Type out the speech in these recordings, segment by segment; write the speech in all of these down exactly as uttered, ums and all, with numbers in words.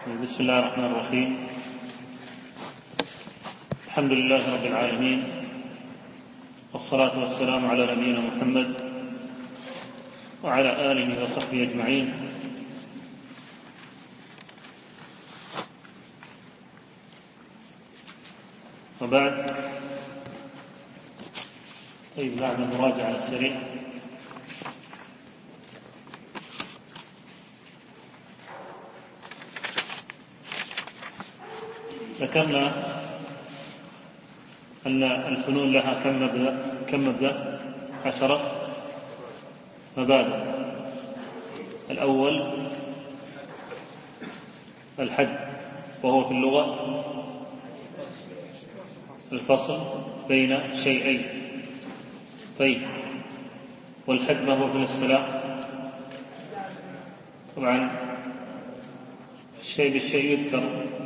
بسم الله الرحمن الرحيم. الحمد لله رب العالمين، والصلاة والسلام على نبينا محمد وعلى آله وصحبه أجمعين. وبعد، طيب بعد المراجعة السريعة ذكرنا أن الفنون لها كم مبدأ كم مبدأ عشرة مبادئ. الأول الحد، وهو في اللغة الفصل بين شيئين. طيب، والحد ما هو في الاصطلاح؟ طبعا الشيء بالشيء يذكر.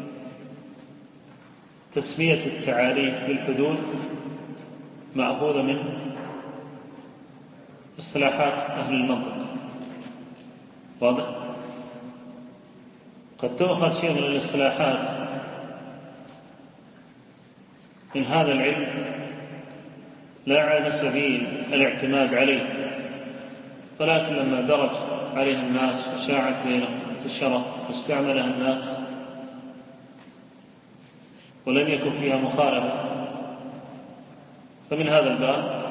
تسمية التعاريف بالحدود مأخوذة من اصطلاحات أهل المنطق، واضح؟ قد تؤخذ شيء من الاصطلاحات من هذا العلم لا على سبيل الاعتماد عليه، ولكن لما درج عليها الناس وشاعت بينهم انتشرت واستعملها الناس ولم يكن فيها مخالفة، فمن هذا الباب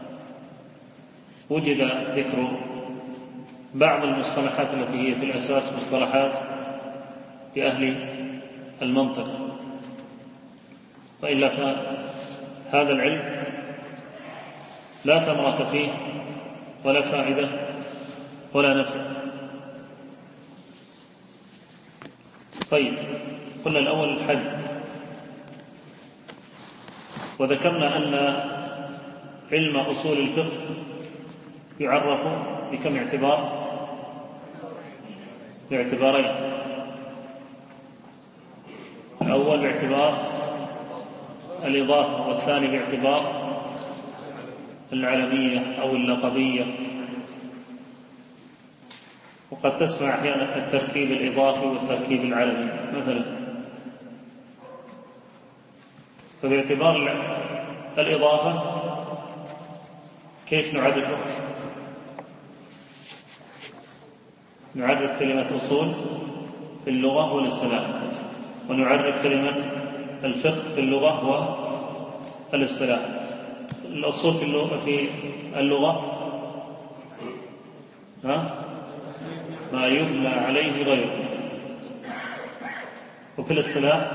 وجد ذكر بعض المصطلحات التي هي في الأساس مصطلحات لأهل المنطق، وإلا فهذا العلم لا ثمرة فيه ولا فائدة ولا نفع. طيب، قلنا الأول الحد، وذكرنا أن علم أصول الفقه يعرف بكم اعتبار؟ باعتبارين. الأول باعتبار الإضافة، والثاني باعتبار العلمية أو اللقبية. وقد تسمع أحيانا التركيب الإضافي والتركيب العلمي مثلا. فباعتبار الإضافة كيف نعرفه؟ نعرف كلمة أصول في اللغة والاصطلاح، ونعرف كلمة الفقه في اللغة والاصطلاح. الأصول في اللغة في اللغة ها؟ ما يبنى عليه غيره، وفي الاصطلاح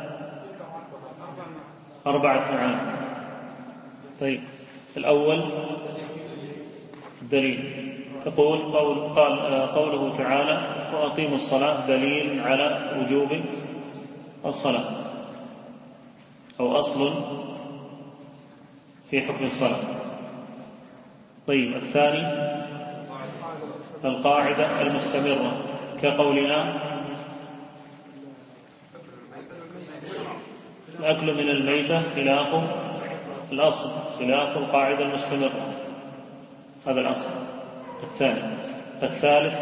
أربعة معاني. طيب، الأول الدليل. تقول قول قال قوله تعالى وأقيموا الصلاة دليل على وجوب الصلاة، أو أصل في حكم الصلاة. طيب، الثاني القاعدة المستمرة، كقولنا الأكل من الميتة خلاف الأصل، خلاف القاعدة المستمرة، هذا الأصل الثاني. الثالث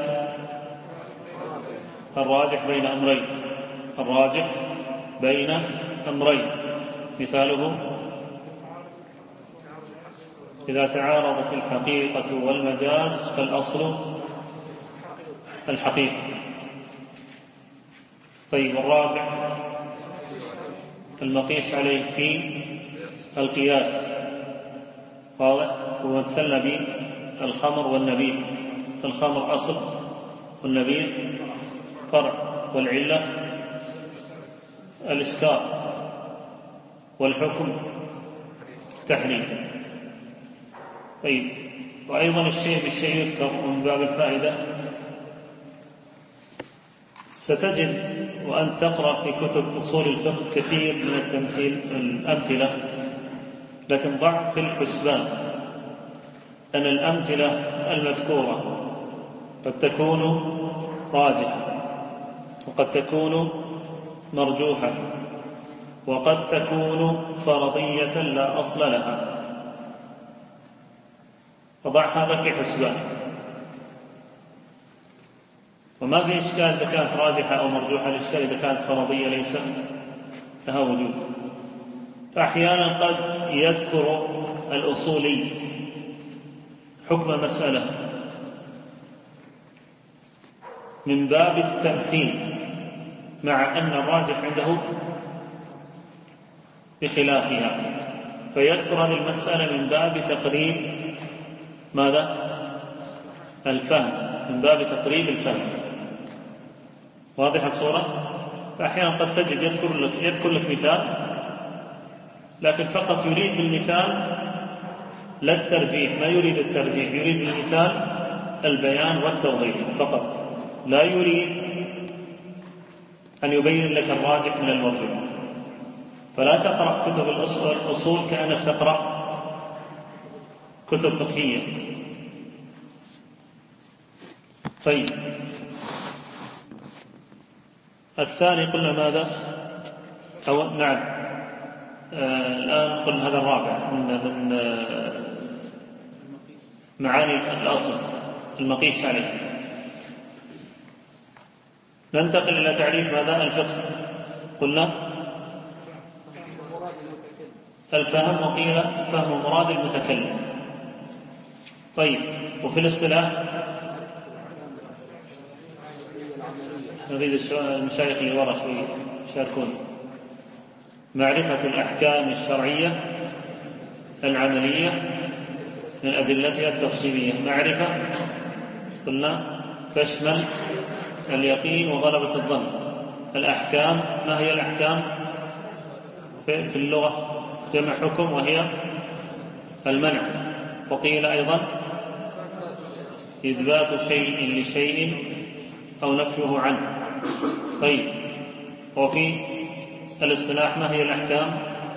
الراجح بين أمرين، الراجح بين أمرين، مثاله إذا تعارضت الحقيقة والمجاز فالأصل الحقيقة. طيب، الرابع المقيس عليه في القياس، واضح؟ ومثلنا بالخمر والنبيذ. الخمر أصل والنبيذ فرع، والعلة الإسكار، والحكم تحريم. طيب، وأيضا الشيء بالشيء يذكر من باب الفائدة. ستجد وأن تقرأ في كتب أصول الفقه كثير من التمثيل الأمثلة، لكن ضع في الحسبان أن الأمثلة المذكورة قد تكون راجحة، وقد تكون مرجوحة، وقد تكون فرضية لا أصل لها. فضع هذا في حسبان. وما في إشكال إذا كانت راجحة أو مرجوحة، الإشكال إذا كانت فرضية ليس لها وجود. فأحيانا قد يذكر الأصولي حكم مسألة من باب التمثيل مع أن الراجح عنده بخلافها، فيذكر هذه المسألة من باب تقريب ماذا؟ الفهم، من باب تقريب الفهم. واضح الصورة؟ فأحيانا قد تجد يذكر لك, يذكر لك مثال، لكن فقط يريد بالمثال لا الترجيح، ما يريد الترجيح، يريد بالمثال البيان والتوضيح فقط، لا يريد أن يبين لك الراجح من المرجوح. فلا تقرأ كتب الأصول كأنك تقرأ كتب فقهية. طيب، الثاني قلنا ماذا؟ أو نعم آه الآن قلنا هذا الرابع من, من آه معاني الأصل المقيس عليه. ننتقل إلى تعريف ماذا؟ الفقه. قلنا الفهم، وقيل فهم مراد المتكلم. طيب، وفي الاصطلاح نريد المشايخ اللي وراء شوي يشاركون. معرفة الأحكام الشرعية العملية من أدلتها التفصيلية. معرفة قلنا تشمل اليقين وغلبة الظن. الأحكام، ما هي الأحكام في اللغة؟ جمع حكم وهي المنع. وقيل أيضا إثبات شيء لشيء أو نفيه عنه. طيب، وفي الاصطلاح ما هي الأحكام؟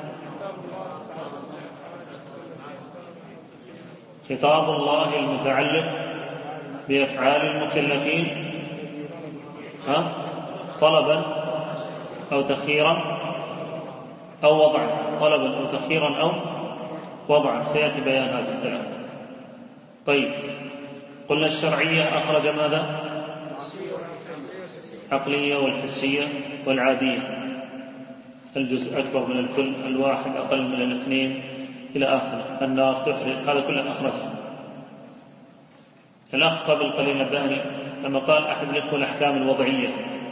خطاب الله المتعلق بأفعال المكلفين ها؟ طلبا أو تخييرا أو وضعا، طلبا أو تخييرا أو وضعا، سيأتي بيان هذه الثلاثة. طيب، قلنا الشرعية أخرج ماذا؟ عقلية والحسية والعادية، الجزء أكبر من الكل، الواحد أقل من الاثنين إلى آخره، النار تحرق، هذا كله أخرجه. الأخ قبل قليل نبهني لما قال أحد الإخوة الأحكام الوضعية،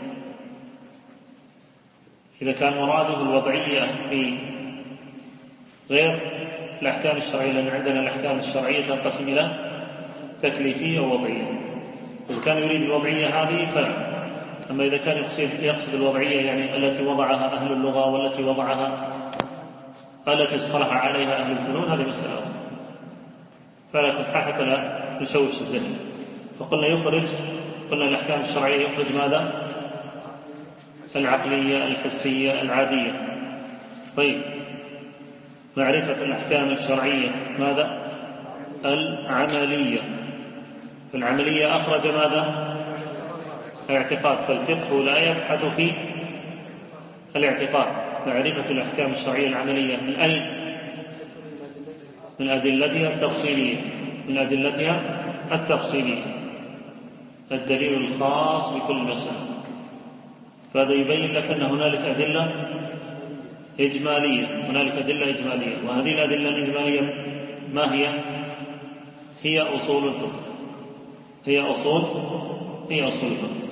إذا كان مراده الوضعية في غير الأحكام الشرعية، لأن عندنا الأحكام الشرعية تنقسم إلى تكليفية ووضعية، إذا كان يريد الوضعية هذه فلا. أما إذا كان يقصد, يقصد الوضعية يعني التي وضعها أهل اللغة والتي وضعها التي اصطلح عليها أهل الفنون، هذه مسألة، فلا كن حتى لا نشوش الذهن. فقلنا يخرج، قلنا الأحكام الشرعية يخرج ماذا؟ العقلية، الحسية، العادية. طيب، معرفة الأحكام الشرعية ماذا؟ العملية. العملية أخرج ماذا؟ الاعتقاد. فالفقه لا يبحث في الاعتقاد. معرفة الأحكام الشرعية العملية من أين؟ من أدلتها التفصيلية، من أدلتها التفصيلية، الدليل الخاص بكل مسألة. فهذا يبين لك أن هنالك أدلة إجمالية، هنالك أدلة إجمالية، وهذه الأدلة الإجمالية ما هي؟ هي أصول الفقه، هي أصول هي أصول الفقه.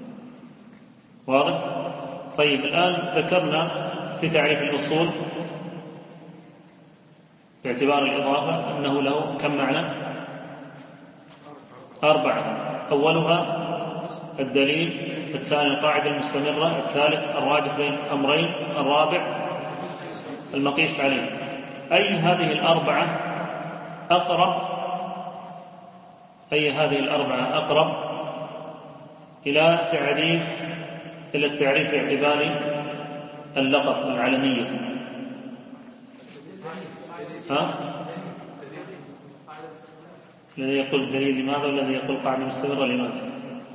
واضح؟ طيب، الآن ذكرنا في تعريف الأصول باعتبار الإضافة أنه له كم معنى؟ أربعة. أولها الدليل، الثاني القاعدة المستمرة، الثالث الراجح بين أمرين، الرابع المقيس عليه. أي هذه الأربعة أقرب أي هذه الأربعة أقرب إلى تعريف إلى التعريف باعتبار اللقب والعلمية؟ ها؟ الذي يقول الدليل لماذا والذي يقول قاعدة مستمرة لماذا؟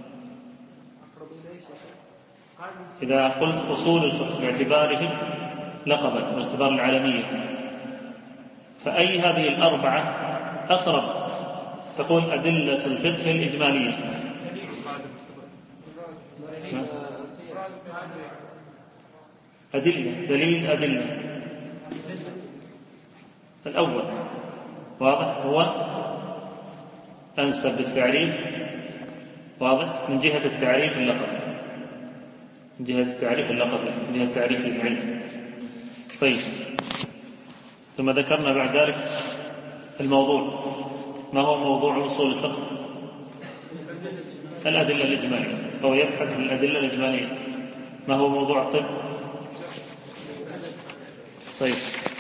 إذا قلت أصول الفقه باعتباره لقبا باعتبار العلمية، فأي هذه الأربعة أقرب؟ تقول أدلة الفقه الإجمالية. أدلة، دليل أدلة. الأول واضح، هو أنسب بالتعريف، واضح، من جهة التعريف اللقب، من جهة التعريف اللقب، من جهة تعريف العلم. طيب، ثم ذكرنا بعد ذلك الموضوع. ما هو موضوع أصول الفقه؟ الأدلة الإجمالية، أو يبحث عن الأدلة الإجمالية. ما هو موضوع الطب؟ طيب،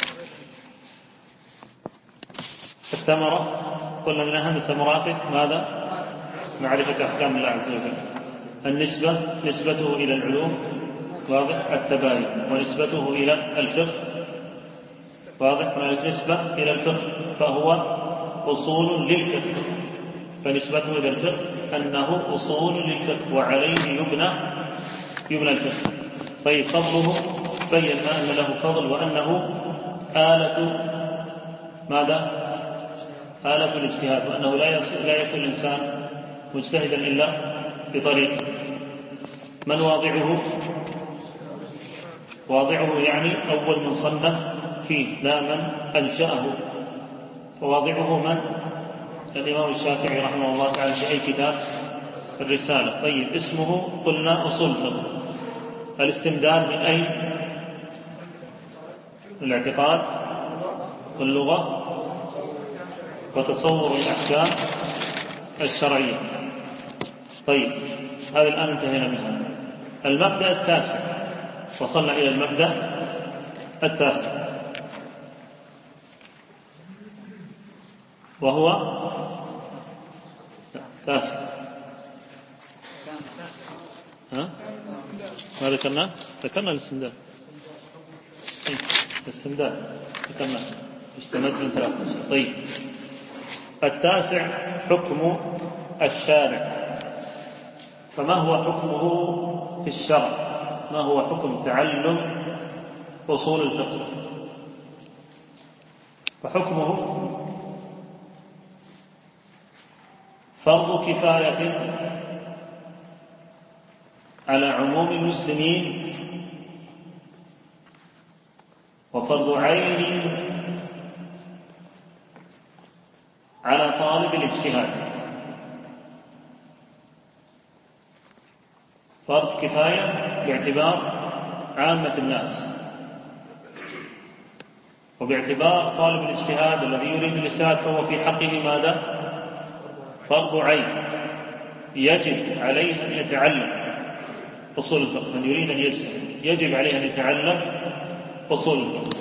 الثمرة، قلنا من أهم ثمراته ماذا؟ معرفة أحكام الله عز وجل. النسبة، نسبته إلى العلوم، واضح، التباين. ونسبته إلى الفقه، واضح، هنالك نسبة إلى الفقه فهو أصول للفقه، فنسبته إلى الفقه أنه أصول للفقه وعليه يبنى يبنى الفقه. طيب، فضله، بينا أن له فضل وأنه آلة ماذا؟ آلة الاجتهاد، وأنه لا لا يكون الإنسان مجتهدا إلا بطريق. من واضعه؟ واضعه يعني أول من صنف فيه، لا من أنشأه. فواضعه من؟ الإمام الشافعي رحمه الله تعالى في أي كتاب؟ الرسالة. طيب، اسمه قلنا أصول الفقه. الاستمداد من أين؟ الاعتقاد واللغة وتصور الأحكام الشرعية. طيب، هذا الآن انتهينا منها. المبدأ التاسع، وصلنا إلى المبدأ التاسع، وهو تاسع. ها؟ ما ذكرنا؟ ذكرنا الاستمداد. الاستمداد ذكرنا، استمد من ثلاثة. طيب، التاسع حكم الشارع. فما هو حكمه في الشرع؟ ما هو حكم تعلم أصول الفقه؟ فحكمه فرض كفاية على عموم المسلمين، وفرض عين على طالب الاجتهاد. فرض كفاية باعتبار عامة الناس، وباعتبار طالب الاجتهاد الذي يريد الاجتهاد فهو في حقه ماذا؟ فرض عين، يجب عليه أن يتعلم أصول الفقه. من يريد أن يجتهد يجب عليه أن يتعلم أصول الفقه.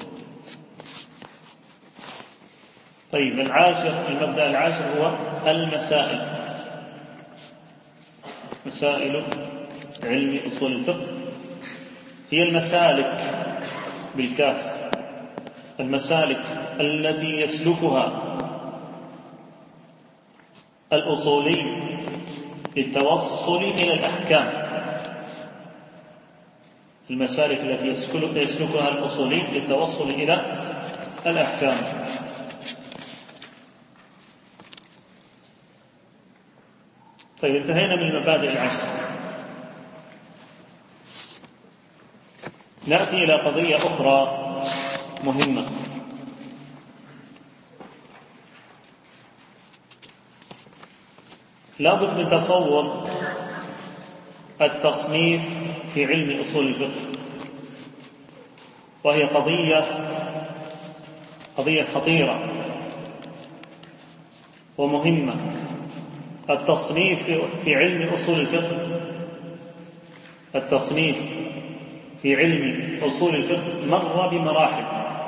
طيب، العاشر، المبدأ العاشر هو المسائل. مسائل علم أصول الفقه هي المسالك بالكاف، المسالك التي يسلكها الأصولي للتوصل إلى الأحكام. المسالك التي يسلكها الأصولي للتوصل إلى الأحكام. طيب، انتهينا من المبادئ العشر. نأتي إلى قضية أخرى مهمة، لا بد من تصور التصنيف في علم أصول الفقه، وهي قضية قضية خطيرة ومهمة. التصنيف في علم أصول الفقه التصنيف في علم أصول الفقه مر بمراحل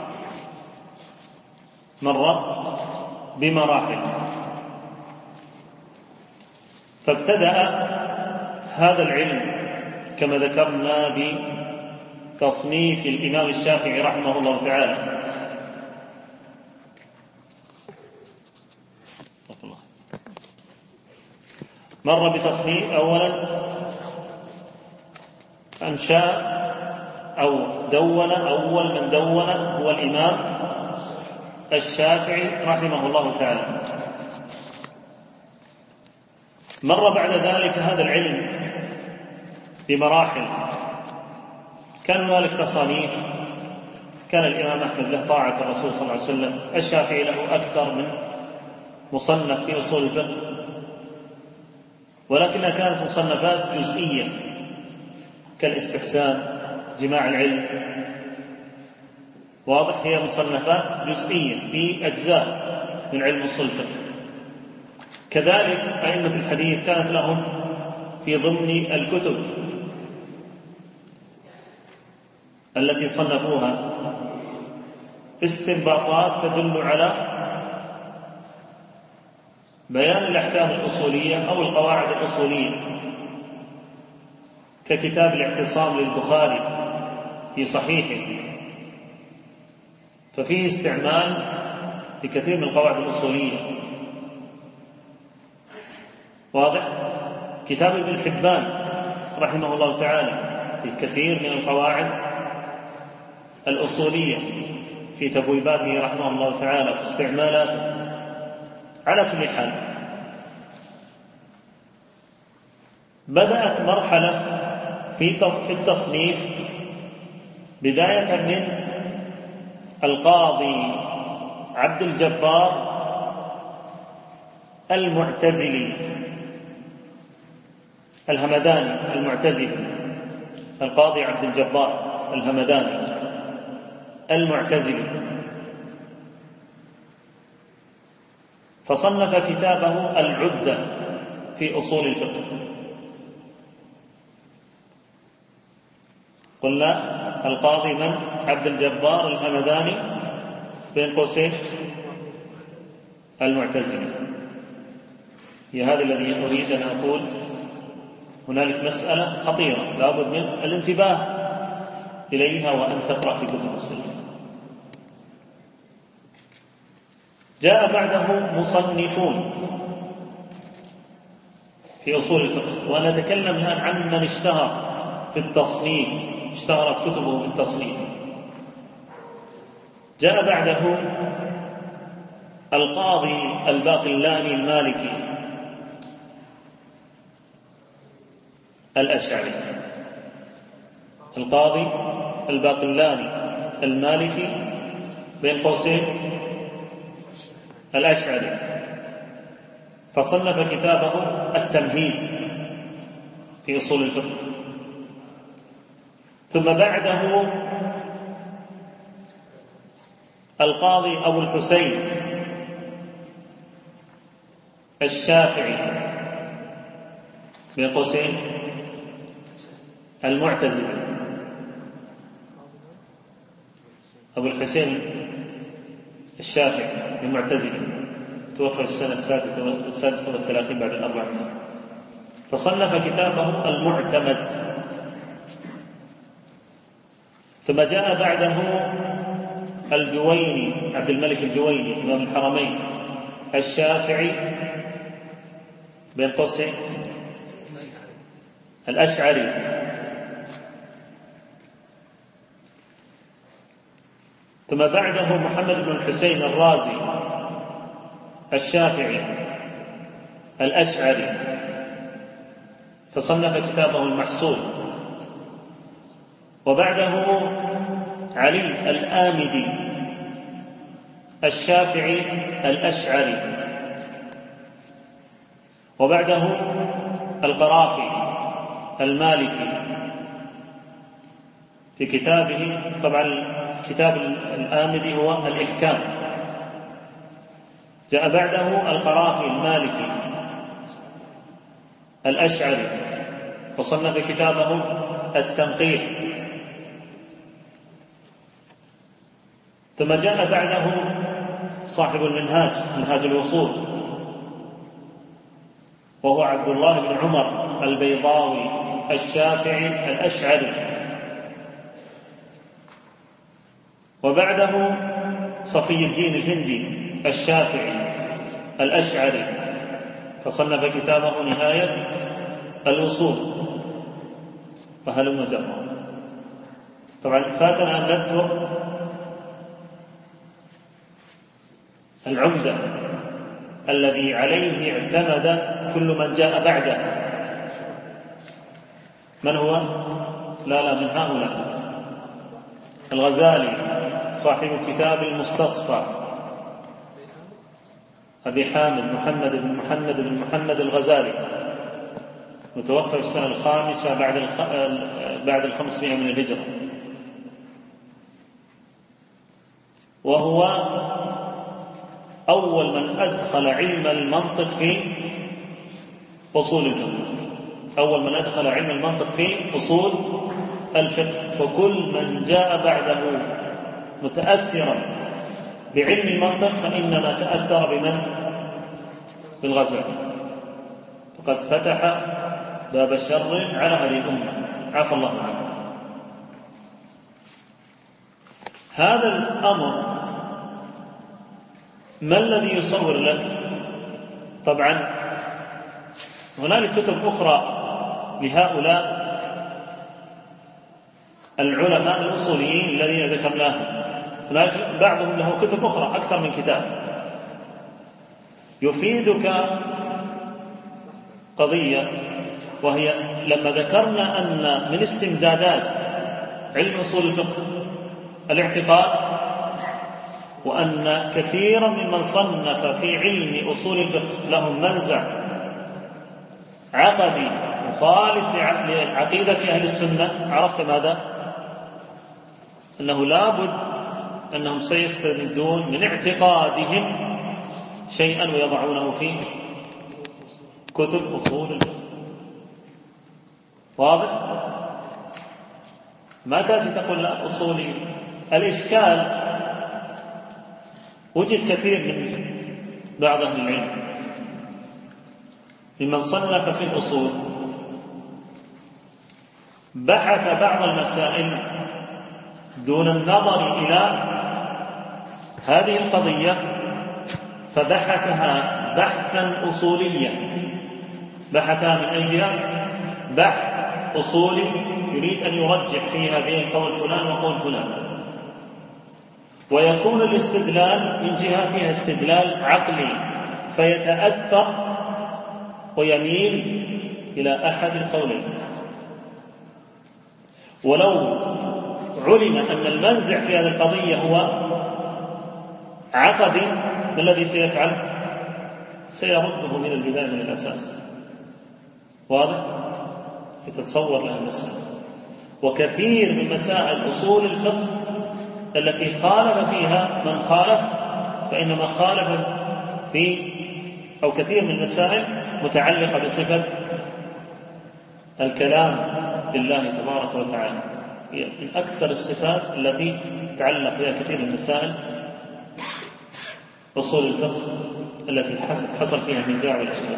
مر بمراحل فابتدأ هذا العلم كما ذكرنا بتصنيف الإمام الشافعي رحمه الله تعالى. مر بتصنيف، أولا أنشأ أو دون، أول من دون هو الإمام الشافعي رحمه الله تعالى. مر بعد ذلك هذا العلم بمراحل. كان هنالك تصانيف، كان الإمام أحمد له طاعة الرسول صلى الله عليه وسلم، الشافعي له أكثر من مصنف في أصول الفقه، ولكنها كانت مصنفات جزئية كالاستحسان، جماع العلم، واضح، هي مصنفات جزئية في أجزاء من علم أصول الفقه. كذلك أئمة الحديث كانت لهم في ضمن الكتب التي صنفوها استنباطات تدل على بيان الأحكام الأصولية أو القواعد الأصولية، ككتاب الاعتصام للبخاري في صحيحه، ففيه استعمال لكثير من القواعد الأصولية، واضح. كتاب ابن حبان رحمه الله تعالى في كثير من القواعد الأصولية في تبويباته رحمه الله تعالى في استعمالاته. على كل حال، بدأت مرحلة في التصنيف بداية من القاضي عبد الجبار المعتزلي الهمداني المعتزلي، القاضي عبد الجبار الهمداني المعتزلي، فصنف كتابه العدة في أصول الفقه. قلنا القاضي من؟ عبد الجبار الهمداني بين قوسين المعتزلي. هي هذا الذي أريد أن أقول، هنالك مسألة خطيرة لابد من الانتباه إليها وأن تقرأ في كتب أصول. جاء بعده مصنفون في أصول الفقه، وأنا أتكلم الآن عن من اشتهر في التصنيف، اشتهرت كتبه بالتصنيف. جاء بعده القاضي الباقلاني المالكي الأشعري، القاضي الباقلاني المالكي بين قوسين الأشعري، فصنف كتابه التمهيد في أصول الفقه. ثم بعده القاضي أبو الحسين الشافعي بين قوسين المعتزلي، أبو الحسين الشافعي المعتزلي، توفى في السنة السادسة والثلاثين بعد الأربعمائة، فصنف كتابه المعتمد. ثم جاء بعده الجويني عبد الملك الجويني إمام الحرمين الشافعي بين قوسين الأشعري، ثم بعده محمد بن الحسين الرازي الشافعي الأشعري، فصنف كتابه المحصول. وبعده علي الآمدي الشافعي الأشعري، وبعده القرافي المالكي في كتابه، طبعا كتاب الآمدي هو الإحكام. جاء بعده القرافي المالكي الأشعري، وصنف كتابه التنقيح. ثم جاء بعده صاحب المنهاج، منهاج الوصول، وهو عبد الله بن عمر البيضاوي الشافعي الأشعري. وبعده صفي الدين الهندي الشافعي الأشعري، فصنف كتابه نهاية الوصول، وهلم جرا. طبعا فاتنا أن نذكر العمدة الذي عليه اعتمد كل من جاء بعده، من هو؟ لا لا من هؤلاء: الغزالي صاحب كتاب المستصفى، أبي حامد محمد بن محمد بن محمد الغزالي، متوفى في السنة الخامسة بعد الخ... بعد الخمسمائة من الهجرة، وهو أول من أدخل علم المنطق في أصول الفقه، أول من أدخل علم المنطق في أصول الفقه. فكل من جاء بعده متأثرا بعلم المنطق فإنما تأثر بمن؟ بالغزالي، فقد فتح باب الشر على هذه الأمة، عفى الله عنه. هذا الأمر ما الذي يصور لك؟ طبعا هنالك كتب أخرى لهؤلاء العلماء الأصوليين الذين ذكرناهم، هناك بعضهم له كتب أخرى أكثر من كتاب. يفيدك قضية، وهي لما ذكرنا أن من استمدادات علم أصول الفقه الاعتقاد، وأن كثيرا ممن صنف في علم أصول الفقه لهم منزع عقدي مخالف لعقيدة أهل السنة، عرفت ماذا؟ أنه لابد أنهم سيستمدون من اعتقادهم شيئا ويضعونه في كتب أصول الفقه. واضح؟ ما تأتي تقول لا أصولي. الإشكال وجد كثير من بعض أهل العلم ممن صنف في الأصول بحث بعض المسائل دون النظر إلى هذه القضية، فبحثها بحثا أصوليا، بحثها من أي جهة؟ بحث أصولي يريد أن يرجح فيها بين قول فلان وقول فلان، ويكون الاستدلال من جهة فيها استدلال عقلي، فيتأثر ويميل إلى أحد القولين. ولو علم أن المنزع في هذه القضية هو عقدي، ما الذي سيفعل؟ سيرده من البداية من الأساس. واضح؟ يتصور له المسألة. وكثير من مسائل أصول الفقه التي خالف فيها من خالف، فإنما خالف في أو كثير من المسائل متعلقة بصفة الكلام لله تبارك وتعالى، هي من أكثر الصفات التي تعلق بها كثير من المسائل أصول الفقه التي حصل فيها النزاع والإشكال.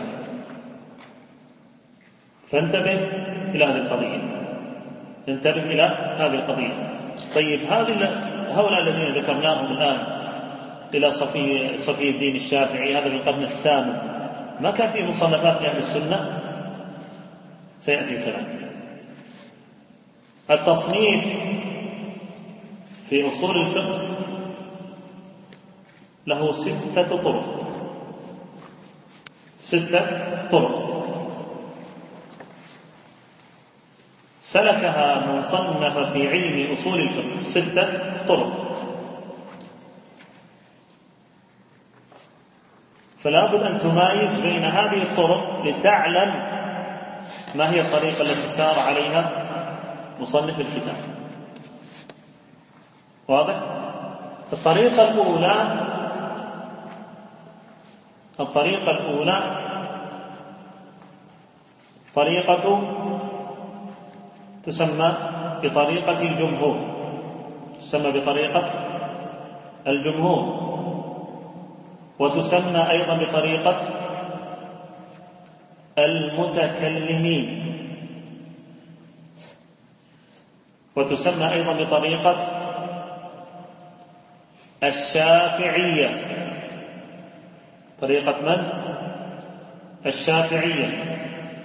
فانتبه إلى هذه القضية، انتبه إلى هذه القضية. طيب هؤلاء الذين ذكرناهم الآن إلى صفي, صفي الدين الشافعي، هذا من القرن الثامن، ما كان فيه مصنفات لأهل السنة؟ سيأتي الكلام. التصنيف في أصول الفقه له ستة طرق، ستة طرق سلكها من صنف في علم أصول الفقه، ستة طرق. فلا بد أن تمايز بين هذه الطرق لتعلم ما هي الطريقة التي سار عليها مصنف الكتاب. واضح؟ الطريقة الأولى الطريقة الأولى طريقة تسمى بطريقة الجمهور، تسمى بطريقة الجمهور، وتسمى أيضا بطريقة المتكلمين، وتسمى أيضا بطريقة الشافعية. طريقة من؟ الشافعية.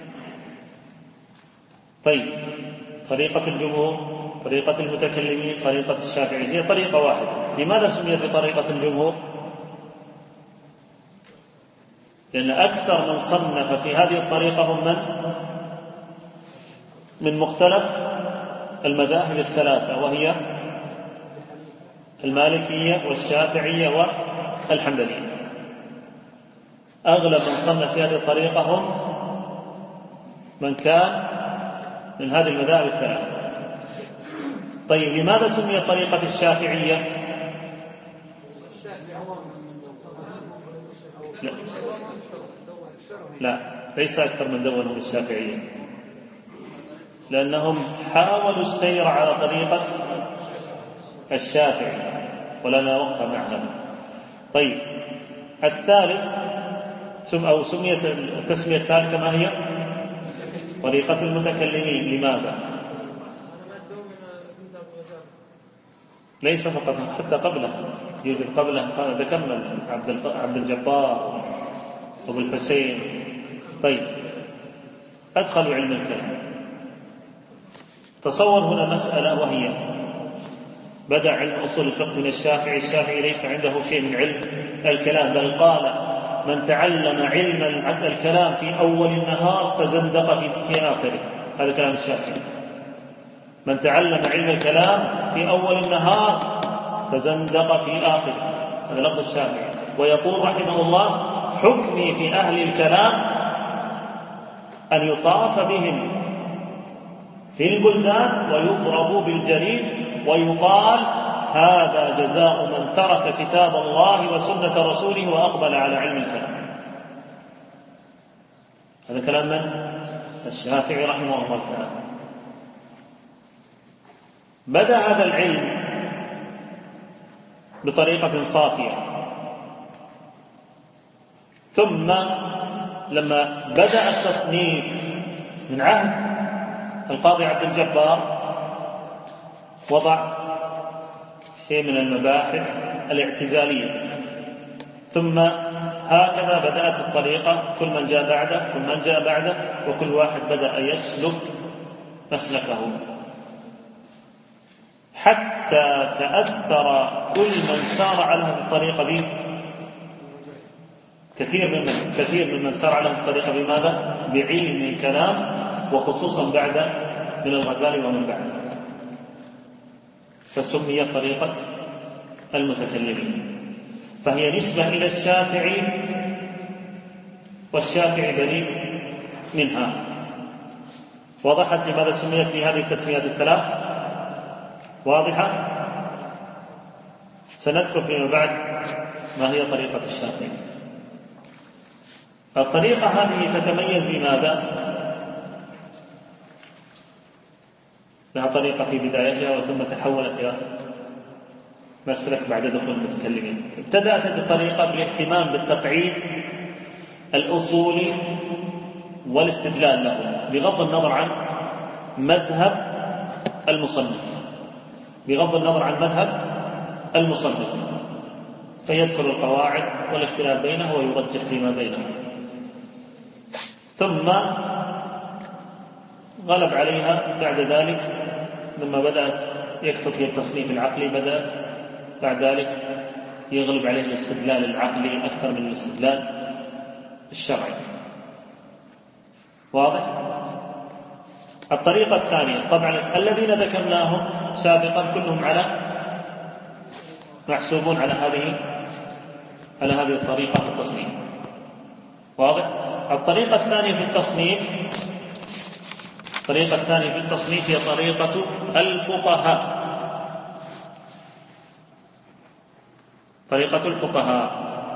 طيب، طريقة الجمهور، طريقة المتكلمين، طريقة الشافعية، هي طريقة واحدة. لماذا سميت بطريقة الجمهور؟ لأن أكثر من صنف في هذه الطريقة هم من؟ من مختلف المذاهب الثلاثة، وهي المالكية والشافعية والحنبلية. أغلب من صنف في هذه الطريقة هم من كان من هذه المذاهب الثلاثة. طيب، لماذا سميت طريقة الشافعية؟ لا, لا ليس أكثر من دونه الشافعية، لأنهم حاولوا السير على طريقة الشافعي، ولنا وقفة مع هذا. طيب، الثالث أو سميت التسمية الثالثة ما هي؟ طريقة المتكلمين. لماذا؟ ليس فقط، حتى قبله يوجد قبله، ذكرنا عبد الجبار أبو الحسين. طيب، أدخلوا علم الكلام. تصور هنا مسألة، وهي بدأ علم أصول الفقه من الشافعي. الشافعي ليس عنده شيء من علم الكلام، بل قال: من تعلم علم الكلام في أول النهار تزندق في آخره. هذا كلام الشافعي. من تعلم علم الكلام في أول النهار تزندق في آخره. هذا لفظ الشافعي. ويقول رحمه الله: حكمي في أهل الكلام أن يطاف بهم في البلدان ويضربوا بالجريد ويقال: هذا جزاء من ترك كتاب الله وسنة رسوله وأقبل على علم الكلام. هذا كلام من؟ الشافعي رحمه الله تعالى. بدأ هذا العلم بطريقة صافية، ثم لما بدأ التصنيف من عهد القاضي عبد الجبار وضع شيء من المباحث الاعتزالية، ثم هكذا بدأت الطريقة. كل من جاء بعده كل من جاء بعده وكل واحد بدأ يسلك مسلكه، حتى تأثر كل من سار على هذه الطريقة به كثير ممن كثير ممن سار على هذه الطريقة بماذا؟ بعلم الكلام، وخصوصا بعد من الغزالي ومن بعده، فسميت طريقة المتكلمين. فهي نسبة إلى الشافعي، والشافعي بريء منها. وضحت لماذا سميت بهذه التسميات الثلاث؟ واضحة؟ سنذكر فيما بعد ما هي طريقة الشافعي. الطريقة هذه تتميز بماذا؟ لها طريقة في بدايتها، وثم تحولت إلى مسلك بعد دخول المتكلمين. ابتدأت الطريقة بالاهتمام بالتقعيد الأصولي والاستدلال له، بغض النظر عن مذهب المصنف بغض النظر عن مذهب المصنف فيذكر القواعد والاختلاف بينها ويرجح فيما بينها. ثم غلب عليها بعد ذلك لما بدأت يكثر في التصنيف العقلي، بدأت بعد ذلك يغلب عليه الاستدلال العقلي أكثر من الاستدلال الشرعي. واضح؟ الطريقة الثانية، طبعا الذين ذكرناهم سابقا كلهم على محسوبون على هذه على هذه الطريقة في التصنيف. واضح؟ الطريقة الثانية في التصنيف الطريقة الثانية في التصنيف هي طريقة الفقهاء. طريقة الفقهاء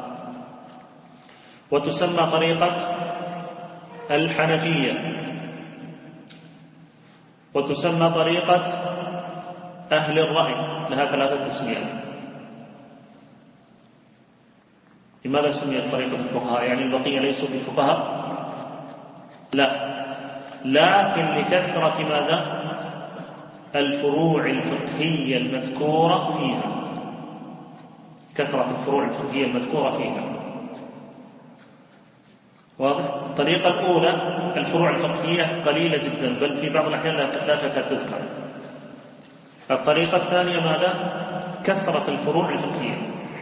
وتسمى طريقة الحنفية، وتسمى طريقة أهل الرأي، لها ثلاثة تسميات. لماذا سميت طريقة الفقهاء؟ يعني البقية ليسوا بفقهاء؟ لا، لكن لكثرة ماذا؟ الفروع الفقهية المذكورة فيها، كثرة الفروع الفقهية المذكورة فيها. واضح؟ الطريقة الأولى الفروع الفقهية قليلة جدا، بل في بعض الأحيان لا تكاد تذكر. الطريقة الثانية ماذا؟ كثرة الفروع الفقهية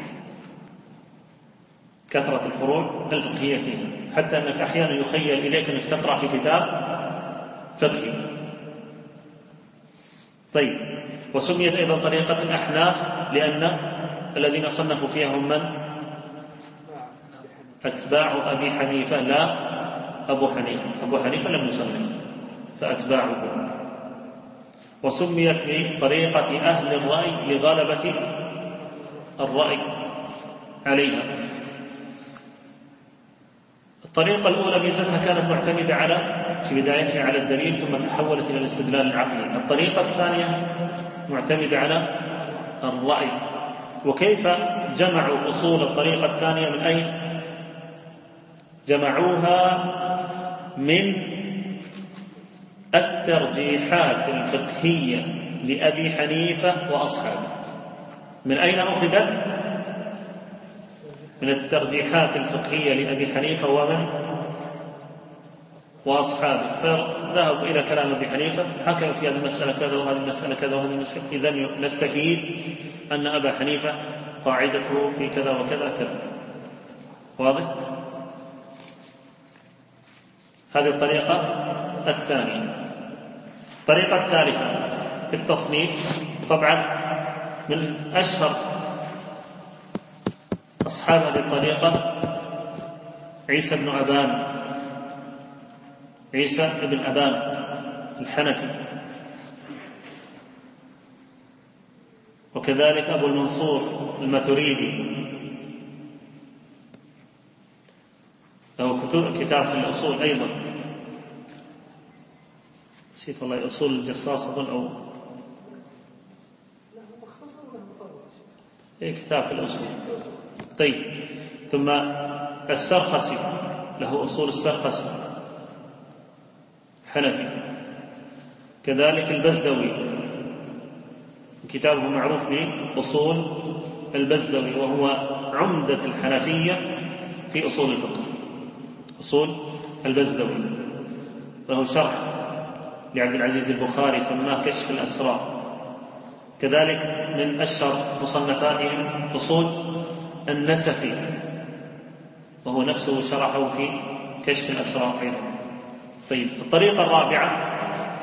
كثرة الفروع الفقهية فيها، حتى أنك أحيانا يخيل إليك أنك تقرأ في كتاب فقهي طيب، وسميت أيضا طريقة الأحناف لأن الذين صنفوا فيها هم من؟ أتباع أبي حنيفة، لا أبو حنيفة. أبو حنيفة لم يصنف، فأتباعه. وسميت بطريقة أهل الرأي لغلبة الرأي عليها. الطريقة الأولى ميزتها كانت معتمدة على في بدايتها على الدليل، ثم تحولت إلى الاستدلال العقلي. الطريقة الثانية معتمدة على الرأي. وكيف جمعوا أصول الطريقة الثانية؟ من أين جمعوها؟ من الترجيحات الفقهية لأبي حنيفة وأصحابه. من أين أخذت؟ من الترجيحات الفقهية لأبي حنيفة ومن وأصحابه. فذهبوا إلى كلام أبي حنيفة، حكم في هذه المسألة كذا وهذه المسألة كذا وهذه المسألة. إذن نستفيد أن أبا حنيفة قاعدته في كذا وكذا كذا. واضح؟ هذه الطريقة الثانية. الطريقة الثالثة في التصنيف، طبعا من أشهر أصحاب هذه الطريقة عيسى بن أبان، عيسى بن أبان الحنفي، وكذلك أبو المنصور الماتريدي، له كتاب في الأصول أيضا، نسيت والله، أصول الجصاص أظن، أو إيه كتاب في الأصول. طيب، ثم السرخسي له أصول السرخسي حنفي، كذلك البزدوي كتابه معروف بأصول البزدوي، وهو عمدة الحنفية في أصول الفقه. أصول البزدوي له شرح لعبد العزيز البخاري سماه كشف الأسرار. كذلك من أشهر مصنفاتهم أصول النسفي، وهو نفسه شرحه في كشف الأسرار أيضا. طيب، الطريقة الرابعة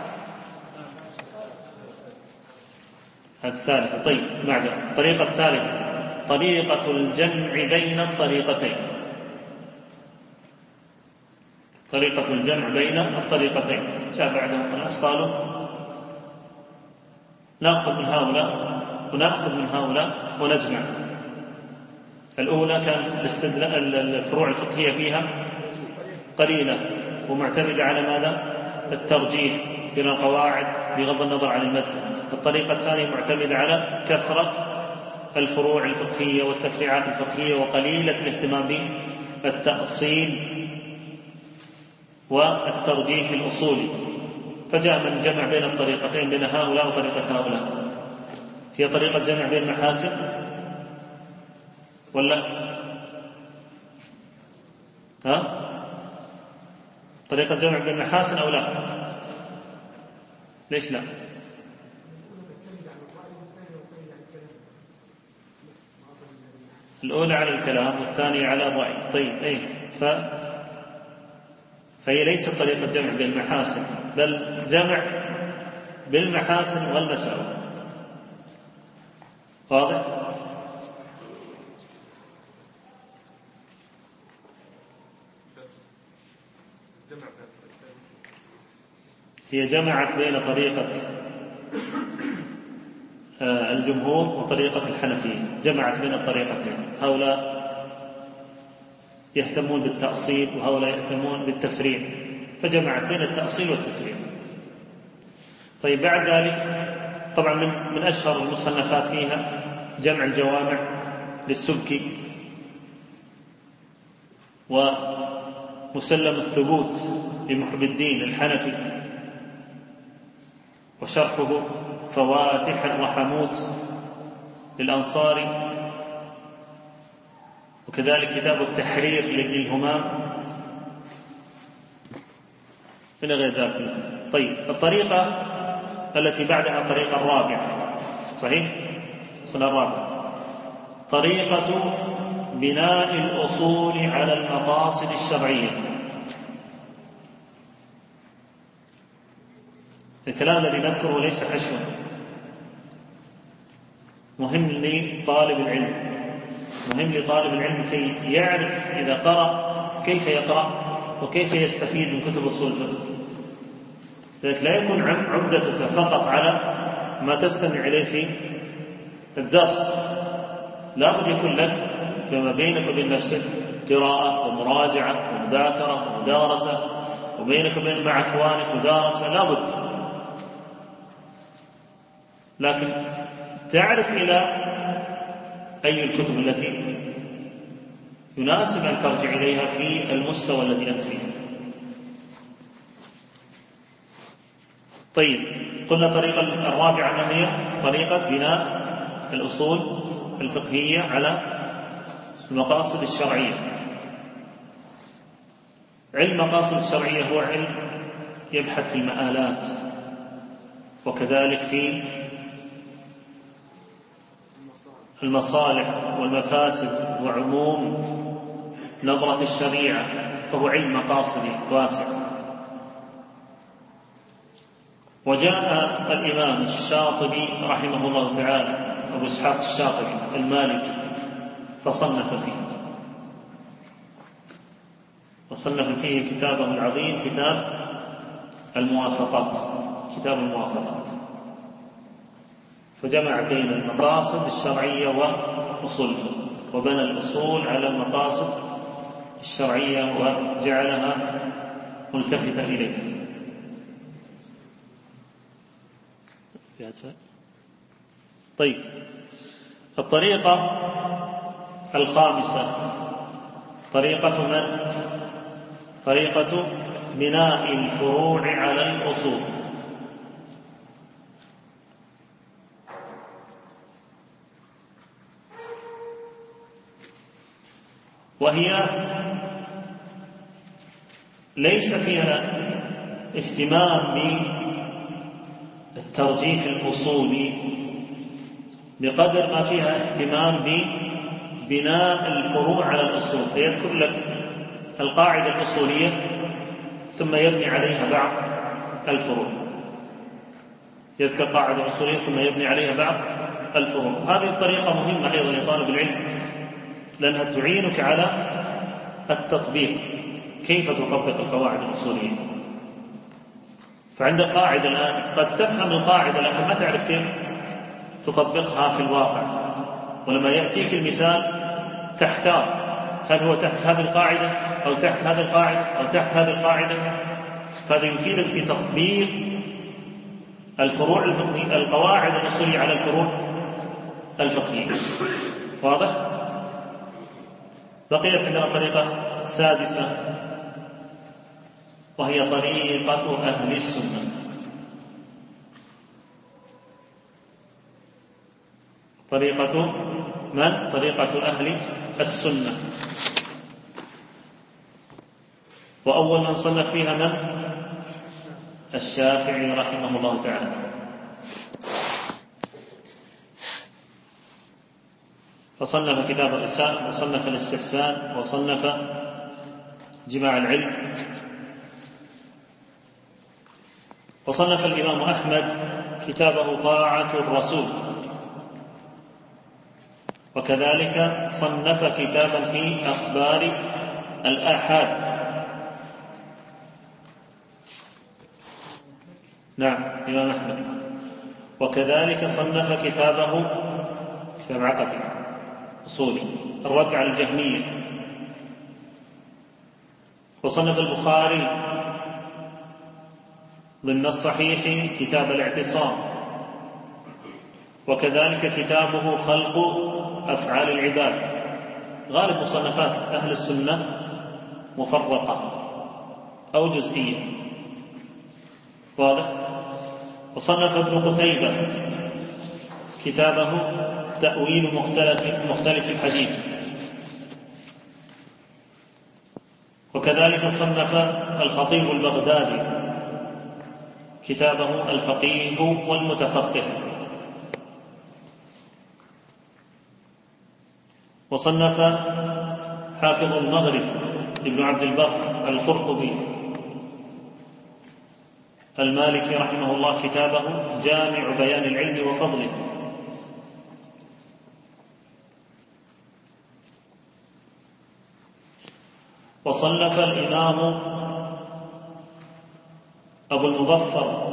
الثالثة. طيب، معذرة، الطريقة الثالثة طريقة الجمع بين الطريقتين. طريقة الجمع بين الطريقتين. جاء بعدهم الناس قالوا نأخذ من هؤلاء ونأخذ من هؤلاء ونجمع. الأولى كان الفروع الفقهية فيها قليلة ومعتمدة على ماذا؟ الترجيح بين القواعد بغض النظر عن المذهب. الطريقة الثانية معتمدة على كثرة الفروع الفقهية والتفريعات الفقهية وقليلة الاهتمام بالتأصيل والترجيح الأصولي. فجاء من جمع بين الطريقتين، بين هؤلاء وطريقة هؤلاء. هي طريقة جمع بين المحاسن ولا ها؟ طريقة جمع بين المحاسن أو لا؟ ليش لا؟ الأولى على الكلام والثانية على الرأي. طيب، أي ف... فهي ليست طريقة جمع بالمحاسن، بل جمع بالمحاسن والمساوئ. واضح؟ هي جمعت بين طريقة الجمهور وطريقة الحنفية، جمعت بين الطريقتين. هؤلاء يهتمون بالتأصيل وهؤلاء يهتمون بالتفريع، فجمعت بين التأصيل والتفريع. طيب، بعد ذلك طبعا من, من أشهر المصنفات فيها جمع الجوامع للسبكي، ومسلم الثبوت لمحب الدين الحنفي، وشرحه فواتح الرحموت للأنصاري، وكذلك كتاب التحرير لابن الهمام إلى غير ذلك. طيب، الطريقة التي بعدها الطريقة الرابعة، صحيح؟ الصلاة الرابعة طريقة بناء الأصول على المقاصد الشرعية. الكلام الذي نذكره ليس حشوا، مهم لطالب العلم، مهم لطالب العلم كي يعرف إذا قرأ كيف يقرأ وكيف يستفيد من كتب أصول الفقه. لذلك لا يكون عمدتك فقط على ما تستمع إليه في الدرس، لا بد يكون لك فيما بينك وبين نفسك قراءة ومراجعة ومذاكرة ومدارسة، وبينك وبين مع إخوانك مدارسة، لا بد. لكن تعرف إلى أي الكتب التي يناسب أن ترجع إليها في المستوى الذي أنت فيه. طيب، قلنا الطريقة الرابعة ما هي؟ طريقة بناء الأصول الفقهية على المقاصد الشرعية. علم المقاصد الشرعية هو علم يبحث في المآلات، وكذلك في المصالح والمفاسد وعموم نظرة الشريعة، فهو علم مقاصدي واسع. وجاء الإمام الشاطبي رحمه الله تعالى، أبو إسحاق الشاطبي المالكي، فصنف فيه وصنف فيه كتابه العظيم كتاب الموافقات كتاب الموافقات فجمع بين المقاصد الشرعية وأصول الفقه، وبنى الأصول على المقاصد الشرعية وجعلها ملتفتة إليها. طيب، الطريقة الخامسة طريقة من؟ طريقة بناء الفروع على الأصول. وهي ليس فيها اهتمام بالترجيح الأصولي بقدر ما فيها اهتمام ببناء الفروع على الأصول، فيذكر لك القاعدة الأصولية ثم يبني عليها بعض الفروع، يذكر قاعدة أصولية ثم يبني عليها بعض الفروع. هذه الطريقة مهمة أيضا لطالب العلم، لأنها تعينك على التطبيق، كيف تطبق القواعد الأصولية. فعندك قاعدة الآن قد تفهم القاعدة لكن ما تعرف كيف تطبقها في الواقع، ولما يأتيك المثال تحتار هل هو تحت هذه القاعدة أو تحت هذه القاعدة أو تحت هذه القاعدة. فهذا يفيدك في تطبيق الفروع الفقهية، القواعد الأصولية على الفروع الفقهية. واضح؟ بقيت عندنا طريقة السادسة، وهي طريقة أهل السنة. طريقة من؟ طريقة أهل السنة. وأول من صنف فيها من؟ الشافعي رحمه الله تعالى. فصنف كتاب الإرسال، وصنف الاستحسان، وصنف جماع العلم، وصنف الإمام أحمد كتابه طاعة الرسول، وكذلك صنف كتابا في أخبار الآحاد. نعم، الإمام أحمد. وكذلك صنف كتابه كتاب عقدي أصولي الرد على الجهمية. وصنف البخاري ضمن الصحيح كتاب الاعتصام، وكذلك كتابه خلق أفعال العباد. غالب مصنفات أهل السنة مفرقة أو جزئية. واضح؟ وصنف ابن قتيبة كتابه تأويل مختلف, مختلف الحديث، وكذلك صنف الخطيب البغدادي كتابه الفقيه والمتفقه. وصنف حافظ المغرب ابن عبد البر القرطبي المالكي رحمه الله كتابه جامع بيان العلم وفضله. وصنف الإمام أبو المظفر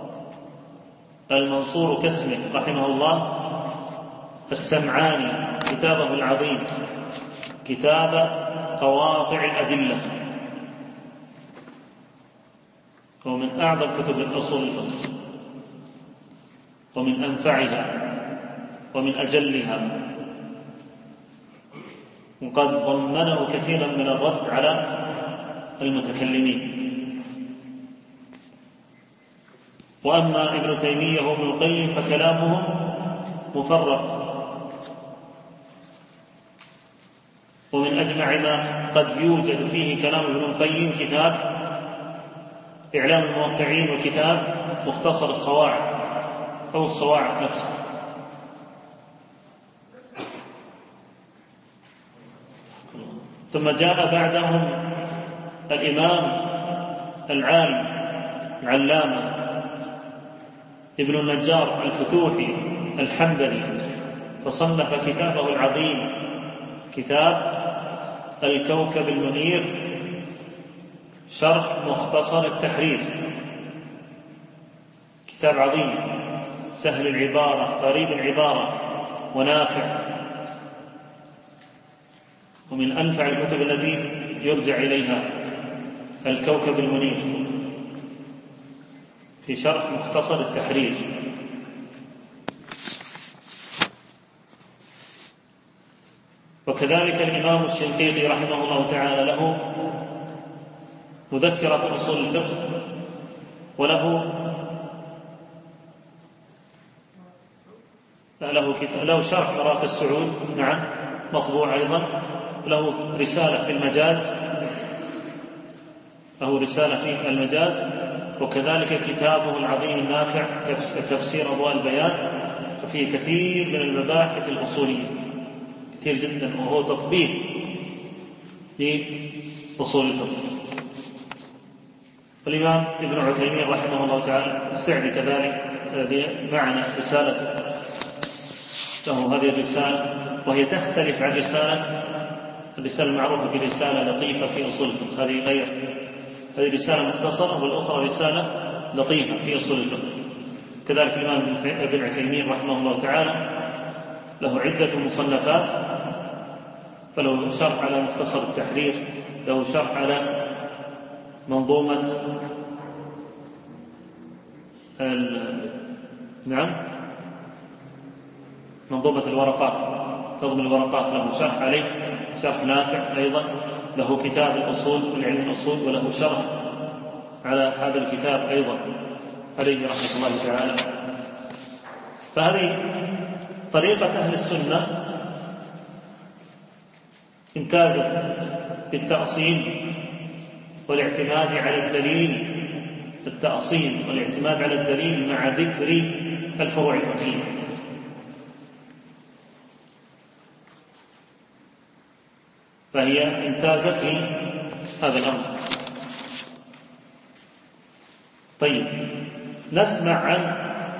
المنصور كاسمه رحمه الله السمعاني كتابه العظيم كتاب قواطع الأدلة، ومن أعظم كتب الأصول الفقه ومن أنفعها ومن أجلها، وقد ضمنه كثيرا من الرد على المتكلمين. وأما ابن تيمية وابن القيم فكلامهم مفرق، ومن أجمع ما قد يوجد فيه كلام ابن القيم كتاب إعلام الموقعين وكتاب مختصر الصواعق أو الصواعق نفسه. ثم جاء بعدهم الإمام العالم العلامة ابن النجار الفتوحي الحنبلي، فصنف كتابه العظيم كتاب الكوكب المنير شرح مختصر التحرير، كتاب عظيم سهل العبارة قريب العبارة ونافع، ومن أنفع الكتب التي يرجع إليها الكوكب المنير في شرح مختصر التحرير. وكذلك الإمام الشنقيطي رحمه الله تعالى له مذكرة أصول الفقه، وله له له شرح مراقي السعود، نعم مطبوع أيضا، له رسالة في المجاز له رسالة في المجاز وكذلك كتابه العظيم النافع تفسير أضواء البيان، ففيه كثير من المباحث الأصولية كثير جدا، وهو تطبيق لأصول الفقه. والإمام ابن عثيمين رحمه الله تعالى السعدي كذلك الذي معنا رسالته له هذه الرسالة، وهي تختلف عن رسالة الرسالة المعروفة برسالة لطيفة في أصول الفقه، هذه غير، هذه رسالة مختصرة والأخرى رسالة لطيفة في أصول الفقه. كذلك الإمام ابن عثيمين رحمه الله تعالى له عدة مصنفات، فله شرح على مختصر التحرير، له شرح على منظومة نعم منظومة الورقات، تضمن الورقات له شرح عليه، شرح نافع أيضا، له كتاب الأصول والعلم الأصول، وله شرح على هذا الكتاب أيضا عليه رحمة الله تعالى. فهذه طريقة أهل السنة امتازت بالتأصيل والاعتماد على الدليل، التأصيل والاعتماد على الدليل مع ذكر الفروع الفقهية. فهي امتازت في هذا الأمر. طيب، نسمع عن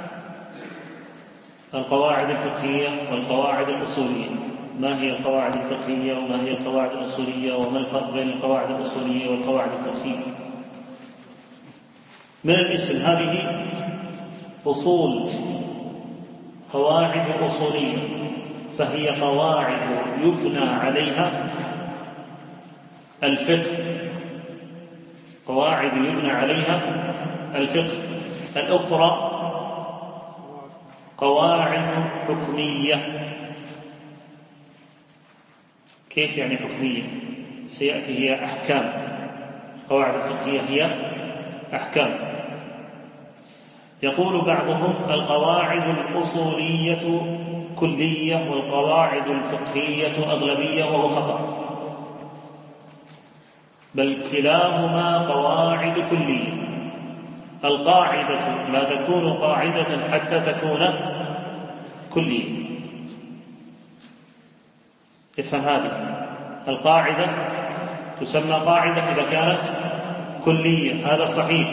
القواعد الفقهية والقواعد الأصولية. ما هي القواعد الفقهية وما هي القواعد الأصولية، وما الفرق بين القواعد الأصولية والقواعد الفقهية؟ من الاسم هذه أصول، قواعد أصولية، فهي قواعد يبنى عليها الفقه، قواعد يبنى عليها الفقه. الأخرى قواعد حكمية. كيف يعني حكمية؟ سيأتي هي أحكام. قواعد الفقهية هي أحكام. يقول بعضهم القواعد الأصولية كلية والقواعد الفقهية أغلبية، وهو خطأ، بل كلاهما قواعد كلية. القاعدة لا تكون قاعدة حتى تكون كلية. افهم هذه، القاعدة تسمى قاعدة إذا كانت كلية، هذا صحيح.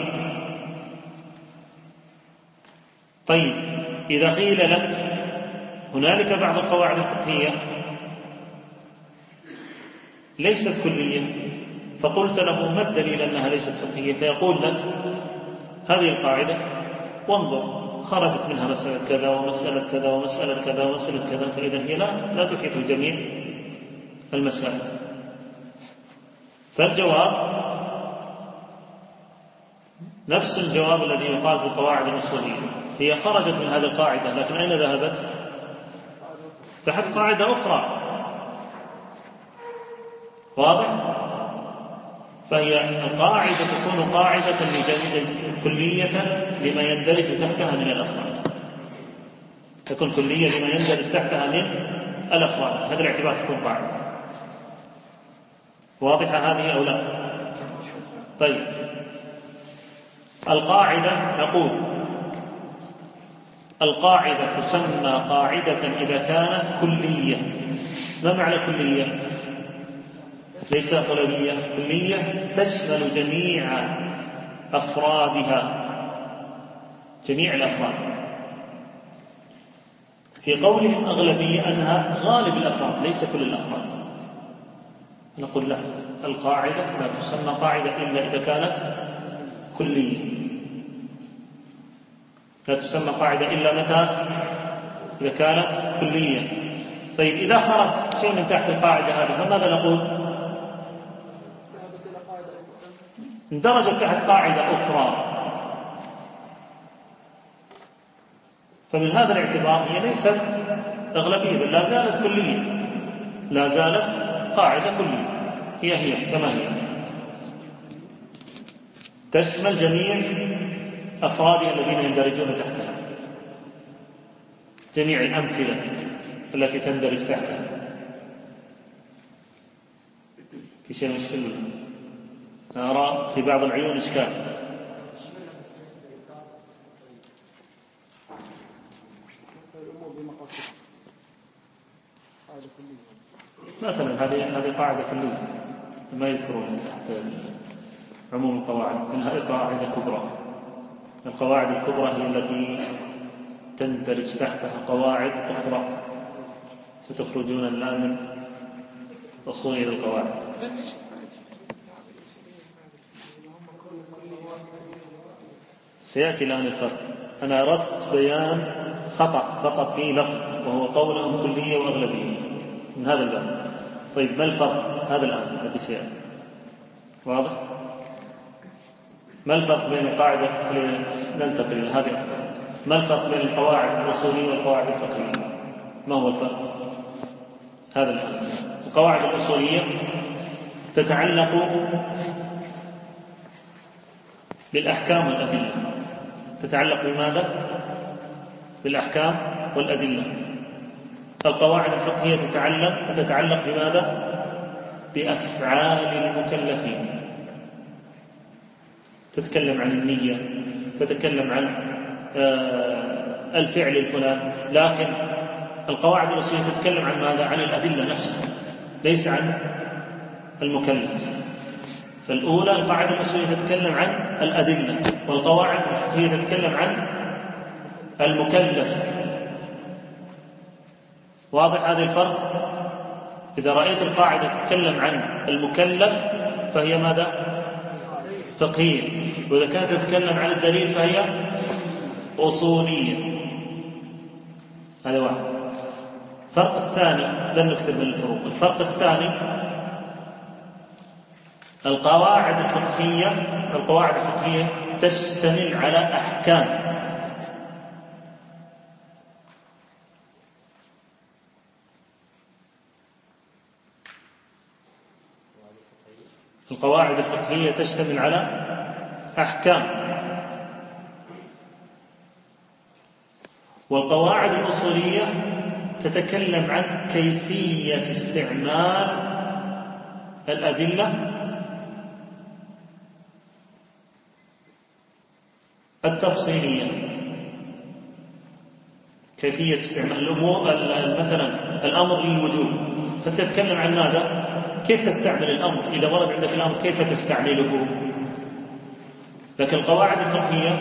طيب، إذا قيل لك هنالك بعض القواعد الفقهية ليست كلية، فقلت له ما الدليل أنها ليست فقهية؟ فيقول لك هذه القاعدة وانظر خرجت منها مسألة كذا ومسألة كذا ومسألة كذا ومسألة كذا، فإذا هي لا, لا تحيط بجميع المسائل. فالجواب نفس الجواب الذي يقال في القواعد الأصولية، هي خرجت من هذه القاعدة لكن أين ذهبت؟ تحت قاعدة أخرى. واضح؟ فهي القاعدة تكون قاعدة كلية لما يندرج تحتها من الأفراد، تكون كلية لما يندرج تحتها من الأفراد، هذا الاعتبار تكون قاعدة. واضحة هذه أو لا؟ طيب، القاعدة نقول القاعدة تسمى قاعدة إذا كانت كلية. ما معنى كلية؟ ليس أغلبية، كلية تشمل جميع أفرادها، جميع الأفراد. في قولهم أغلبية أنها غالب الأفراد ليس كل الأفراد. نقول لا، القاعدة لا تسمى قاعدة إلا إذا كانت كلية، لا تسمى قاعدة إلا متى؟ إذا كانت كلية. طيب، إذا خرج شيء من تحت القاعدة هذه فماذا نقول؟ اندرجت تحت قاعدة أخرى. فمن هذا الاعتبار هي ليست أغلبية بل لا زالت كلية، لا زالت قاعدة كلية، هي هي كما هي، تشمل جميع أفرادها الذين يندرجون تحتها، جميع الأمثلة التي تندرج تحتها. في شيء مشكلة؟ أرى في بعض العيون إشكال. مثلا هذه هذه قاعدة كلية ما يذكرون تحت عموم القواعد، إنها قاعدة كبرى. القواعد الكبرى هي التي تندرج تحتها قواعد أخرى ستخرجون الآن من أصول القواعد. سيأتي الآن الفرق. أنا أردت بيان خطأ فقط في لفظ وهو قولهم كلية وأغلبية من هذا الباب. طيب، ما الفرق؟ هذا الآن الذي سيأتي. واضح؟ ما الفرق بين القاعدة؟ ننتقل إلى هذه الأفضل. ما الفرق بين القواعد الأصولية والقواعد الفقهية؟ ما هو الفرق؟ هذا الآن. القواعد الأصولية تتعلق بالأحكام والأدلة. تتعلق بماذا؟ بالأحكام والأدلة. القواعد الفقهية تتعلق وتتعلق بماذا؟ بأفعال المكلفين. تتكلم عن النية، تتكلم عن الفعل الفلاني. لكن القواعد الأصولية تتكلم عن ماذا؟ عن الأدلة نفسها، ليس عن المكلف. فالأولى القاعدة الأصولية تتكلم عن الأدلة، والقواعد الفقهية تتكلم عن المكلف. واضح هذا الفرق؟ إذا رأيت القاعدة تتكلم عن المكلف فهي ماذا؟ فقهية، وإذا كانت تتكلم عن الدليل فهي أصولية. هذا واحد. الفرق الثاني، لن نكتب من الفروق. الفرق الثاني، القواعد الفقهية القواعد الفقهية تشتمل على أحكام. القواعد الفقهية تشتمل على أحكام، والقواعد الأصولية تتكلم عن كيفية استعمال الأدلة التفصيلية، كيفية استعمال الأمور. مثلا الأمر للوجوب، فتتكلم عن ماذا؟ كيف تستعمل الأمر؟ إذا ورد عندك الأمر كيف تستعمله؟ لكن القواعد الفقهية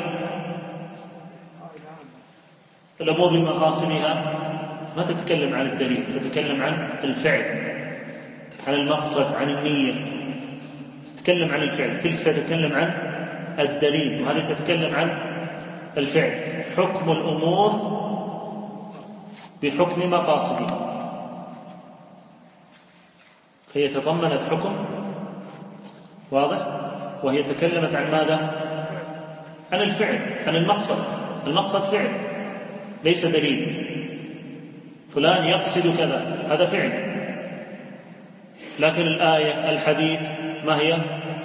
الأمور بمقاصدها ما تتكلم عن الدليل، تتكلم عن الفعل، عن المقصد، عن النية، تتكلم عن الفعل، تلك تتكلم عن الدليل، وهذه تتكلم عن الفعل. حكم الأمور بحكم مقاصدها، فهي تضمنت حكم واضح، وهي تكلمت عن ماذا؟ عن الفعل، عن المقصد. المقصد فعل ليس دليل. فلان يقصد كذا، هذا فعل. لكن الآية الحديث ما هي؟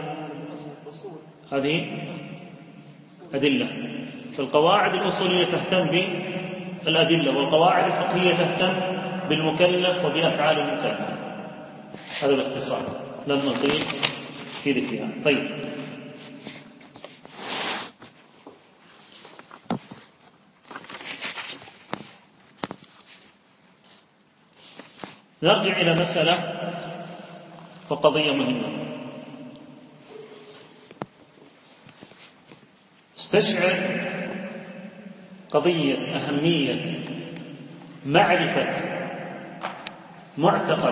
هذه أدلة. فالقواعد الأصولية تهتم بالأدلة، والقواعد الفقهية تهتم بالمكلف وبأفعال المكلف. هذا باختصار، لم نطيل في ذكرها. طيب، نرجع إلى مسألة وقضية مهمة. استشعر قضية أهمية معرفة معتقد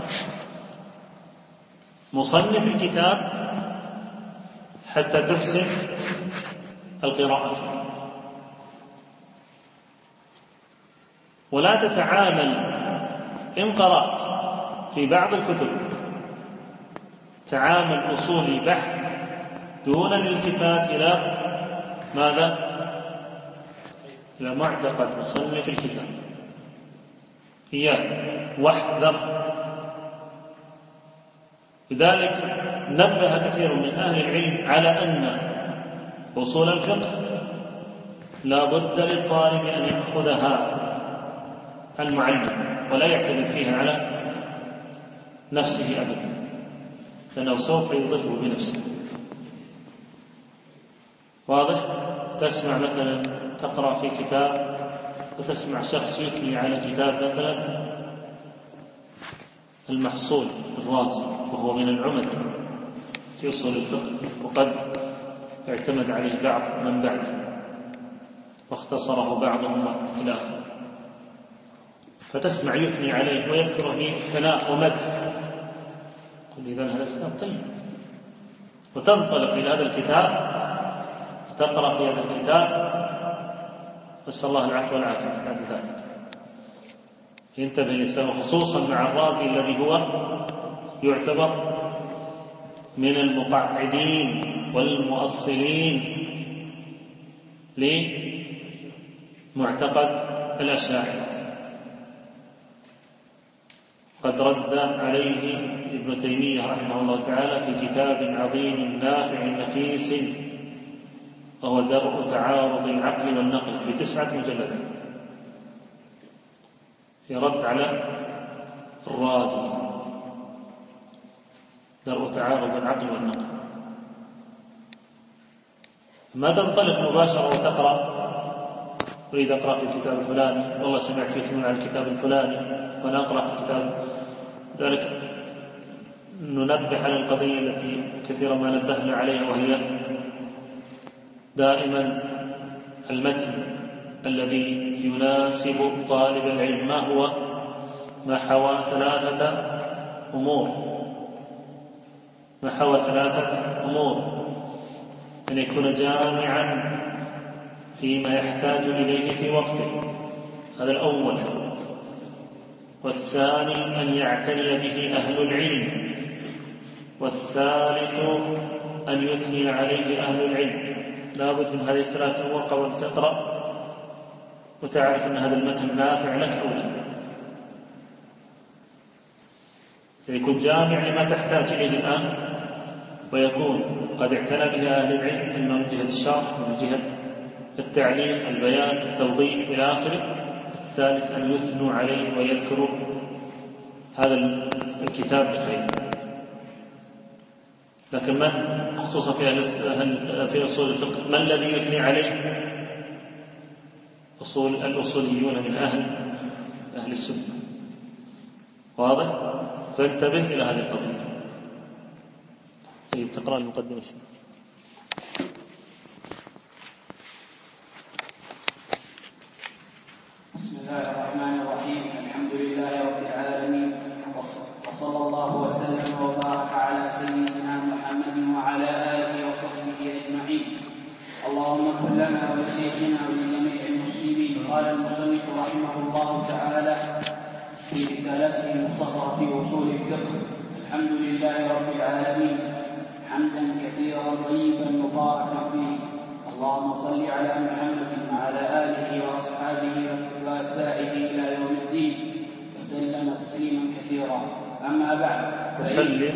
مصنف الكتاب حتى تحسن القراءة فيه، ولا تتعامل إن قرأت في بعض الكتب تعامل أصولي بحت دون الالتفات إلى ماذا؟ إلى معتقد مصنف الكتاب. إياك واحذر. لذلك نبه كثير من أهل العلم على أن أصول الفقه لا بد للطالب أن يأخذها عن معلم ولا يعتمد فيها على نفسه أبدا، لأنه سوف يضر بنفسه. واضح؟ تسمع مثلا تقرأ في كتاب وتسمع شخص يثني على كتاب مثلا المحصول الرازي، وهو من العمد في أصول الفقه، وقد اعتمد عليه بعض من بعده واختصره بعضهم إلى آخره، فتسمع يثني عليه ويذكره به ثناء ومدح، قل إذن هذا الكتاب طيب، وتنطلق إلى هذا الكتاب وتقرأ في هذا الكتاب، نسأل الله العفو والعافية بعد ذلك. ينتبه الإنسان، خصوصا مع الرازي الذي هو يعتبر من المقعدين والمؤصلين لمعتقد الأشاعرة. قد رد عليه ابن تيمية رحمه الله تعالى في كتاب عظيم نافع نفيس، وهو درء تعارض العقل والنقل، في تسعة مجلدات، يرد على الرازي، درء تعارض العقل والنقل. ما تنطلق مباشرة وتقرأ أريد أقرأ في الكتاب الفلاني، والله سمعت فيه ثمن على الكتاب الفلاني وأنا أقرأ في الكتاب ذلك. ننبه على القضية التي كثيرا ما نبهنا عليها، وهي دائما المتن الذي يناسب طالب العلم ما هو؟ ما حوى ثلاثة أمور، ما حوى ثلاثة أمور: أن يكون جامعا فيما يحتاج إليه في وقته، هذا الأول. والثاني أن يعتني به أهل العلم. والثالث أن يثني عليه أهل العلم. لا بد من هذه الثلاث أمور قبل أن تقرأ وتعرف أن هذا المتن نافع لك أو لا، فيكون جامع لما تحتاج إليه الآن، ويكون قد اعتنى به أهل العلم، إما من جهة الشرح ومن جهة التعليق، البيان، التوضيح إلى آخره. الثالث أن يثنوا عليه ويذكروا هذا الكتاب بخير. لكن من خصوصا في في أصول الفقه من الذي يثني عليه؟ أصول الأصوليون من أهل أهل السنة. واضح؟ فانتبه إلى هذه القضية. طيب، تقرأ المقدمة. بسم الله الرحمن الرحيم. الحمد لله رب العالمين، وصلى الله وسلم وبارك على سيدنا محمد واغفر لنا ولشيخنا ولجميع المسلمين. قال المصنف رحمه الله تعالى في رسالته المختصرة في أصول الفقه: الحمد لله رب العالمين حمدا كثيرا طيبا مباركا فيه، اللهم صل على محمد وعلى آله وأصحابه وأتباعه إلى يوم الدين وسلم تسليما كثيرا. أما بعد وسلم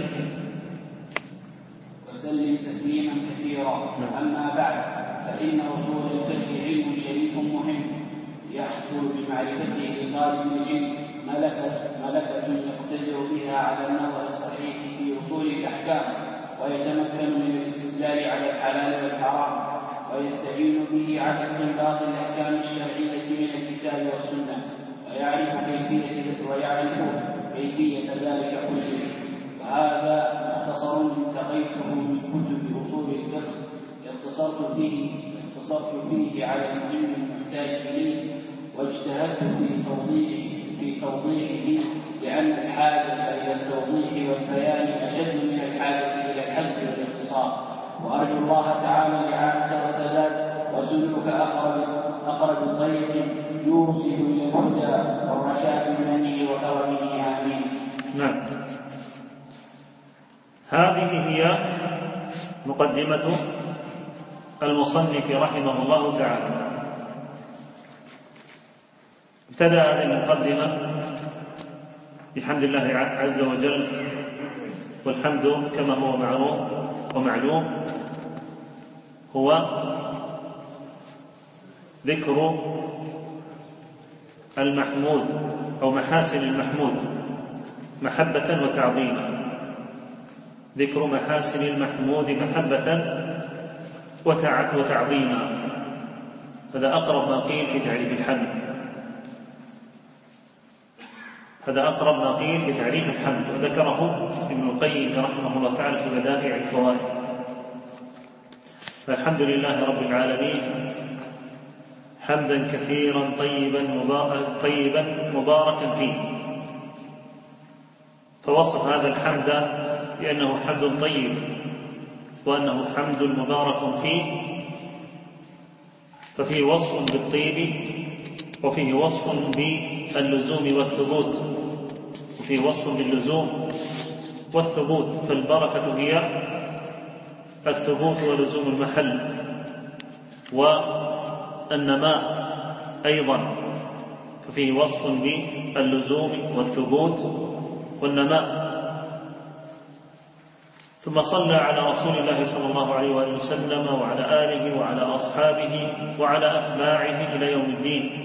وسلم تسليما كثيرا. أما بعد فإن أصول الفقه علم شريف مهم يحصل بمعرفته لطالب العلم ملكة ملكة يقتدر بها على النظر الصحيح في أصول الأحكام، ويتمكن من الاستدلال على الحلال والحرام، ويستعين به على استنباط الأحكام الشرعية من الكتاب والسنة، ويعرف كيفية ويعرف كيفية ذلك كله. وهذا مختصر انتقيته من كتب أصول الفقه اختصرت فيه اختصرت فيه على المهم المحتاج إليه، واجتهدت في توضيحه في توضيحه لأن الحاجة إلى التوضيح والبيان أشد من الحاجة إلى الحد والاختصار. وأرجو الله تعالى الإعانة والسداد وسلوك أقرب أقرب طريق يوصل إلى الهدى والرشاد بمنه وكرمه. آمين. نعم. هذه هي مقدمة المصنف رحمه الله تعالى. ابتدأ هذه المقدمة بحمد الله عز وجل، والحمد كما هو معروف ومعلوم هو ذكر المحمود أو محاسن المحمود محبة وتعظيما. ذكر محاسن المحمود محبة وتعظيما، هذا أقرب ما قيل في تعريف الحمد. هذا أقرب ما قيل في تعريف الحمد، وذكره ابن القيم رحمه الله تعالى في بدائع الفوائد. فالحمد لله رب العالمين حمدا كثيرا طيبا مباركا, طيبا مباركا فيه. فوصف هذا الحمد بأنه حمد طيب، وأنه حمد مبارك فيه، ففيه وصف بالطيب، وفيه وصف باللزوم والثبوت، وفيه وصف باللزوم والثبوت. فالبركة هي الثبوت ولزوم المحل، والنماء أيضا ففيه وصف باللزوم والثبوت والنماء. ثم صلى على رسول الله صلى الله عليه وآله وسلم وعلى آله وعلى أصحابه وعلى أتباعه إلى يوم الدين،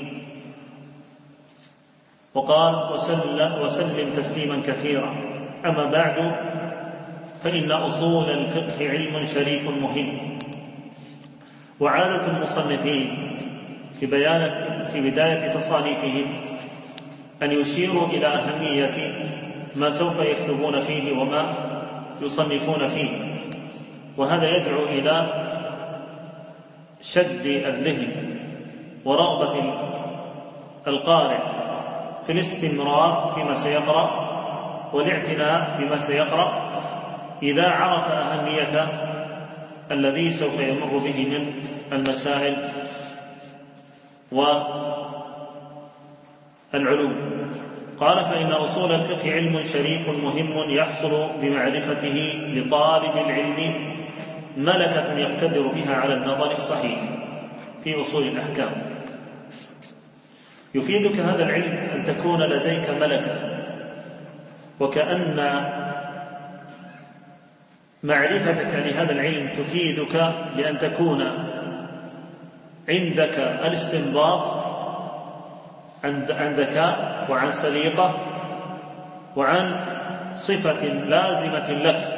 وقال وسلم, وسلم تسليما كثيرا. أما بعد فإن أصول الفقه علم شريف مهم. وعادة المصنفين في, في بداية تصانيفهم أن يشيروا إلى أهمية ما سوف يكتبون فيه وما يصنفون فيه، وهذا يدعو إلى شد الذهن ورغبة القارئ في الاستمرار فيما سيقرأ والاعتناء بما سيقرأ إذا عرف أهمية الذي سوف يمر به من المسائل والعلوم. قال فإن أصول الفقه علم شريف مهم يحصل بمعرفته لطالب العلم ملكة يقتدر بها على النظر الصحيح في أصول الأحكام. يفيدك هذا العلم أن تكون لديك ملكة، وكأن معرفتك لهذا العلم تفيدك لأن تكون عندك الاستنباط عن ذكاء وعن سليقة وعن صفة لازمة لك،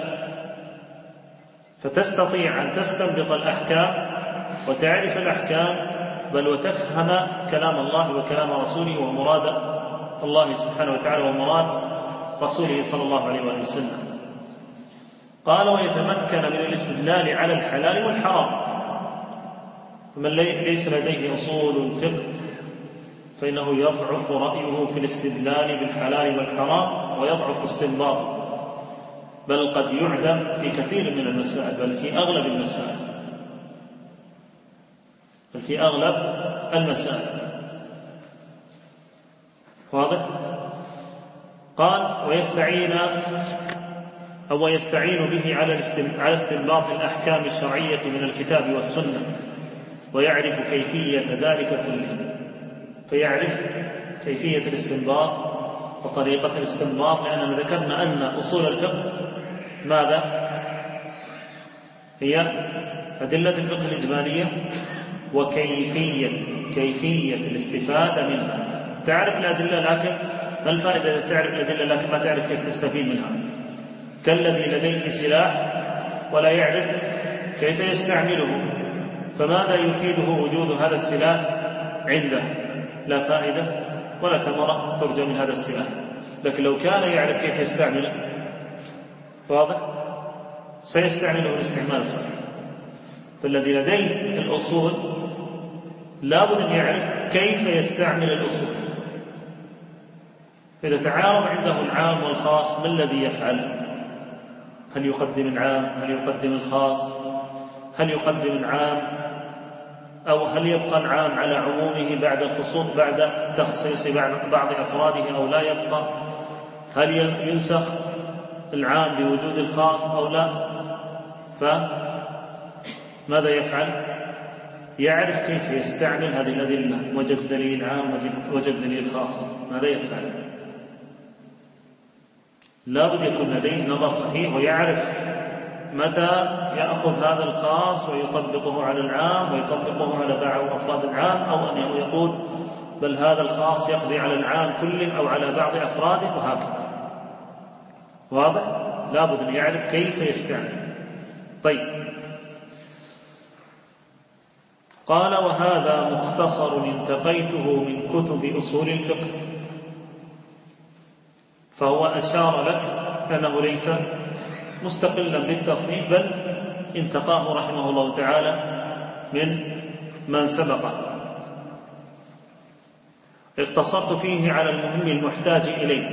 فتستطيع أن تستنبط الأحكام وتعرف الأحكام، بل وتفهم كلام الله وكلام رسوله ومراد الله سبحانه وتعالى ومراد رسوله صلى الله عليه وسلم. قال ويتمكن من الاستدلال على الحلال والحرام. ومن ليس لديه أصول الفقه فإنه يضعف رأيه في الاستدلال بالحلال والحرام، ويضعف استنباطه، بل قد يعدم في كثير من المسائل، بل في أغلب المسائل. بل في أغلب المسائل. واضح؟ قال ويستعين أو يستعين به على استنباط الأحكام الشرعية من الكتاب والسنة ويعرف كيفية ذلك كله. فيعرف كيفية الاستنباط وطريقة الاستنباط، لأننا ذكرنا أن أصول الفقه ماذا؟ هي أدلة الفقه الإجمالية وكيفية كيفية الاستفادة منها. تعرف الأدلة لكن ما الفائدة إذا تعرف الأدلة لكن ما تعرف كيف تستفيد منها؟ كالذي لديه سلاح ولا يعرف كيف يستعمله، فماذا يفيده وجود هذا السلاح عنده؟ لا فائدة ولا ثمرة ترجى من هذا السلاح. لكن لو كان يعرف كيف يستعمله، واضح، سيستعمله الاستعمال الصحيح. فالذي لديه الأصول لابد أن يعرف كيف يستعمل الأصول. إذا تعارض عنده العام والخاص ما الذي يفعل؟ هل يقدم العام؟ هل يقدم الخاص؟ هل يقدم العام أو هل يبقى العام على عمومه بعد الخصوص بعد تخصيص بعض أفراده أو لا يبقى؟ هل ينسخ العام بوجود الخاص أو لا؟ فماذا يفعل؟ يعرف كيف يستعمل هذه الأدلة. وجد دليل عام وجد دليل خاص، ماذا يفعل؟ لابد يكون لديه نظر صحيح ويعرف متى يأخذ هذا الخاص ويطبقه على العام ويطبقه على بعض أفراد العام، أو أنه يقول بل هذا الخاص يقضي على العام كله أو على بعض أفراده، وهكذا. واضح؟ لابد أن يعرف كيف يستعمل. طيب، قال وهذا مختصر انتقيته من كتب أصول الفقه. فهو أشار لك أنه ليس مستقلا بالتصنيف، بل انتقاه رحمه الله تعالى من من سبقه. اقتصرت فيه على المهم المحتاج إليه،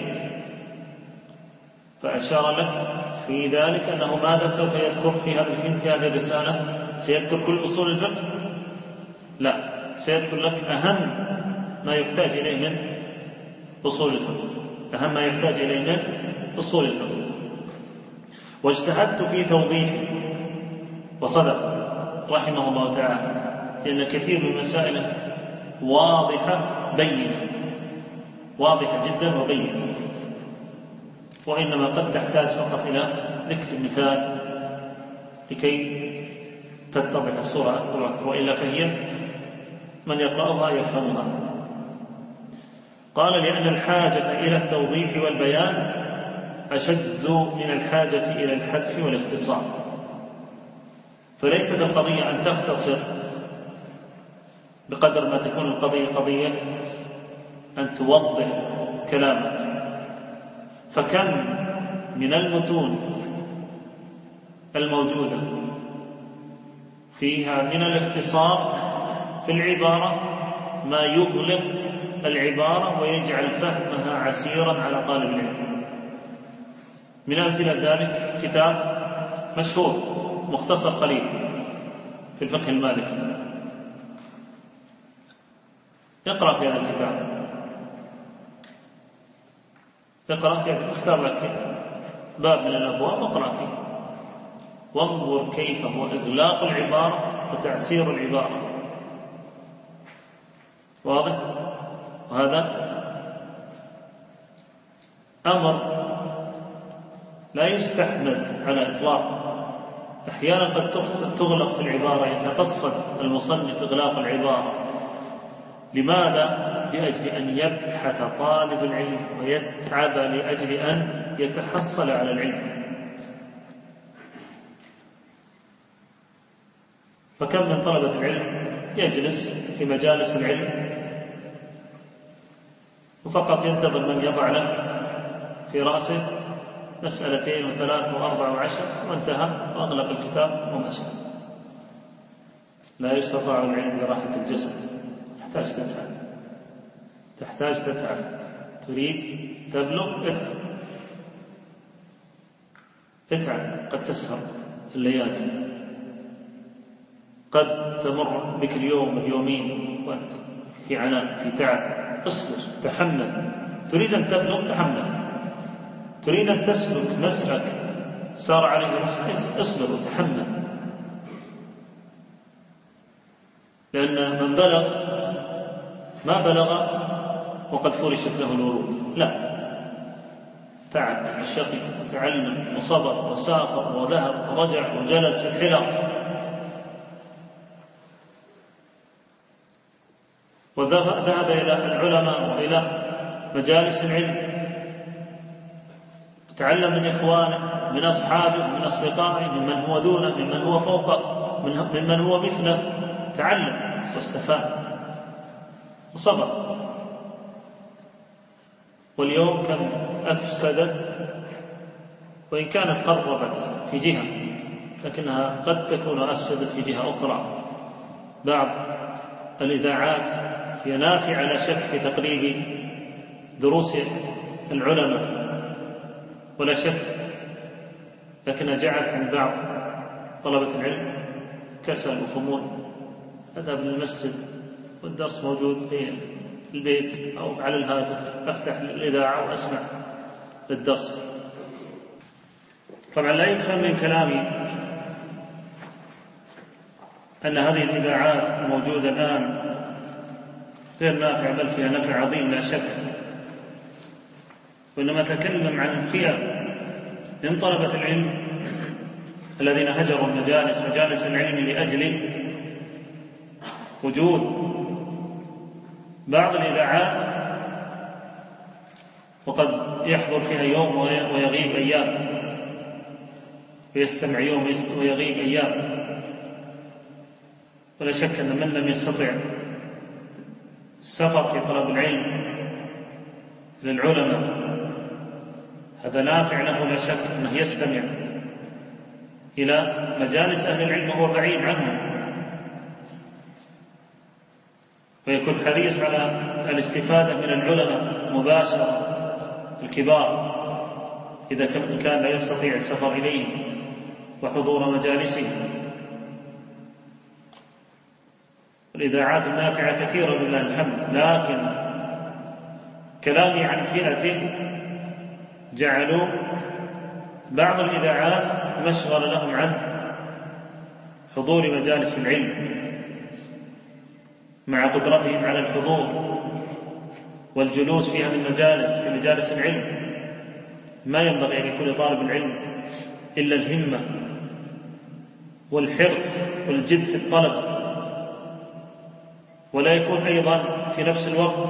فأشار لك في ذلك أنه ماذا سوف يذكر في هذه في هذه الرسالة؟ سيذكر كل أصول الفقه؟ لا، سيذكر لك أهم ما يحتاج إليه من أصول الفقه، أهم ما يحتاج إليه من أصول الفقه. واجتهدت في توضيحه وصدق رحمه الله تعالى، لأن كثير من مسائله واضحة بينة، واضحة جدا وبينة، وإنما قد تحتاج فقط إلى ذكر مثال لكي تتضح الصورة أكثر وأكثر، وإلا فهي من يقرأها يفهمها. قال لأن الحاجة إلى التوضيح والبيان أشد من الحاجة إلى الحذف والاختصار. فليست القضية أن تختصر بقدر ما تكون القضية قضية أن توضح كلامك. فكم من المتون الموجودة فيها من الاختصار في العبارة ما يغلق العبارة ويجعل فهمها عسيرا على طالب العلم. من أمثلة ذلك كتاب مشهور مختصر خليل في الفقه المالكي. اقرأ في هذا الكتاب، اقرأ فيه، اختار لك باب من الأبواب واقرأ فيه، وانظر كيف هو إغلاق العبارة وتعسير العبارة. واضح؟ وهذا أمر لا يستحمل على إطلاق. أحيانا قد تغلق في العبارة، يتقصد المصنف إغلاق العبارة. لماذا؟ لأجل أن يبحث طالب العلم ويتعب لأجل أن يتحصل على العلم. فكم من طلبة العلم يجلس في مجالس العلم وفقط ينتظر من يضع له في رأسه مسألتين وثلاث وأربع وعشر وانتهى وأغلق الكتاب ومشى. لا يستطاع العلم براحة الجسد، تحتاج تتعب، تحتاج تتعب. تريد تبلغ، اتعب اتعب. قد تسهر الليالي، قد تمر بك اليوم اليومين وأنت في عناء في تعب، اصبر تحمل. تريد أن تبلغ تحمل، تريد أن تسلك مسلك سار عليه الرسول اصبر وتحمل. لأن من بلغ ما بلغ وقد فرشت له الورود، لا، تعب وشقي وتعلم وصبر وسافر وذهب ورجع وجلس في الحلق وذهب إلى العلماء وإلى مجالس العلم، تعلم من إخوانه، من أصحابه، من أصدقائه، ممن هو دونه، ممن هو فوقه، ممن هو مثله، تعلم واستفاد وصبر. واليوم كم أفسدت، وإن كانت قربت في جهة لكنها قد تكون أفسدت في جهة أخرى. بعض الإذاعات هي نافعة لا شك في تقريب دروس العلماء ولا شك، لكنها جعلت عند بعض طلبة العلم كسل وخمول، أذهب للمسجد والدرس موجود في البيت أو على الهاتف، أفتح الإذاعة وأسمع للدرس. طبعا لا يفهم من كلامي أن هذه الإذاعات الموجودة الآن غير نافعة، بل فيها نفع عظيم لا شك، وإنما أتكلم عن فئة من طلبة العلم الذين هجروا المجالس مجالس العلم لأجل وجود بعض الإذاعات وقد يحضر فيها يوم ويغيب أيام، ويستمع يوم ويغيب أيام. ولا شك أن من لم يستطع السفر في طلب العلم للعلماء هذا نافع له لا شك، أنه يستمع إلى مجالس أهل العلم وهو بعيد عنهم، ويكون حريص على الاستفادة من العلماء مباشرة الكبار إذا كان لا يستطيع السفر إليهم وحضور مجالسهم. الإذاعات النافعة كثيرة لله الحمد، لكن كلامي عن فئة جعلوا بعض الإذاعات مشغل لهم عن حضور مجالس العلم مع قدرتهم على الحضور والجلوس في هذه المجالس في مجالس العلم. ما ينبغي أن يكون طالب العلم إلا الهمة والحرص والجد في الطلب، ولا يكون أيضا في نفس الوقت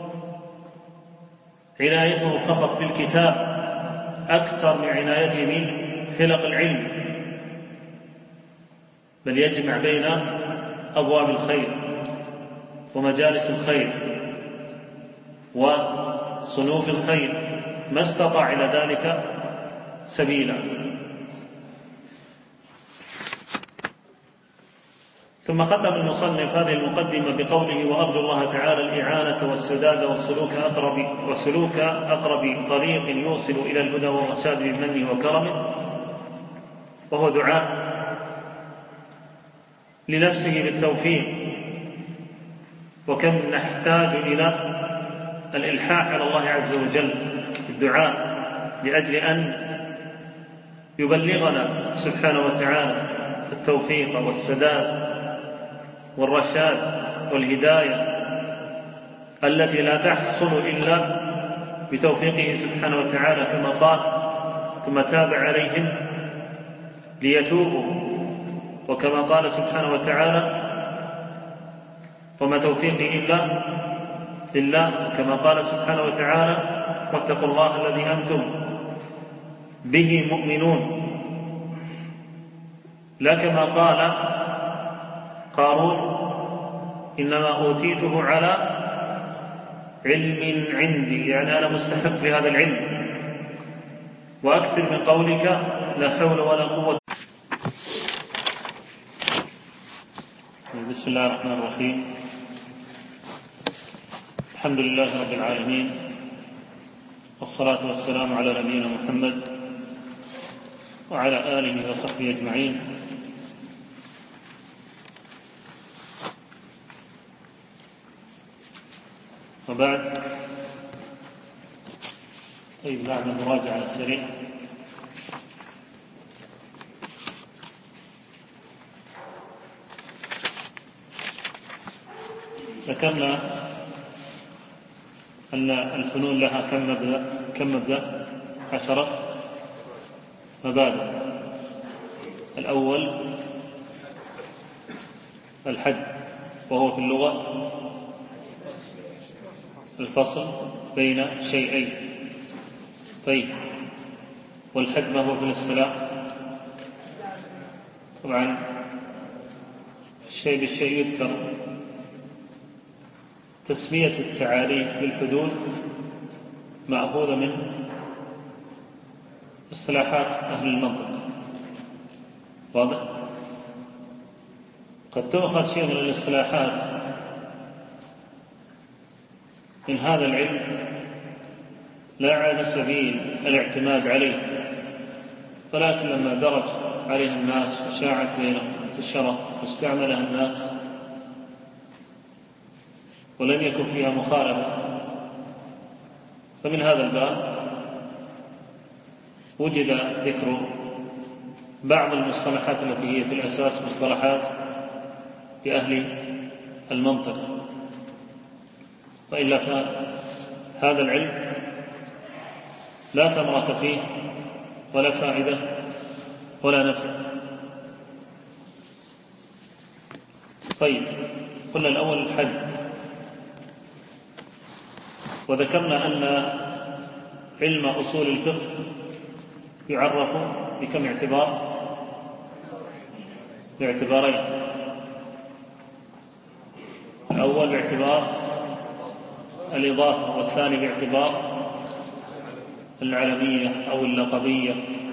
عنايته فقط بالكتاب أكثر من عنايته بحلق العلم، بل يجمع بين أبواب الخير ومجالس الخير وصنوف الخير ما استطاع إلى ذلك سبيلا. ثم ختم المصنف هذه المقدمة بقوله: وأرجو الله تعالى الإعانة والسداد والسلوك أقرب, وسلوك أقرب طريق يوصل إلى الهدى والرشاد بمنه وكرمه. وهو دعاء لنفسه بالتوفيق، وكم نحتاج إلى الإلحاح على الله عز وجل الدعاء لأجل أن يبلغنا سبحانه وتعالى التوفيق والسداد والرشاد والهداية التي لا تحصل إلا بتوفيقه سبحانه وتعالى، كما قال: ثم تاب عليهم ليتوبوا، وكما قال سبحانه وتعالى: وما توفيقي إلا بالله، وكما قال سبحانه وتعالى: واتقوا الله الذي أنتم به مؤمنون. لا كما قال قارون: إنما أوتيته على علم عندي، يعني أنا مستحق لهذا العلم. وأكثر من قولك لا حول ولا قوة. بسم الله الرحمن الرحيم. الحمد لله رب العالمين، والصلاة والسلام على نبينا محمد وعلى آله وصحبه أجمعين. وبعد. طيب نعمل مراجعة على السريع. ذكرنا أن الفنون لها كم مبدأ كم مبدأ عشرة مبادئ. الأول الحد، وهو في اللغة الفصل بين شيئين. طيب والحد ما هو في الاصطلاح؟ طبعا الشيء بالشيء يذكر. تسمية التعاريف بالحدود مأخوذة من اصطلاحات أهل المنطق، واضح؟ قد تؤخذ شيء من الاصطلاحات من هذا العلم لا على سبيل الاعتماد عليه، ولكن لما درج عليها الناس وشاعت بينهم انتشرت واستعملها الناس ولم يكن فيها مخالفة، فمن هذا الباب وجد ذكر بعض المصطلحات التي هي في الأساس مصطلحات لأهل المنطق، وإلا فهذا العلم لا ثمرة فيه ولا فائدة ولا نفع. طيب قلنا الأول الحد، وذكرنا أن علم أصول الفقه يعرف بكم اعتبار؟ باعتبارين. الأول باعتبار الإضافة، والثاني باعتبار العلمية أو اللقبية.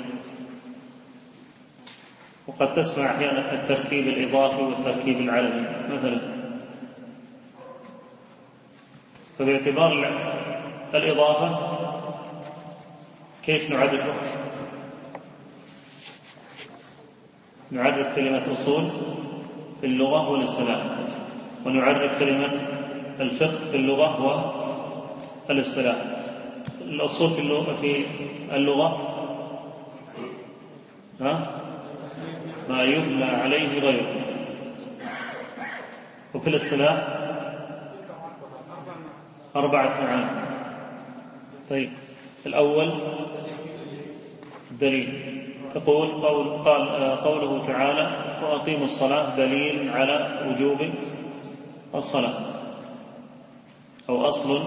وقد تسمع أحيانا التركيب الإضافي والتركيب العلمي مثلا. فباعتبار الإضافة كيف نعرفه؟ نعرف كلمة أصول في اللغة والاصطلاح، ونعرف كلمة الفقه في اللغة والاصطلاح. الأصول في اللغة, في اللغة ها؟ ما يبنى عليه غيره، وفي الاصطلاح أربعة معاني. طيب الأول الدليل، تقول قول قال قوله تعالى وأقيموا الصلاة دليل على وجوب الصلاة، أو أصل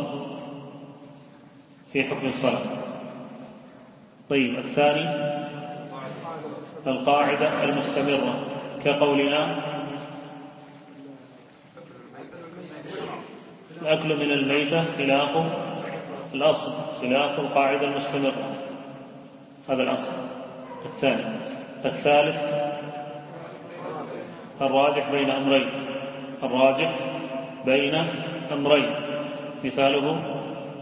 في حكم الصلاة. طيب الثاني القاعدة المستمرة، كقولنا الأكل من الميتة خلاف الأصل، خلاف القاعدة المستمرة، هذا الأصل الثاني. الثالث الراجح بين أمرين، الراجح بين أمرين، مثاله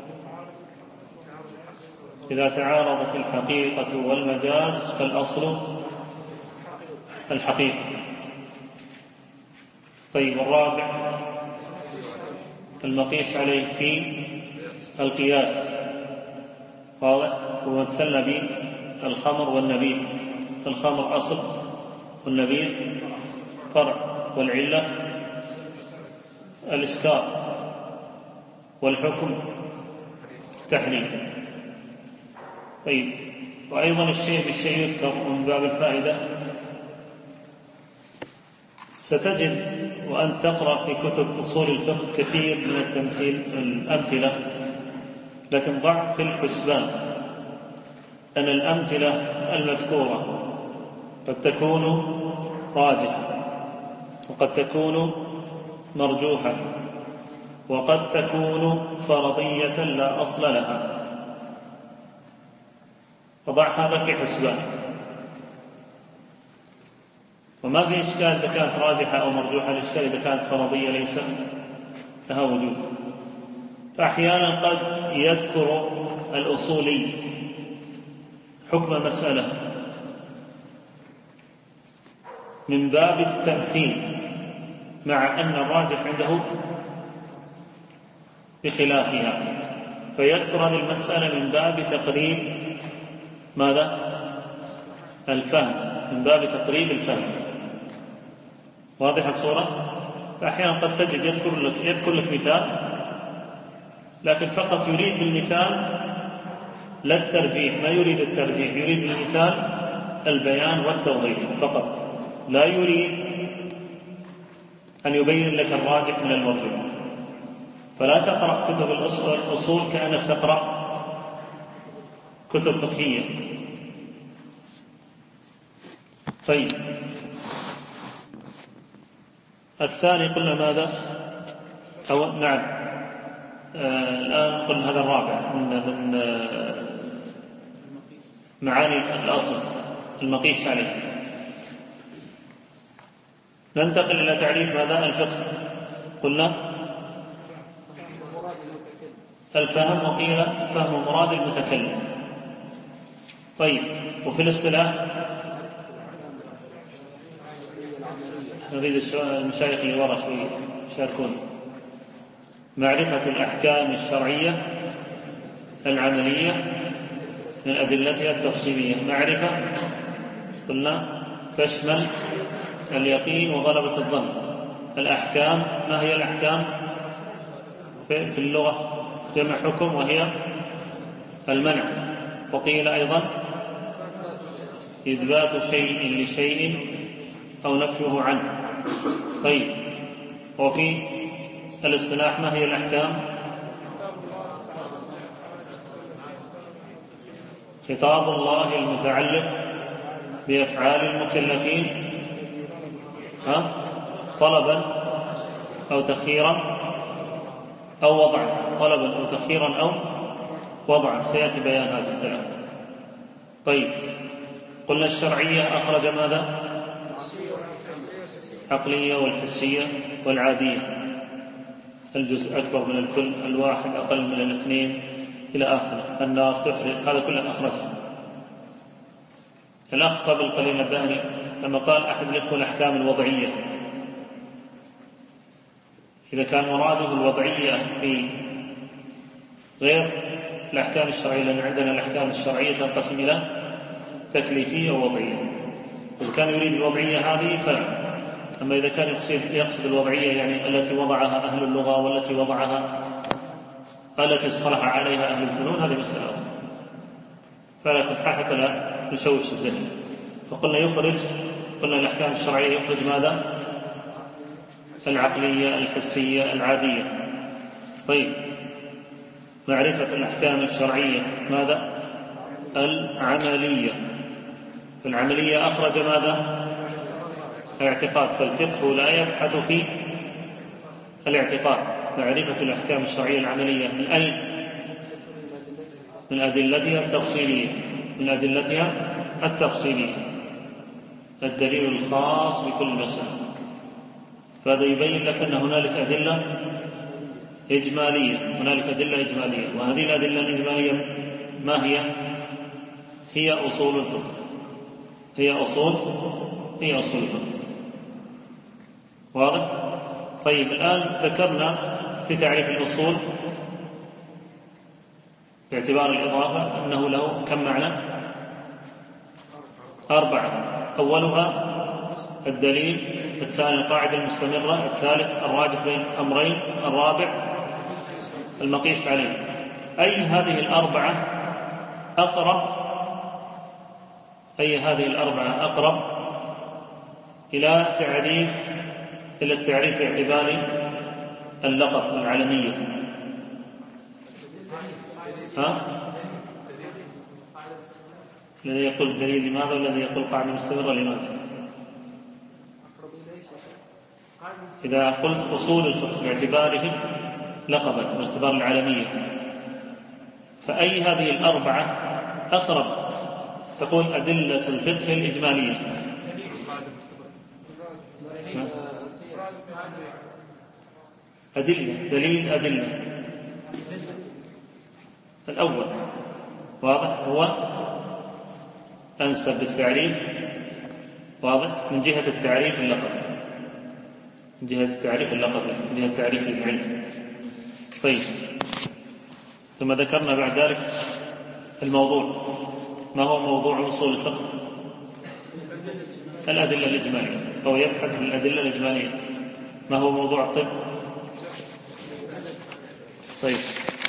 إذا تعارضت الحقيقة والمجاز فالأصل الحقيقة. طيب الرابع المقيس عليه في القياس، واضح؟ ومثلنا به الخمر والنبيذ، الخمر أصل والنبيذ فرع، والعلة الإسكار، والحكم تحريم. طيب وأيضا الشيء بالشيء يذكر من باب الفائدة. ستجد وأن تقرأ في كتب أصول الفقه كثير من التمثيل الأمثلة، لكن ضع في الحسبان أن الأمثلة المذكورة قد تكون راجحة، وقد تكون مرجوحة، وقد تكون فرضية لا أصل لها، فضع هذا في حسبان. وما في إشكال إذا كانت راجحة أو مرجوحة، الإشكال إذا كانت فرضية ليس لها وجود. فأحيانا قد يذكر الأصولي حكم مسألة من باب التمثيل، مع أن الراجح عنده بخلافها، فيذكر هذه المسألة من باب تقريب ماذا؟ الفهم، من باب تقريب الفهم. واضح الصورة؟ فأحيانا قد تجد يذكر لك, يذكر لك مثال، لكن فقط يريد بالمثال لا الترجيح، ما يريد الترجيح، يريد بالمثال البيان والتوضيح فقط، لا يريد أن يبين لك الراجح من المرجوح. فلا تقرأ كتب الأصول كأنك تقرأ كتب فقهية. طيب، الثاني قلنا ماذا؟ أو نعم، آه الآن قلنا هذا الرابع من, من آه معاني الأصل المقيس عليه. ننتقل إلى تعريف ماذا؟ الفقه. قلنا الفهم، وقيل فهم مراد المتكلم. طيب، وفي الاصطلاح نريد المشايخ اللي وراء شوي يشاركون. معرفة الأحكام الشرعية العملية من أدلتها التفصيلية. معرفة قلنا تشمل اليقين وغلبة الظن. الأحكام، ما هي الأحكام في اللغة؟ جمع حكم، وهي المنع. وقيل أيضا إثبات شيء لشيء أو نفيه عنه. طيب، وفي الاصطلاح ما هي الأحكام؟ خطاب الله المتعلق بأفعال المكلفين ها؟ طلبا أو تخييرا أو وضعا، طلبا أو تخييرا أو وضعا، سيأتي بيان هذه الثلاثة. طيب، قلنا الشرعية أخرج ماذا؟ عقلية والحسية والعادية، الجزء أكبر من الكل، الواحد أقل من الاثنين إلى آخره، النار تحرق، هذا كله أخرجه. الأخ قبل قليل نبهني لما قال أحد الإخوة الأحكام الوضعية، إذا كان مراده الوضعية في غير الأحكام الشرعية، لأن عندنا الأحكام الشرعية تنقسم إلى تكليفية ووضعية، إذا كان يريد الوضعية هذه فلا. أما إذا كان يقصد الوضعية يعني التي وضعها أهل اللغة والتي وضعها التي اصطلح عليها أهل الفنون، هذه مسألة، فلكن حتى لا نشوش الذهن. فقلنا يخرج، قلنا الأحكام الشرعية يخرج ماذا؟ العقلية، الحسية، العادية. طيب، معرفة الأحكام الشرعية ماذا؟ العملية. العملية أخرج ماذا؟ الاعتقاد. فالفقه لا يبحث في الاعتقاد. معرفة الأحكام الشرعية العملية من أين؟ من أدلتها التفصيلية، من أدلتها التفصيلية، الدليل الخاص بكل مسألة. فهذا يبين لك أن هنالك أدلة إجمالية، هنالك أدلة إجمالية، وهذه الأدلة الإجمالية ما هي؟ هي أصول الفقه، هي أصول هي أصول الفقه. واضح؟ طيب، الآن ذكرنا في تعريف الأصول باعتبار الإضافة أنه له كم معنى؟ أربعة. أولها الدليل، الثاني القاعدة المستمرة، الثالث الراجح بين أمرين، الرابع المقيس عليه. أي هذه الأربعة أقرب أي هذه الأربعة أقرب إلى تعريف إلى التعريف باعتبار اللقب العلمية؟ ها؟ الذي يقول الدليل لماذا، والذي يقول قاعدة مستمرة لماذا؟ إذا قلت أصول الفقه باعتباره لقبا باعتبار العالمية، فأي هذه الأربعة أقرب؟ تقول أدلة الفقه الإجمالية. أدلة، دليل، أدلة. الأول واضح، هو أنسب بالتعريف، واضح، من جهة التعريف اللقب، من جهة التعريف اللقب، من جهة التعريف العلم. طيب، ثم ذكرنا بعد ذلك الموضوع. ما هو موضوع أصول الفقه؟ الأدلة الإجمالية، هو يبحث عن الأدلة الإجمالية. ما هو موضوع الطب؟ طيب،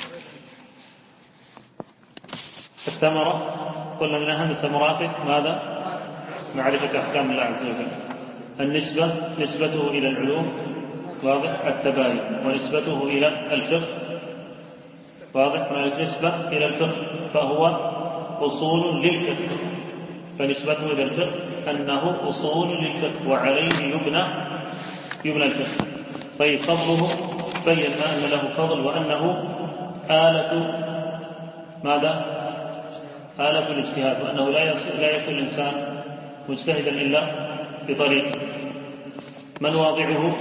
الثمرة قلنا من أهم ثمراته ماذا؟ معرفة أحكام الله عز وجل. النسبة نسبته إلى العلوم واضح، التباين، ونسبته إلى الفقه واضح، هنالك نسبة إلى الفقه فهو أصول للفقه، فنسبته إلى الفقه أنه أصول للفقه وعليه يبنى يبنى الفقه. طيب، فضله بينا أن له فضل وأنه آلة ماذا؟ آلة الاجتهاد، وأنه لا لا يكون الإنسان مجتهدا إلا بطريق. من واضعه؟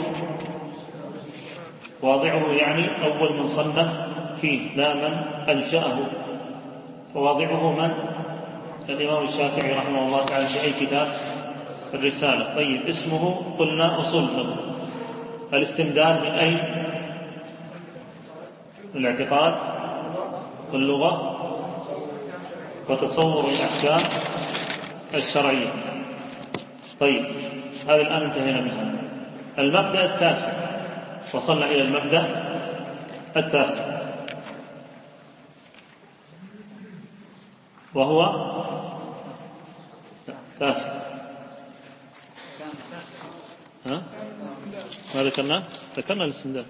واضعه يعني أول من صنف فيه، لا من أنشأه. فواضعه من؟ الإمام الشافعي رحمه الله تعالى في أي كتاب؟ الرسالة. طيب، اسمه قلنا أصول الفقه. الاستمداد من أي؟ الاعتقاد واللغة وتصور الأحكام الشرعية. طيب، هذا الآن انتهينا منها. المبدأ التاسع، وصلنا إلى المبدأ التاسع، وهو تاسع. ها؟ ما ذكرنا؟ ذكرنا الاستمداد.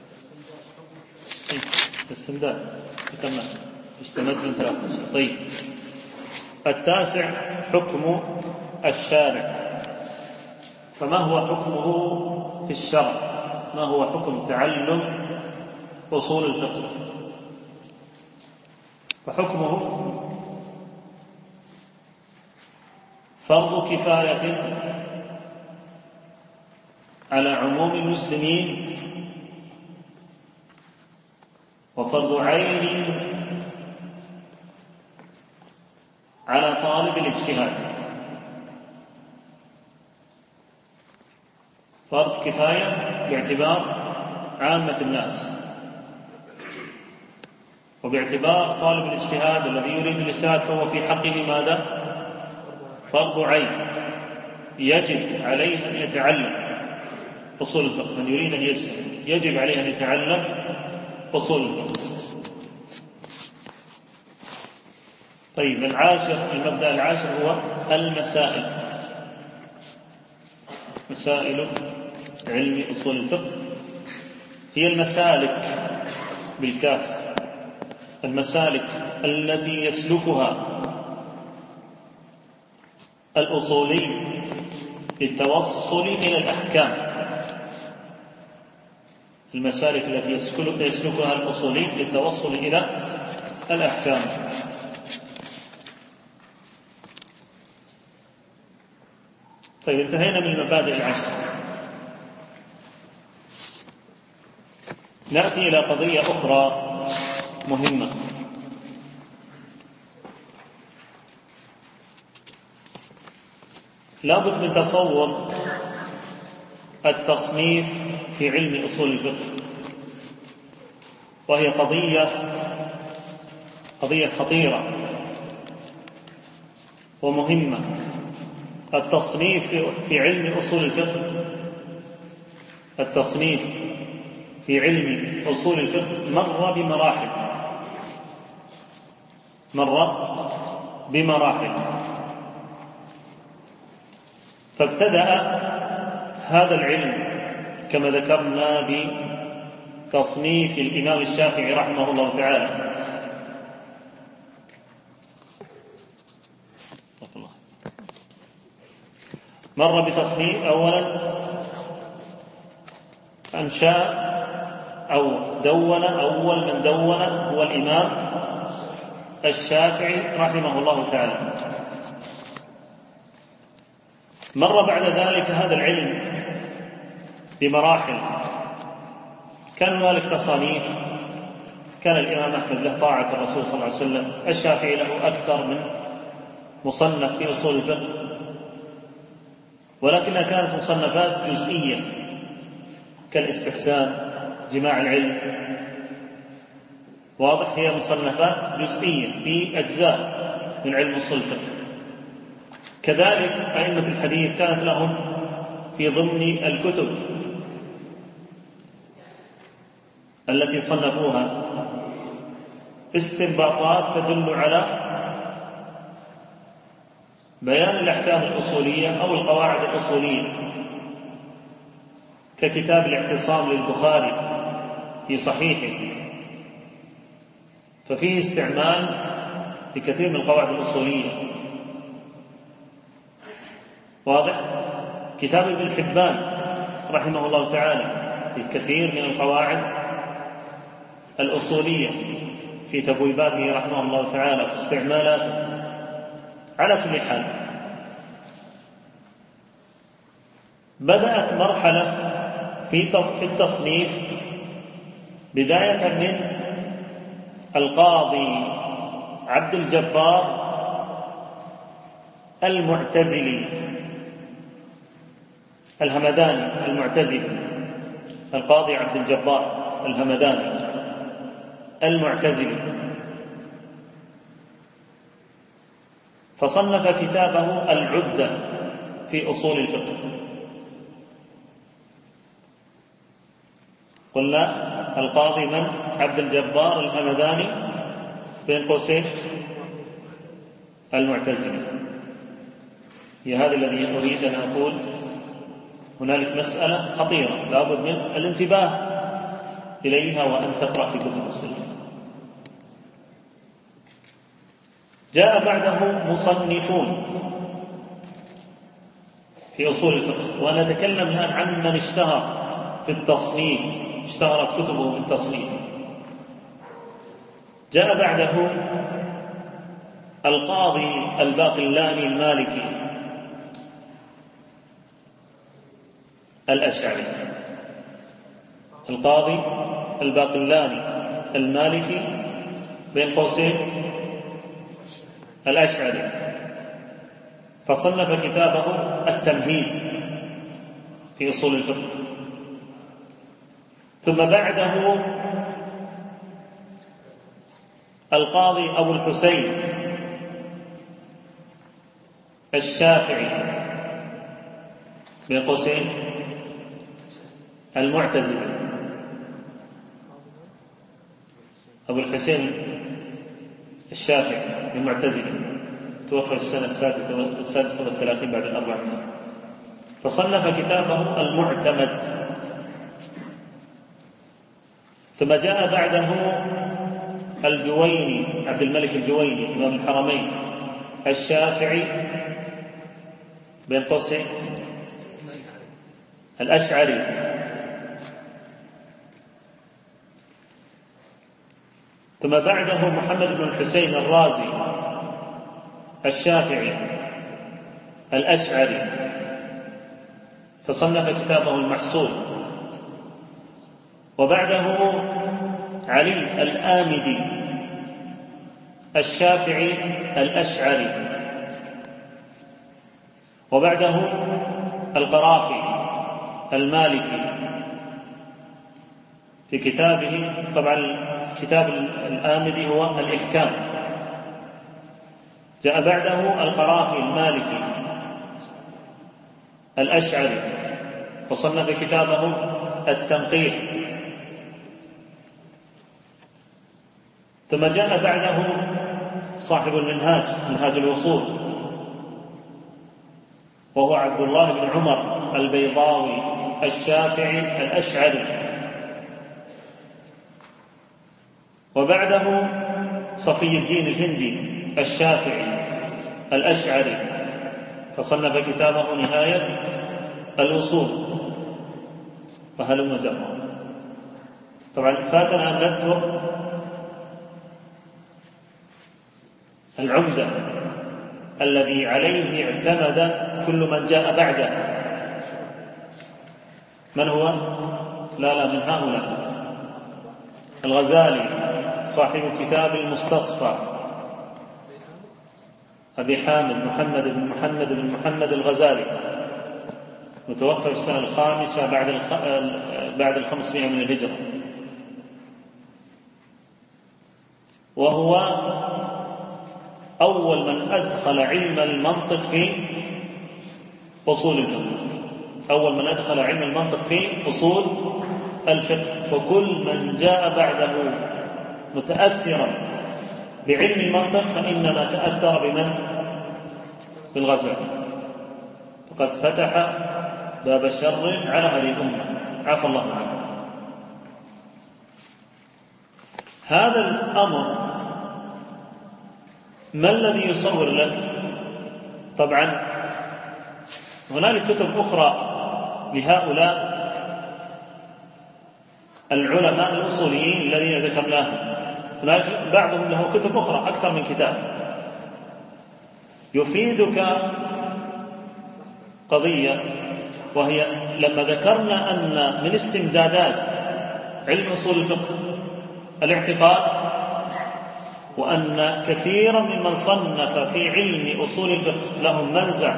الاستمداد ذكرنا، استمد من ثلاثة. طيب، التاسع حكم الشارع. فما هو حكمه في الشرع؟ ما هو حكم تعلم أصول الفقه؟ فحكمه فرض كفاية على عموم المسلمين، وفرض عين على طالب الاجتهاد. فرض كفاية باعتبار عامة الناس، وباعتبار طالب الاجتهاد الذي يريد الاجتهاد فهو في حقه ماذا؟ فرض عين، يجب عليه أن يتعلم أصول الفقه. من يريد أن يجتهد يجب عليه أن يتعلم أصول الفقه. طيب، العاشر، المبدأ العاشر هو المسائل. مسائل علم أصول الفقه هي المسالك بالكاف، المسالك التي يسلكها الأصولي للتوصل إلى الأحكام. المسالك التي يسلكها الأصولي للتوصل إلى الأحكام. طيب، انتهينا من المبادئ العشر. نأتي إلى قضية أخرى مهمة، لا بد من تصور التصنيف في علم أصول الفقه، وهي قضية قضية خطيرة ومهمة. التصنيف في علم أصول الفقه التصنيف في علم أصول الفقه مر بمراحل مر بمراحل فابتدأ هذا العلم كما ذكرنا بتصنيف الإمام الشافعي رحمه الله تعالى. مر بتصنيف أولا أنشأ أو دون، أول من دون هو الإمام الشافعي رحمه الله تعالى. مر بعد ذلك هذا العلم بمراحل، كان هنالك تصانيف. كان الإمام أحمد له طاعة الرسول صلى الله عليه وسلم، الشافعي له أكثر من مصنف في أصول الفقه، ولكنها كانت مصنفات جزئية كالاستحسان، جماع العلم، واضح؟ هي مصنفات جزئية في أجزاء من علم أصول الفقه. كذلك أئمة الحديث كانت لهم في ضمن الكتب التي صنفوها استنباطات تدل على بيان الأحكام الأصولية أو القواعد الأصولية، ككتاب الاعتصام للبخاري في صحيحه، ففيه استعمال لكثير من القواعد الأصولية. واضح؟ كتاب ابن حبان رحمه الله تعالى في كثير من القواعد الأصولية في تبويباته رحمه الله تعالى في استعمالاته. على كل حال، بدأت مرحلة في التصنيف بداية من القاضي عبد الجبار المعتزلي الهمداني المعتزلي، القاضي عبد الجبار الهمداني المعتزلي، فصنف كتابه العدة في أصول الفقه. قلنا القاضي من؟ عبد الجبار الهمداني بين قوسين المعتزلي. هي هذا الذي أريد أن أقول، هنالك مسألة خطيرة لا بد من الانتباه إليها وأن تقرأ في كتب أصول الفقه. جاء بعده مصنفون في أصول الفقه، ونتكلم الآن عن من اشتهر في التصنيف، اشتهرت كتبه بالتصنيف. جاء بعده القاضي الباقلاني المالكي الأشعري، القاضي الباقلاني المالكي بين قوسين الأشعري، فصنف كتابه التمهيد في أصول الفقه. ثم بعده القاضي أبو الحسين الشافعي بين قوسين المعتزلي، أبو الحسين الشافعي المعتزلي، توفى في السنة السادسة والثلاثين بعد الأربعمائة، فصنف كتابه المعتمد. ثم جاء بعده الجويني عبد الملك الجويني إمام الحرمين الشافعي بين قوسين الأشعري، ثم بعده محمد بن الحسين الرازي الشافعي الأشعري، فصنف كتابه المحصول. وبعده علي الآمدي الشافعي الأشعري، وبعده القرافي المالكي في كتابه، طبعا كتاب الآمدي هو الإحكام. جاء بعده القرافي المالكي الأشعري، وصنف كتابه التنقيح. ثم جاء بعده صاحب المنهاج، منهاج الوصول، وهو عبد الله بن عمر البيضاوي الشافعي الأشعري. وبعده صفي الدين الهندي الشافعي الأشعري، فصنف كتابه نهاية الوصول، وهلم جرا. طبعا فاتنا أن نذكر العمدة الذي عليه اعتمد كل من جاء بعده. من هو؟ لا لا من هؤلاء: الغزالي صاحب كتاب المستصفى، أبي حامد محمد بن محمد بن محمد الغزالي، متوفى في السنة الخامسة بعد الخ... بعد الخمسمائة من الهجرة. وهو أول من أدخل علم المنطق في أصول الفقه، أول من أدخل علم المنطق في أصول الفقه. فكل من جاء بعده متأثرا بعلم المنطق فإنما تأثر بمن؟ بالغزالي، فقد فتح باب شر على هذه الأمة، عفى الله عنه. هذا الأمر ما الذي يصور لك؟ طبعا هنالك كتب أخرى لهؤلاء العلماء الأصوليين الذين ذكرناهم، هناك بعضهم له كتب أخرى أكثر من كتاب. يفيدك قضية، وهي لما ذكرنا أن من استمدادات علم أصول الفقه الاعتقاد، وأن كثيرا ممن صنف في علم أصول الفقه لهم منزع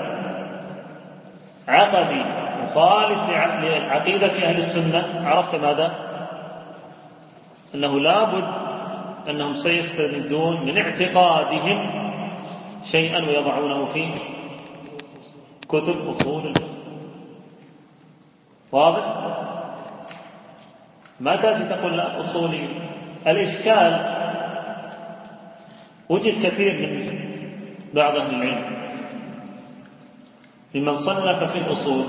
عقدي مخالف لعقيدة أهل السنة، عرفت ماذا؟ أنه لابد أنهم سيستمدون من اعتقادهم شيئا ويضعونه في كتب أصول الفقه. واضح؟ ما تأتي تقول لا أصولي. الإشكال وجد كثير من بعض أهل العلم ممن صنف في الأصول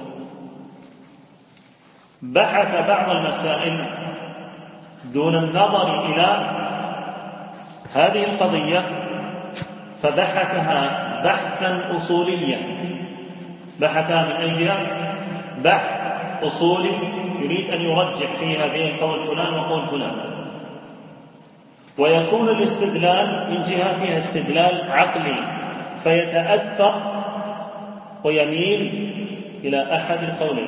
بحث بعض المسائل دون النظر إلى هذه القضية، فبحثها بحثا أصوليا، بحثها من أي جهة؟ بحث أصولي يريد أن يرجح فيها بين قول فلان وقول فلان، ويكون الاستدلال من جهة فيها استدلال عقلي، فيتأثر ويميل إلى أحد القولين.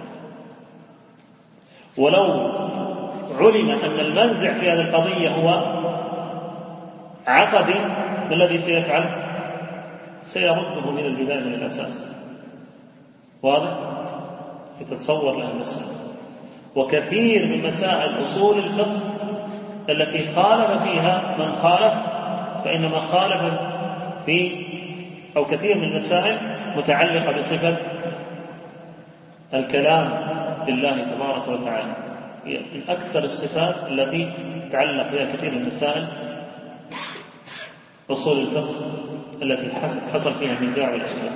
ولو علم أن المنزع في هذه القضية هو عقدي، ما الذي سيفعل؟ سيرده من البداية من الأساس. واضح؟ يتصور لها المسألة. وكثير من مسائل أصول الفقه التي خالف فيها من خالف، فإنما خالف في أو كثير من المسائل متعلقة بصفة الكلام لله تبارك وتعالى، هي من أكثر الصفات التي تعلق بها كثير من المسائل أصول الفقه التي حصل فيها النزاع والإشكال.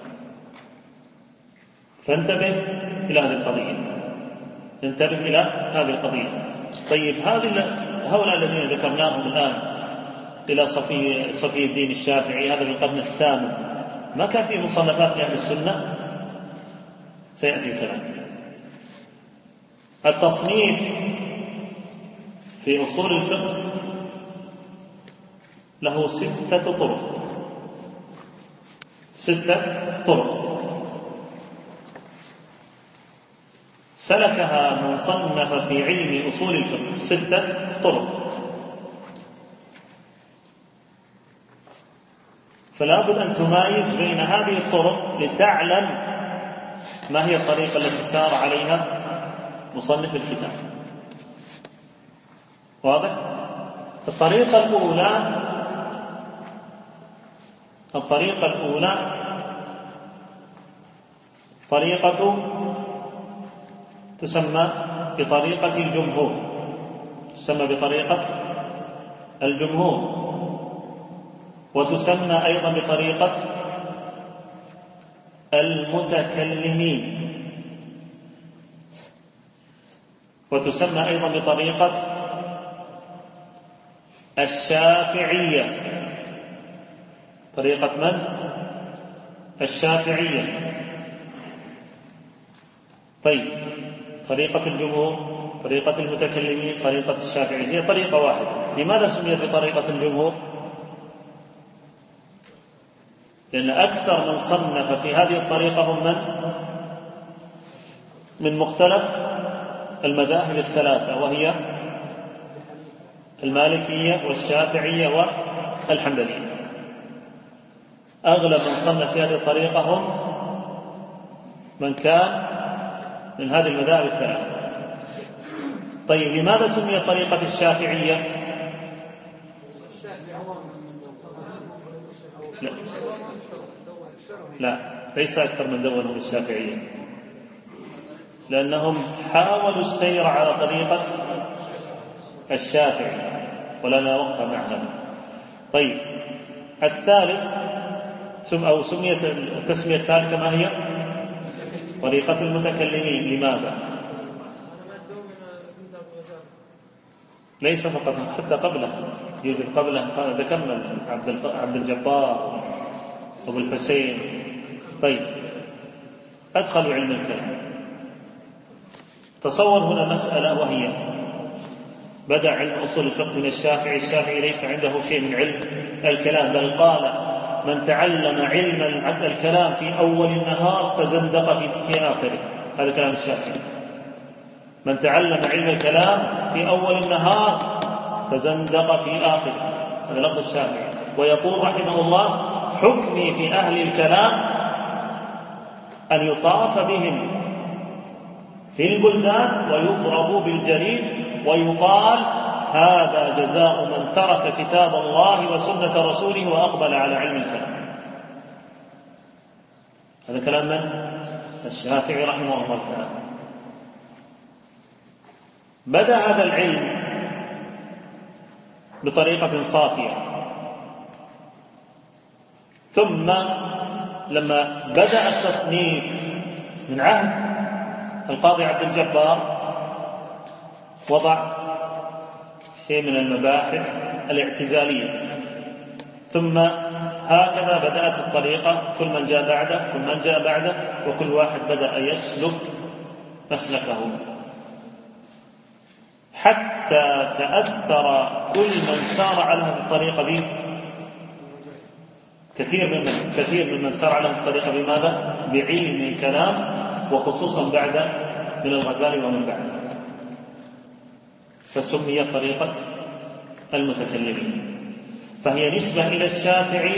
فانتبه إلى هذه القضية، انتبه إلى هذه القضية. طيب هذه هؤلاء الذين ذكرناهم الآن إلى صفي, صفي الدين الشافعي، هذا بالقرن الثامن، ما كان فيه مصنفات لأهل السنة؟ سيأتي الكلام. التصنيف في أصول الفقه له ستة طرق، ستة طرق سلكها من صنف في علم أصول الفقه، ستة طرق. فلا بد أن تمايز بين هذه الطرق لتعلم ما هي الطريقة التي سار عليها مصنف الكتاب. واضح؟ الطريقة الأولى الطريقة الأولى طريقة تسمى بطريقة الجمهور، تسمى بطريقة الجمهور، وتسمى أيضا بطريقة المتكلمين، وتسمى أيضا بطريقة الشافعية. طريقة من؟ الشافعية. طيب، طريقة الجمهور، طريقة المتكلمين، طريقة الشافعية، هي طريقة واحدة. لماذا سميت بطريقة الجمهور؟ لأن أكثر من صنف في هذه الطريقة هم من؟ من مختلف المذاهب الثلاثة، وهي المالكية والشافعية والحنبلية. أغلب من صنف في هذه الطريقة هم من كان من هذه المذاهب الثلاثة. طيب، لماذا سميت طريقة الشافعية؟ لا, لا ليس أكثر من دونه الشافعية، لأنهم حاولوا السير على طريقة الشافعي ولنا وقف مع هذا. طيب الثالث أو سميت التسمية الثالثة ما هي؟ طريقة المتكلمين. لماذا؟ ليس فقط، حتى قبله يوجد قبله، ذكرنا عبد الجبار أبو الحسين. طيب أدخلوا علم الكلام. تصور هنا مسألة، وهي بدأ علم أصول الفقه من الشافعي. الشافعي ليس عنده شيء من علم الكلام، بل قال من تعلم علم الكلام في أول النهار تزندق في آخره. هذا كلام الشافعي. من تعلم علم الكلام في أول النهار تزندق في آخره. هذا لفظ الشافعي. ويقول رحمه الله: حكمي في أهل الكلام أن يطاف بهم في البلدان ويضربوا بالجريد ويقال: هذا جزاء من ترك كتاب الله وسنة رسوله وأقبل على علم الكلام. هذا كلام من؟ الشافعي رحمه الله تعالى. بدأ هذا العلم بطريقة صافية، ثم لما بدأ التصنيف من عهد القاضي عبد الجبار وضع شيء من المباحث الاعتزالية، ثم هكذا بدأت الطريقة. كل من جاء بعده كل من جاء بعده وكل واحد بدأ يسلك مسلكه، حتى تأثر كل من سار على هذه الطريقة به. كثير من كثير ممن سار على هذه الطريقة بماذا؟ بعلم الكلام، وخصوصا بعد من الغزالي ومن بعده، فسميت طريقة المتكلمين. فهي نسبة إلى الشافعي،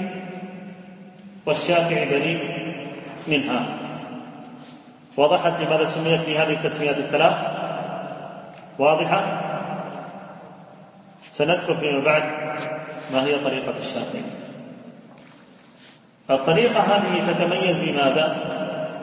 والشافعي بريء منها. وضحت لماذا سميت بهذه التسميات الثلاث؟ واضحة؟ سنذكر فيما بعد ما هي طريقة الشافعي. الطريقة هذه تتميز بماذا؟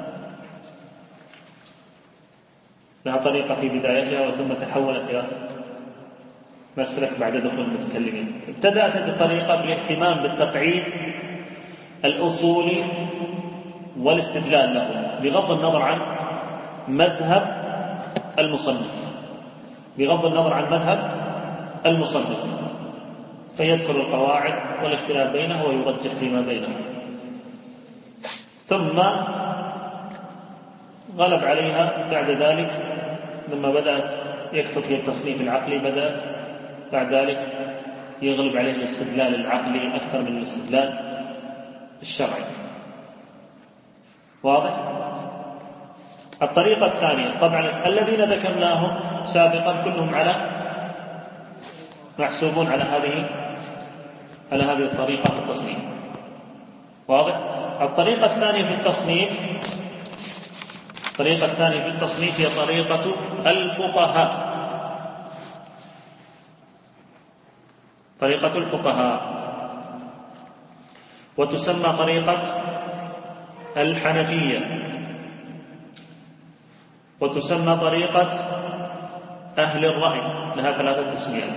لها طريقة في بدايتها وثم تحولت إلى مسلك بعد دخول المتكلمين. ابتدأت هذه الطريقة بالاهتمام بالتقعيد الأصولي والاستدلال له، بغض النظر عن مذهب المصنف بغض النظر عن مذهب المصنف فيذكر القواعد والاختلاف بينها ويرجح فيما بينها. ثم غلب عليها بعد ذلك لما بدأت يكثر فيها التصنيف العقلي، بدأت بعد ذلك يغلب عليه الاستدلال العقلي أكثر من الاستدلال الشرعي. واضح؟ الطريقة الثانية، طبعا الذين ذكرناهم سابقا كلهم على محسوبون على هذه على هذه الطريقة في التصنيف. واضح؟ الطريقة الثانية في التصنيف الطريقة الثانية في التصنيف هي طريقة الفقهاء. طريقة الفقهاء وتسمى طريقة الحنفية، وتسمى طريقة أهل الرأي، لها ثلاثة تسميات.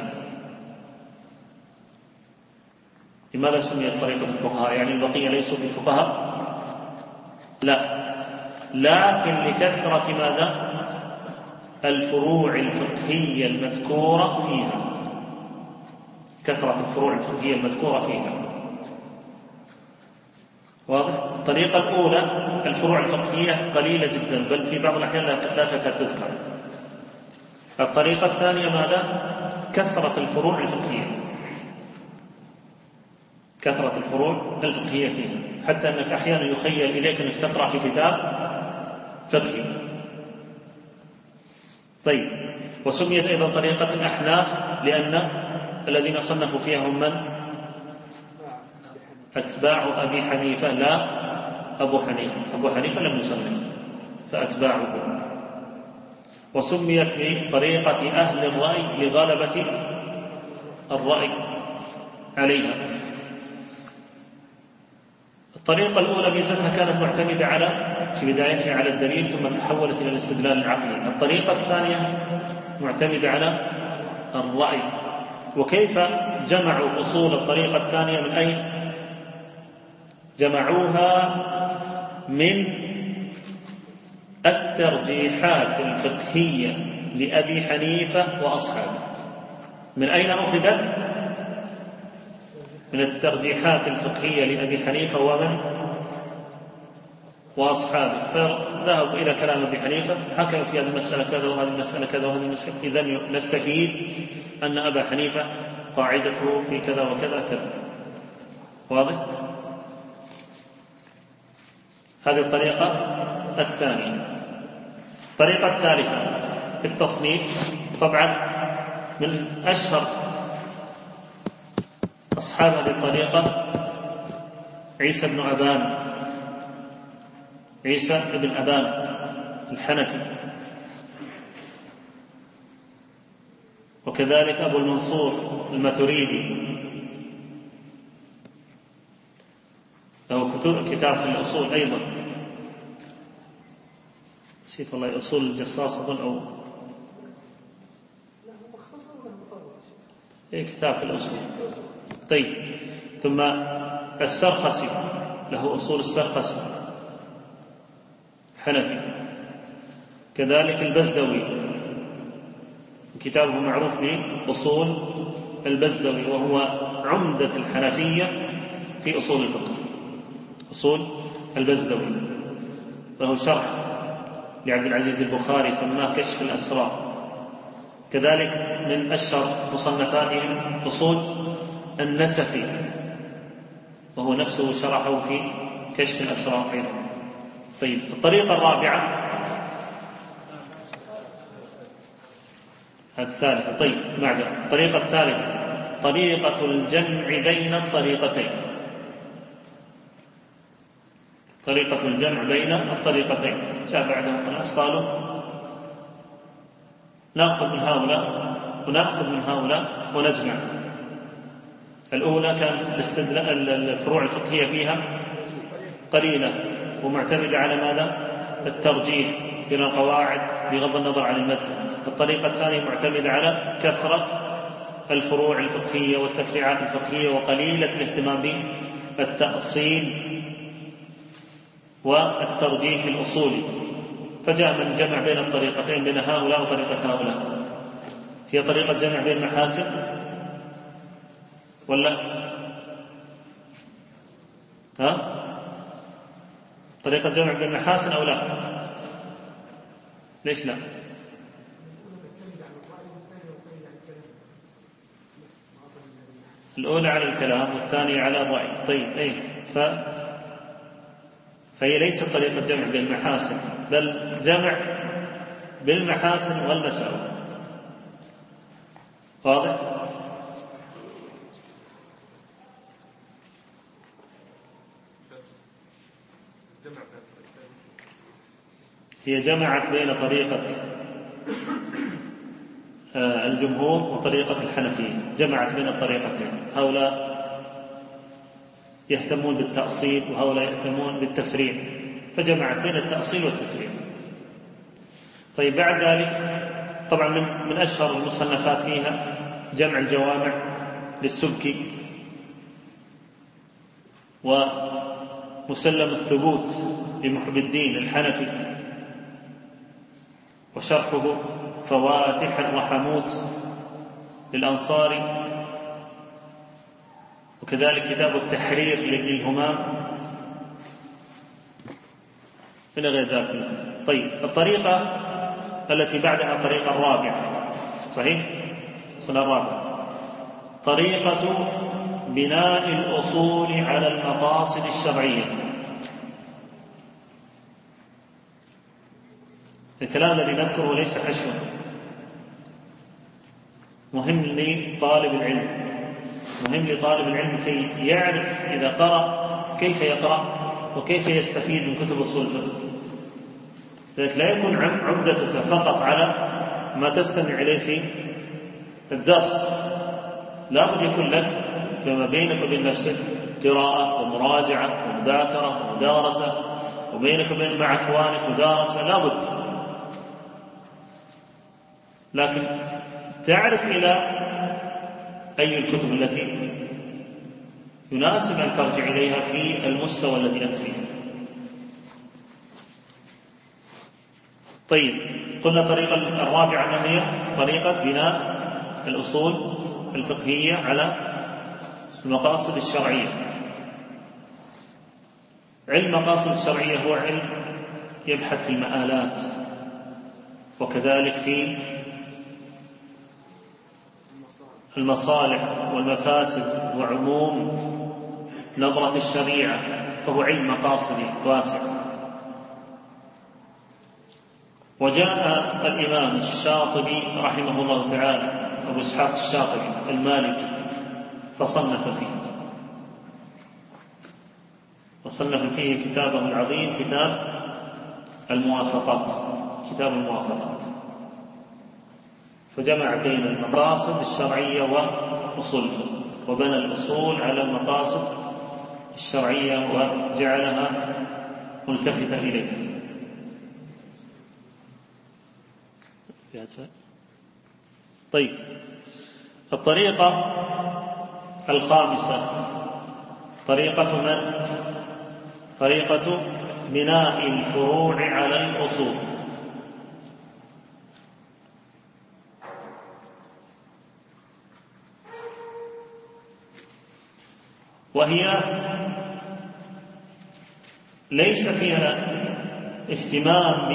لماذا سميت طريقة الفقهاء؟ يعني البقية ليسوا بفقهاء؟ لا، لكن لكثرة ماذا؟ الفروع الفقهية المذكورة فيها، كثرة الفروع الفقهية المذكورة فيها. واضح؟ الطريقة الأولى الفروع الفقهية قليلة جدا، بل في بعض الأحيان لا تكاد تذكر. الطريقة الثانية ماذا؟ كثرة الفروع الفقهية كثرة الفروع الفقهية فيها، حتى أنك أحيانا يخيل إليك أنك تقرأ في كتاب فقهي. طيب، وسميت أيضا طريقة الأحناف لأن الذين صنفوا فيها هم من؟ أتباع أبي حنيفة، لا أبو حنيفة. أبو حنيفة لم يصنف، فأتباعه. وسميت بطريقة أهل الرأي لغلبة الرأي عليها. الطريقة الأولى ميزتها كانت معتمدة على في بدايتها على الدليل ثم تحولت إلى الاستدلال العقلي. الطريقة الثانية معتمدة على الرأي. وكيف جمعوا أصول الطريقة الثانية من أين؟ جمعوها من الترجيحات الفقهية لأبي حنيفة وأصحابه. من أين أخذت؟ من الترجيحات الفقهية لأبي حنيفة ومن وأصحابه. فذهبوا إلى كلام أبي حنيفة، حكم في هذه المسألة كذا وهذه المسألة كذا وهذه المسألة. إذن نستفيد أن أبا حنيفة قاعدته في كذا وكذا كذا. واضح؟ هذه الطريقة الثانية. الطريقة الثالثة في التصنيف، طبعا من أشهر أصحاب هذه الطريقة عيسى بن أبان، عيسى بن أبان الحنفي، وكذلك أبو المنصور الماتريدي له كتاب في الأصول أيضا، نسيت والله، أصول الجصاص أظن أو إيه كتاب في الأصول. طيب، ثم السرخسي له أصول السرخسي حنفي، كذلك البزدوي كتابه معروف بأصول البزدوي، وهو عمدة الحنفية في أصول الفقه. أصول البزدوي له شرح لعبد العزيز البخاري سماه كشف الأسرار. كذلك من أشهر مصنفاتهم أصول النسفي، وهو نفسه شرحه في كشف الأسرار أيضا. طيب، الطريقة الرابعة الثالثة. طيب، معنا الطريقة الثالثة طريقة الجمع بين الطريقتين. طريقة الجمع بين الطريقتين. جاء بعدهم الناس قالوا نأخذ من هؤلاء ونأخذ من هؤلاء ونجمع. الأولى كان الفروع الفقهية فيها قليلة ومعتمدة على ماذا؟ الترجيح بين القواعد بغض النظر عن المذهب. الطريقة الثانية معتمدة على كثرة الفروع الفقهية والتفريعات الفقهية وقليلة الاهتمام بالتأصيل والترجيح الأصولي. فجاء من جمع بين الطريقتين، بين هؤلاء وطريقة هؤلاء. هي طريقة جمع بين المحاسن ولا ها؟ طريقة جمع بين المحاسن أو لا؟ ليش لا؟ الأولى على الكلام والثانية على الرأي. طيب، أي ف فهي ليست طريقة جمع بالمحاسن، بل جمع بالمحاسن والمساوئ. واضح؟ هي جمعت بين طريقة الجمهور وطريقة الحنفية، جمعت بين الطريقتين. هؤلاء يهتمون بالتأصيل وهؤلاء يهتمون بالتفريع، فجمعت بين التأصيل والتفريع. طيب، بعد ذلك طبعا من, من أشهر المصنفات فيها جمع الجوامع للسبكي، ومسلم الثبوت لمحب الدين الحنفي، وشرحه فواتح الرحموت للأنصاري، وكذلك كتاب التحرير لابن الهمام إلى غير ذلك. طيب، الطريقة التي بعدها الطريقة الرابعة، صحيح؟ صنع الرابعة طريقة بناء الأصول على المقاصد الشرعية. الكلام الذي نذكره ليس حشوا، مهم لطالب العلم، مهم لطالب العلم كي يعرف إذا قرأ كيف يقرأ وكيف يستفيد من كتب أصول الفقه. لذلك لا يكون عمدتك فقط على ما تستمع إليه في الدرس، لا بد يكون لك فيما بينك وبين نفسك قراءة ومراجعة ومذاكرة ومدارسة، وبينك وبين مع أخوانك مدارسة، لا بد. لكن تعرف إلى أي الكتب التي يناسب أن ترجع إليها في المستوى الذي أنت فيه. طيب، قلنا الطريقة الرابعة ما هي؟ طريقة بناء الأصول الفقهية على المقاصد الشرعية. علم المقاصد الشرعية هو علم يبحث في المآلات، وكذلك في المصالح والمفاسد وعموم نظرة الشريعة، فهو علم مقاصدي واسع. وجاء الإمام الشاطبي رحمه الله تعالى، أبو إسحاق الشاطبي المالكي، فصنف فيه وصنف فيه كتابه العظيم كتاب الموافقات كتاب الموافقات فجمع بين المقاصد الشرعية وأصول الفقه، وبنى الأصول على المقاصد الشرعية وجعلها ملتفتة إليها. طيب، الطريقة الخامسة طريقة من؟ طريقة بناء الفروع على الأصول. وهي ليس فيها اهتمام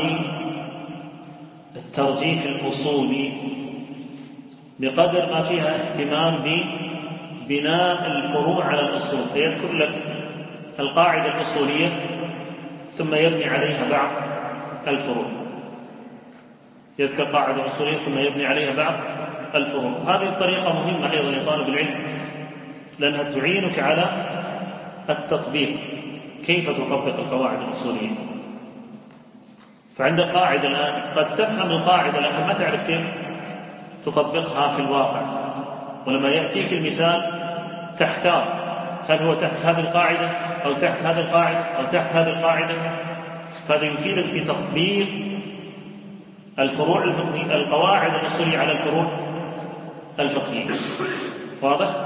بالترجيح الأصولي بقدر ما فيها اهتمام ببناء الفروع على الأصول، فيذكر لك القاعدة الأصولية ثم يبني عليها بعض الفروع، يذكر قاعدة أصولية ثم يبني عليها بعض الفروع. هذه الطريقة مهمة أيضا لطالب العلم، لأنها تعينك على التطبيق، كيف تطبق القواعد الأصولية. فعندك قاعدة الآن قد تفهم القاعدة لكن ما تعرف كيف تطبقها في الواقع، ولما يأتيك المثال تحتار هل هو تحت هذه القاعدة أو تحت هذه القاعدة أو تحت هذه القاعدة. فهذا يفيدك في تطبيق الفروع الفقهية، القواعد الأصولية على الفروع الفقهية. واضح؟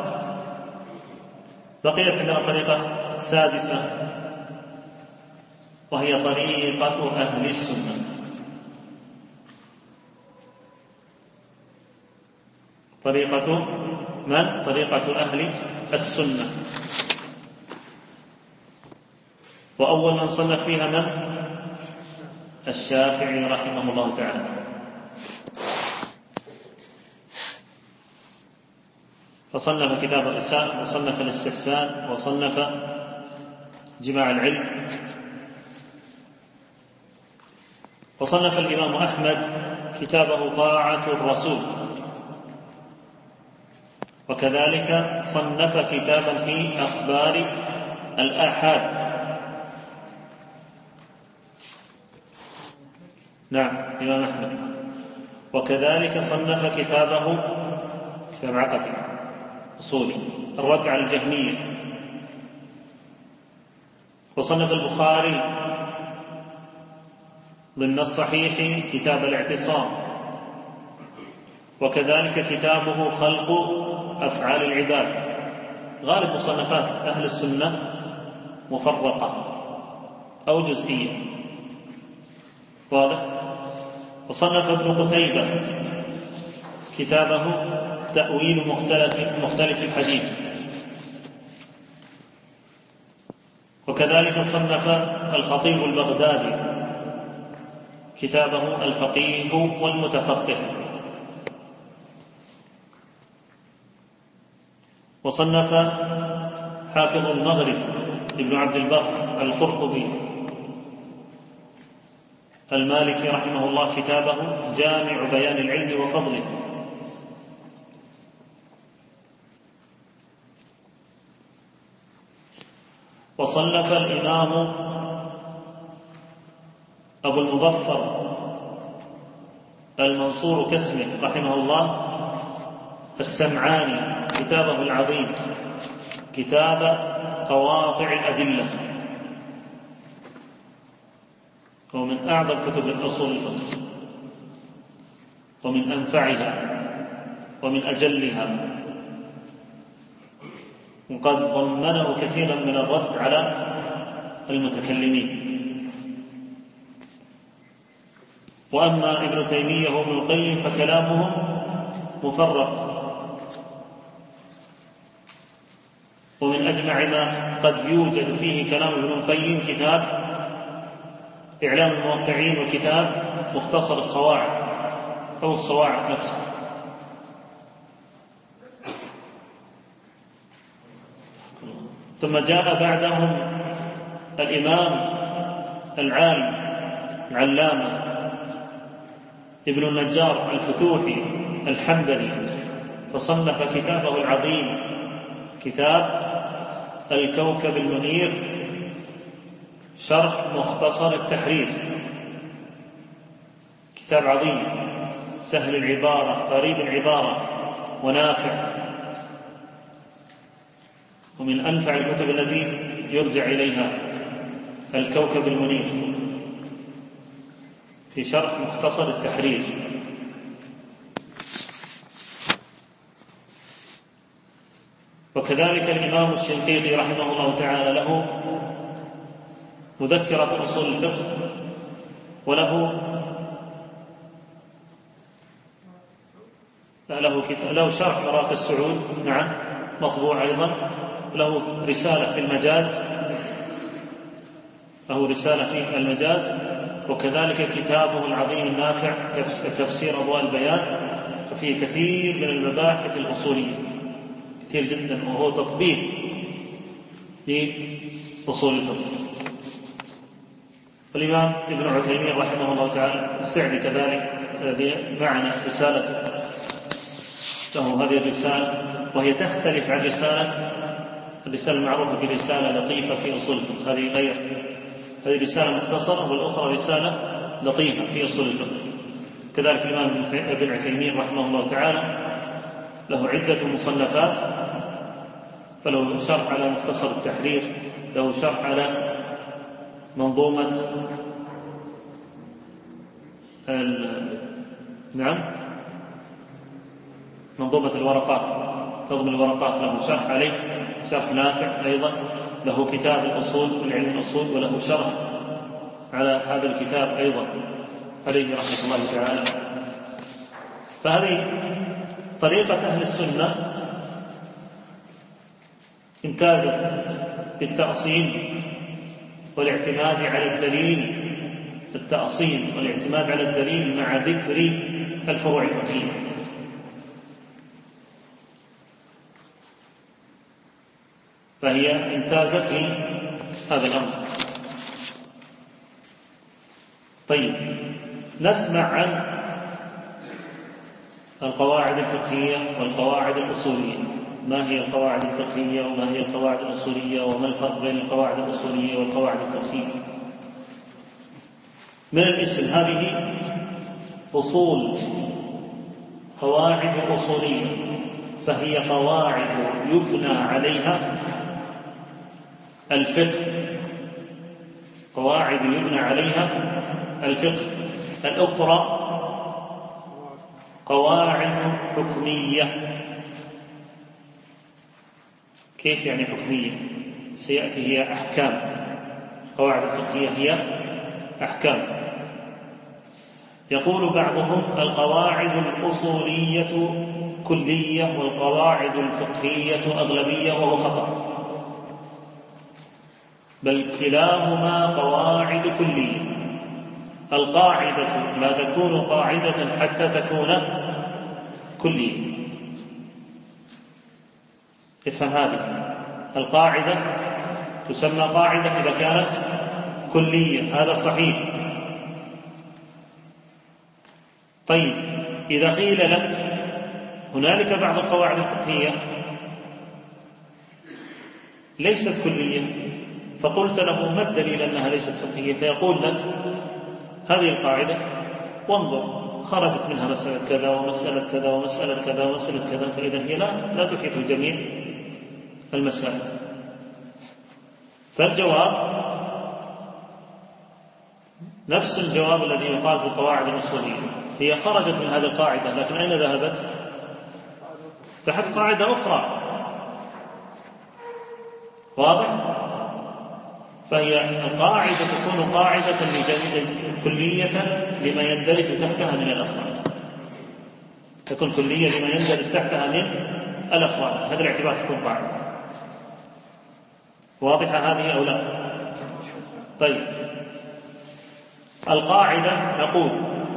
بقيت عندنا طريقة السادسة، وهي طريقة أهل السنة. طريقة من؟ طريقة أهل السنة. وأول من صنف فيها من؟ الشافعي رحمه الله تعالى. فصنف كتاب الإحسان، وصنف الاستحسان، وصنف جماع العلم، وصنف الإمام أحمد كتابه طاعة الرسول، وكذلك صنف كتابا في أخبار الآحاد. نعم، الإمام أحمد. وكذلك صنف كتابه كتاب عقدي أصولي، الرد على الجهمية. وصنف البخاري ضمن الصحيح كتاب الاعتصام، وكذلك كتابه خلق أفعال العباد. غالب مصنفات أهل السنة مفرقة أو جزئية. واضح؟ وصنف ابن قتيبة كتابه تأويل مختلف, مختلف الحديث، وكذلك صنف الخطيب البغدادي كتابه الفقيه والمتفقه. وصنف حافظ المغرب ابن عبد البر القرطبي المالكي رحمه الله كتابه جامع بيان العلم وفضله. وصنف الإمام أبو المظفر المنصور كاسمه رحمه الله السمعاني كتابه العظيم كتاب قواطع الأدلة، هو من أعظم كتب الأصول الفقه ومن أنفعها ومن أجلها، وقد ضمنه كثيرا من الرد على المتكلمين. وأما ابن تيمية وابن القيم فكلامهم مفرق، ومن أجمع ما قد يوجد فيه كلام ابن القيم كتاب إعلام الموقعين وكتاب مختصر الصواعق أو الصواعق نفسه. ثم جاء بعدهم الإمام العالم العلامة ابن النجار الفتوحي الحنبلي، فصنف كتابه العظيم كتاب الكوكب المنير شرح مختصر التحرير، كتاب عظيم سهل العبارة قريب العبارة ونافع، ومن أنفع الكتب التي يرجع إليها الكوكب المنير في شرح مختصر التحرير. وكذلك الإمام الشنقيطي رحمه الله تعالى له مذكرة أصول الفقه، وله له له شرح مراقي السعود، نعم مطبوع أيضا، له رسالة في المجاز له رسالة في المجاز وكذلك كتابه العظيم النافع تفسير أضواء البيان، ففيه كثير من المباحث الأصولية كثير جدا، وهو تطبيق لأصول الفقه. والإمام ابن عثيمين رحمه الله تعالى السعدي كذلك الذي معنا رسالة له هذه الرسالة، وهي تختلف عن رسالة الرسالة المعروفة برسالة لطيفة في أصول الفقه، هذه غير، هذه رسالة مختصرة والأخرى رسالة لطيفة في أصول الفقه. كذلك الإمام ابن عثيمين رحمه الله تعالى له عدة مصنفات، فله شرح على مختصر التحرير، له شرح على منظومة نعم منظومة الورقات، تضمن الورقات، له شرح عليه شرح نافع أيضا، له كتاب الأصول من علم الأصول وله شرح على هذا الكتاب أيضا عليه رحمة الله تعالى. فهذه طريقة أهل السنة امتازت بالتأصيل والاعتماد على الدليل، التأصيل والاعتماد على الدليل مع ذكر الفروع الفقهية. فهي امتازت في هذا الأمر. طيب، نسمع عن القواعد الفقهية والقواعد الأصولية. ما هي القواعد الفقهية وما هي القواعد الأصولية وما الفرق بين القواعد الأصولية والقواعد الفقهية؟ من الاسم هذه أصول، قواعد أصولية، فهي قواعد يبنى عليها الفقه، قواعد يبنى عليها الفقه. الأخرى قواعد حكمية. كيف يعني حكمية؟ سيأتي هي أحكام. قواعد الفقهية هي أحكام. يقول بعضهم القواعد الأصولية كلية والقواعد الفقهية أغلبية، وهو خطأ، بل كلاهما قواعد كلية. القاعدة لا تكون قاعدة حتى تكون كلية. افهم هذه، القاعدة تسمى قاعدة إذا كانت كلية، هذا صحيح. طيب، إذا قيل لك هنالك بعض القواعد الفقهية ليست كلية، فقلت له ما الدليل أنها ليست فقهية؟ فيقول لك هذه القاعدة وانظر خرجت منها مسألة كذا ومسألة كذا ومسألة كذا ومسألة كذا، فإذا هي لا لا تحيط بجميع المسائل. فالجواب نفس الجواب الذي يقال في القواعد الأصولية، هي خرجت من هذه القاعدة، لكن أين ذهبت؟ تحت قاعدة أخرى. واضح؟ فهي القاعدة تكون قاعدة كلية لما يندرج تحتها من الأفراد، تكون كلية لما يندرج تحتها من الأفراد، هذا الاعتبار تكون قاعدة. واضحة هذه أو لا؟ طيب، القاعدة نقول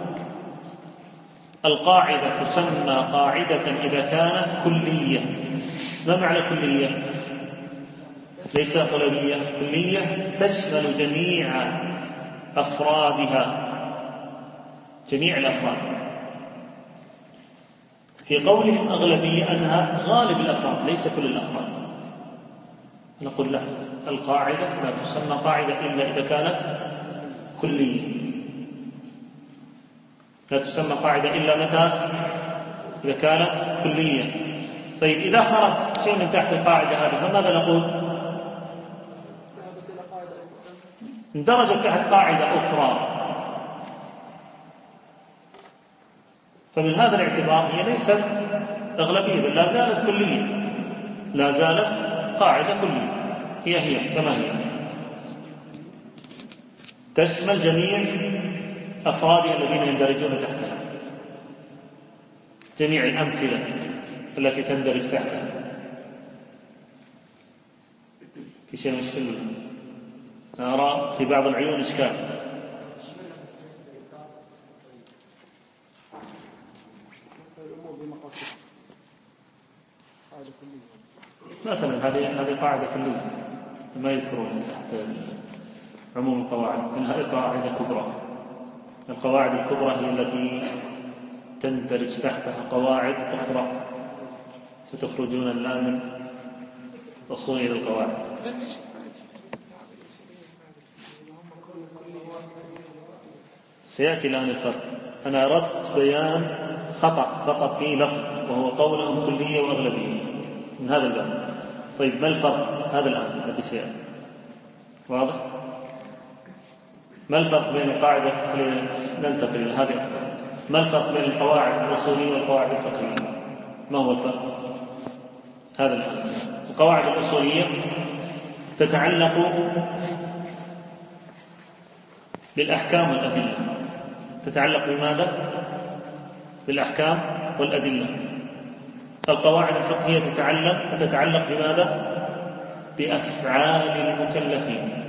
القاعدة تسمى قاعدة إذا كانت كلية. ما معنى كلية؟ ليس أغلبية، كلية تشمل جميع أفرادها، جميع الأفراد. في قولهم أغلبية أنها غالب الأفراد ليس كل الأفراد. نقول لا، القاعدة لا تسمى قاعدة إلا إذا كانت كلية، لا تسمى قاعدة إلا متى؟ إذا كانت كلية. طيب، إذا خرج شيء من تحت القاعدة هذه فماذا نقول؟ اندرجت تحت قاعدة أخرى. فمن هذا الاعتبار هي ليست أغلبية، بل لا زالت كلية، لا زالت قاعدة كلية، هي هي كما هي، تشمل جميع أفرادها الذين يندرجون تحتها، جميع الأمثلة التي تندرج تحتها. في شيء مشكلة؟ أرى في بعض العيون إشكال. مثلا هذه هذه قاعدة كلية ما يذكرون تحت عموم القواعد، إنها قاعدة كبرى. القواعد الكبرى هي التي تندرج تحتها قواعد أخرى، ستخرجون الآن من أصول القواعد. سيأتي الآن الفرق. أنا أردت بيان خطأ فقط في لفظ، وهو قولهم كلية وأغلبية من هذا الباب. طيب، ما الفرق؟ هذا الآن الذي سيأتي. واضح؟ ما الفرق بين القاعدة؟ ننتقل إلى هذه أكثر. ما الفرق بين القواعد الأصولية والقواعد الفقهية؟ ما هو الفرق؟ هذا الآن. القواعد الأصولية تتعلق بالأحكام والأدلة. تتعلق بماذا؟ بالأحكام والأدلة. القواعد الفقهية تتعلق تتعلق بماذا؟ بأفعال المكلفين.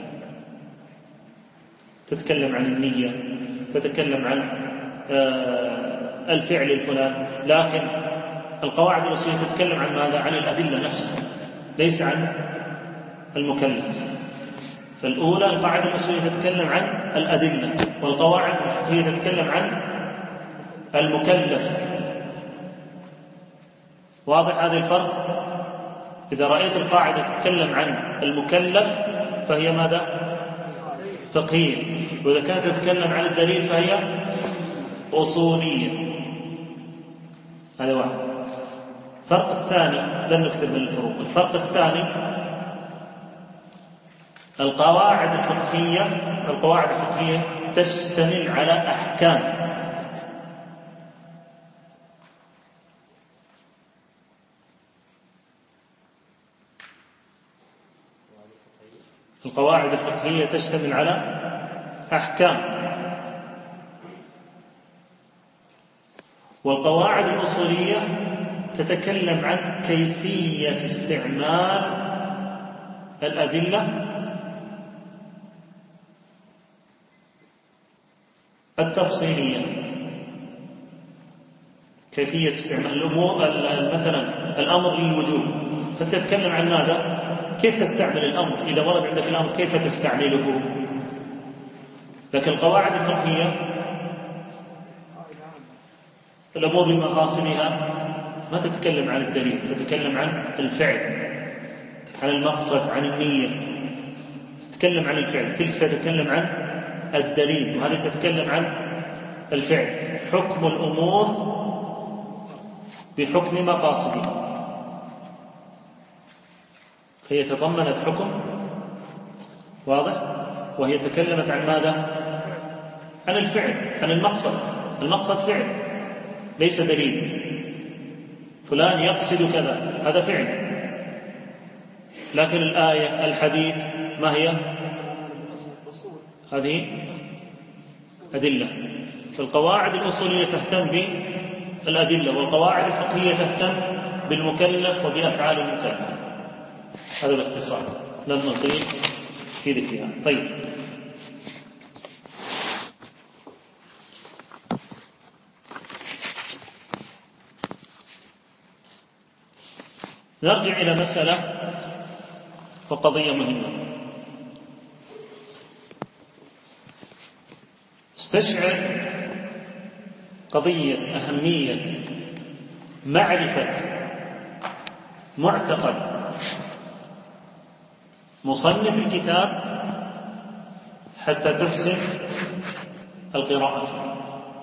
تتكلم عن النية، تتكلم عن الفعل الفلاني. لكن القواعد الأصولية تتكلم عن ماذا؟ عن الأدلة نفسها، ليس عن المكلف. فالأولى القاعدة الأصولية تتكلم عن الأدلة، والقواعد الفقهية تتكلم عن المكلف. واضح هذا الفرق؟ إذا رأيت القاعدة تتكلم عن المكلف فهي ماذا؟ فقهية، وإذا كانت تتكلم عن الدليل فهي أصولية. هذا واحد. الفرق الثاني، لن نكتب من الفروق. الفرق الثاني، القواعد الفقهية القواعد الفقهية تشتمل على أحكام. القواعد الفقهية تشتمل على أحكام، والقواعد الأصولية تتكلم عن كيفية استعمال الأدلة التفصيلية، كيفية استعمال الأمور. مثلا الأمر للوجوب، فتتكلم عن ماذا؟ كيف تستعمل الأمر، إذا ورد عندك الأمر كيف تستعمله. لكن القواعد الفقهية الأمور بمقاصدها ما تتكلم عن الدليل، تتكلم عن الفعل، عن المقصد، عن النية، تتكلم عن الفعل. تلك تتكلم عن الدليل، وهذه تتكلم عن الفعل. حكم الأمور بحكم مقاصدها، فهي تضمنت حكم واضح؟ وهي تكلمت عن ماذا؟ عن الفعل، عن المقصد. المقصد فعل ليس دليل. فلان يقصد كذا، هذا فعل. لكن الآية الحديث ما هي؟ هذه أدلة. فالقواعد الأصولية تهتم بالأدلة، والقواعد الفقهية تهتم بالمكلف وبأفعال المكلف. هذا باختصار، لن نطيل في ذكرها. طيب، نرجع إلى مسألة وقضية مهمة. استشعر قضية أهمية معرفة معتقد مصنف الكتاب حتى تحسن القراءة فيه،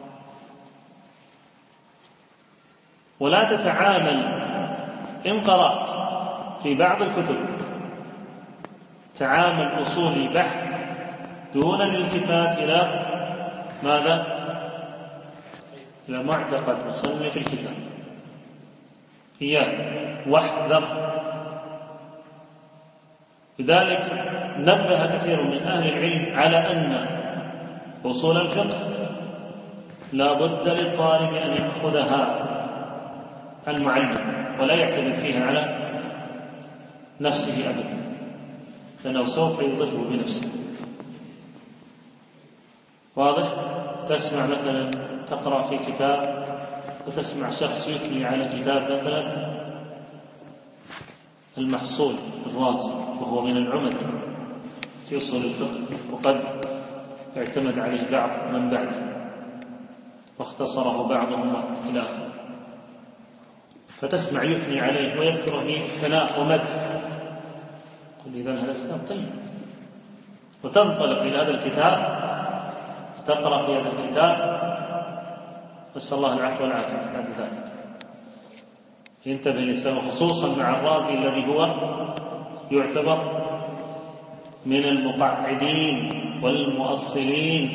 ولا تتعامل إن قرأت في بعض الكتب تعامل أصولي بحت دون الالتفات إلى ماذا؟ إلى معتقد مصنف الكتاب. إياك واحذر. لذلك نبه كثير من أهل العلم على أن أصول الفقه لا بد للطالب أن يأخذها عن معلم ولا يعتمد فيها على نفسه أبدا، لأنه سوف يضره بنفسه. واضح؟ تسمع مثلا تقرأ في كتاب وتسمع شخص يثني على كتاب مثلا المحصول الرازي، وهو من العمد في أصول الفقه، وقد اعتمد عليه بعض من بعده واختصره بعضهم إلى آخره، فتسمع يثني عليه ويذكره به ثناء ومدح، قل إذن هذا الكتاب طيب، وتنطلق إلى هذا الكتاب وتقرأ في هذا الكتاب، نسأل الله العفو والعافية. بعد ذلك ينتبه الإنسان، خصوصا مع الرازي الذي هو يعتبر من المقعدين والمؤصلين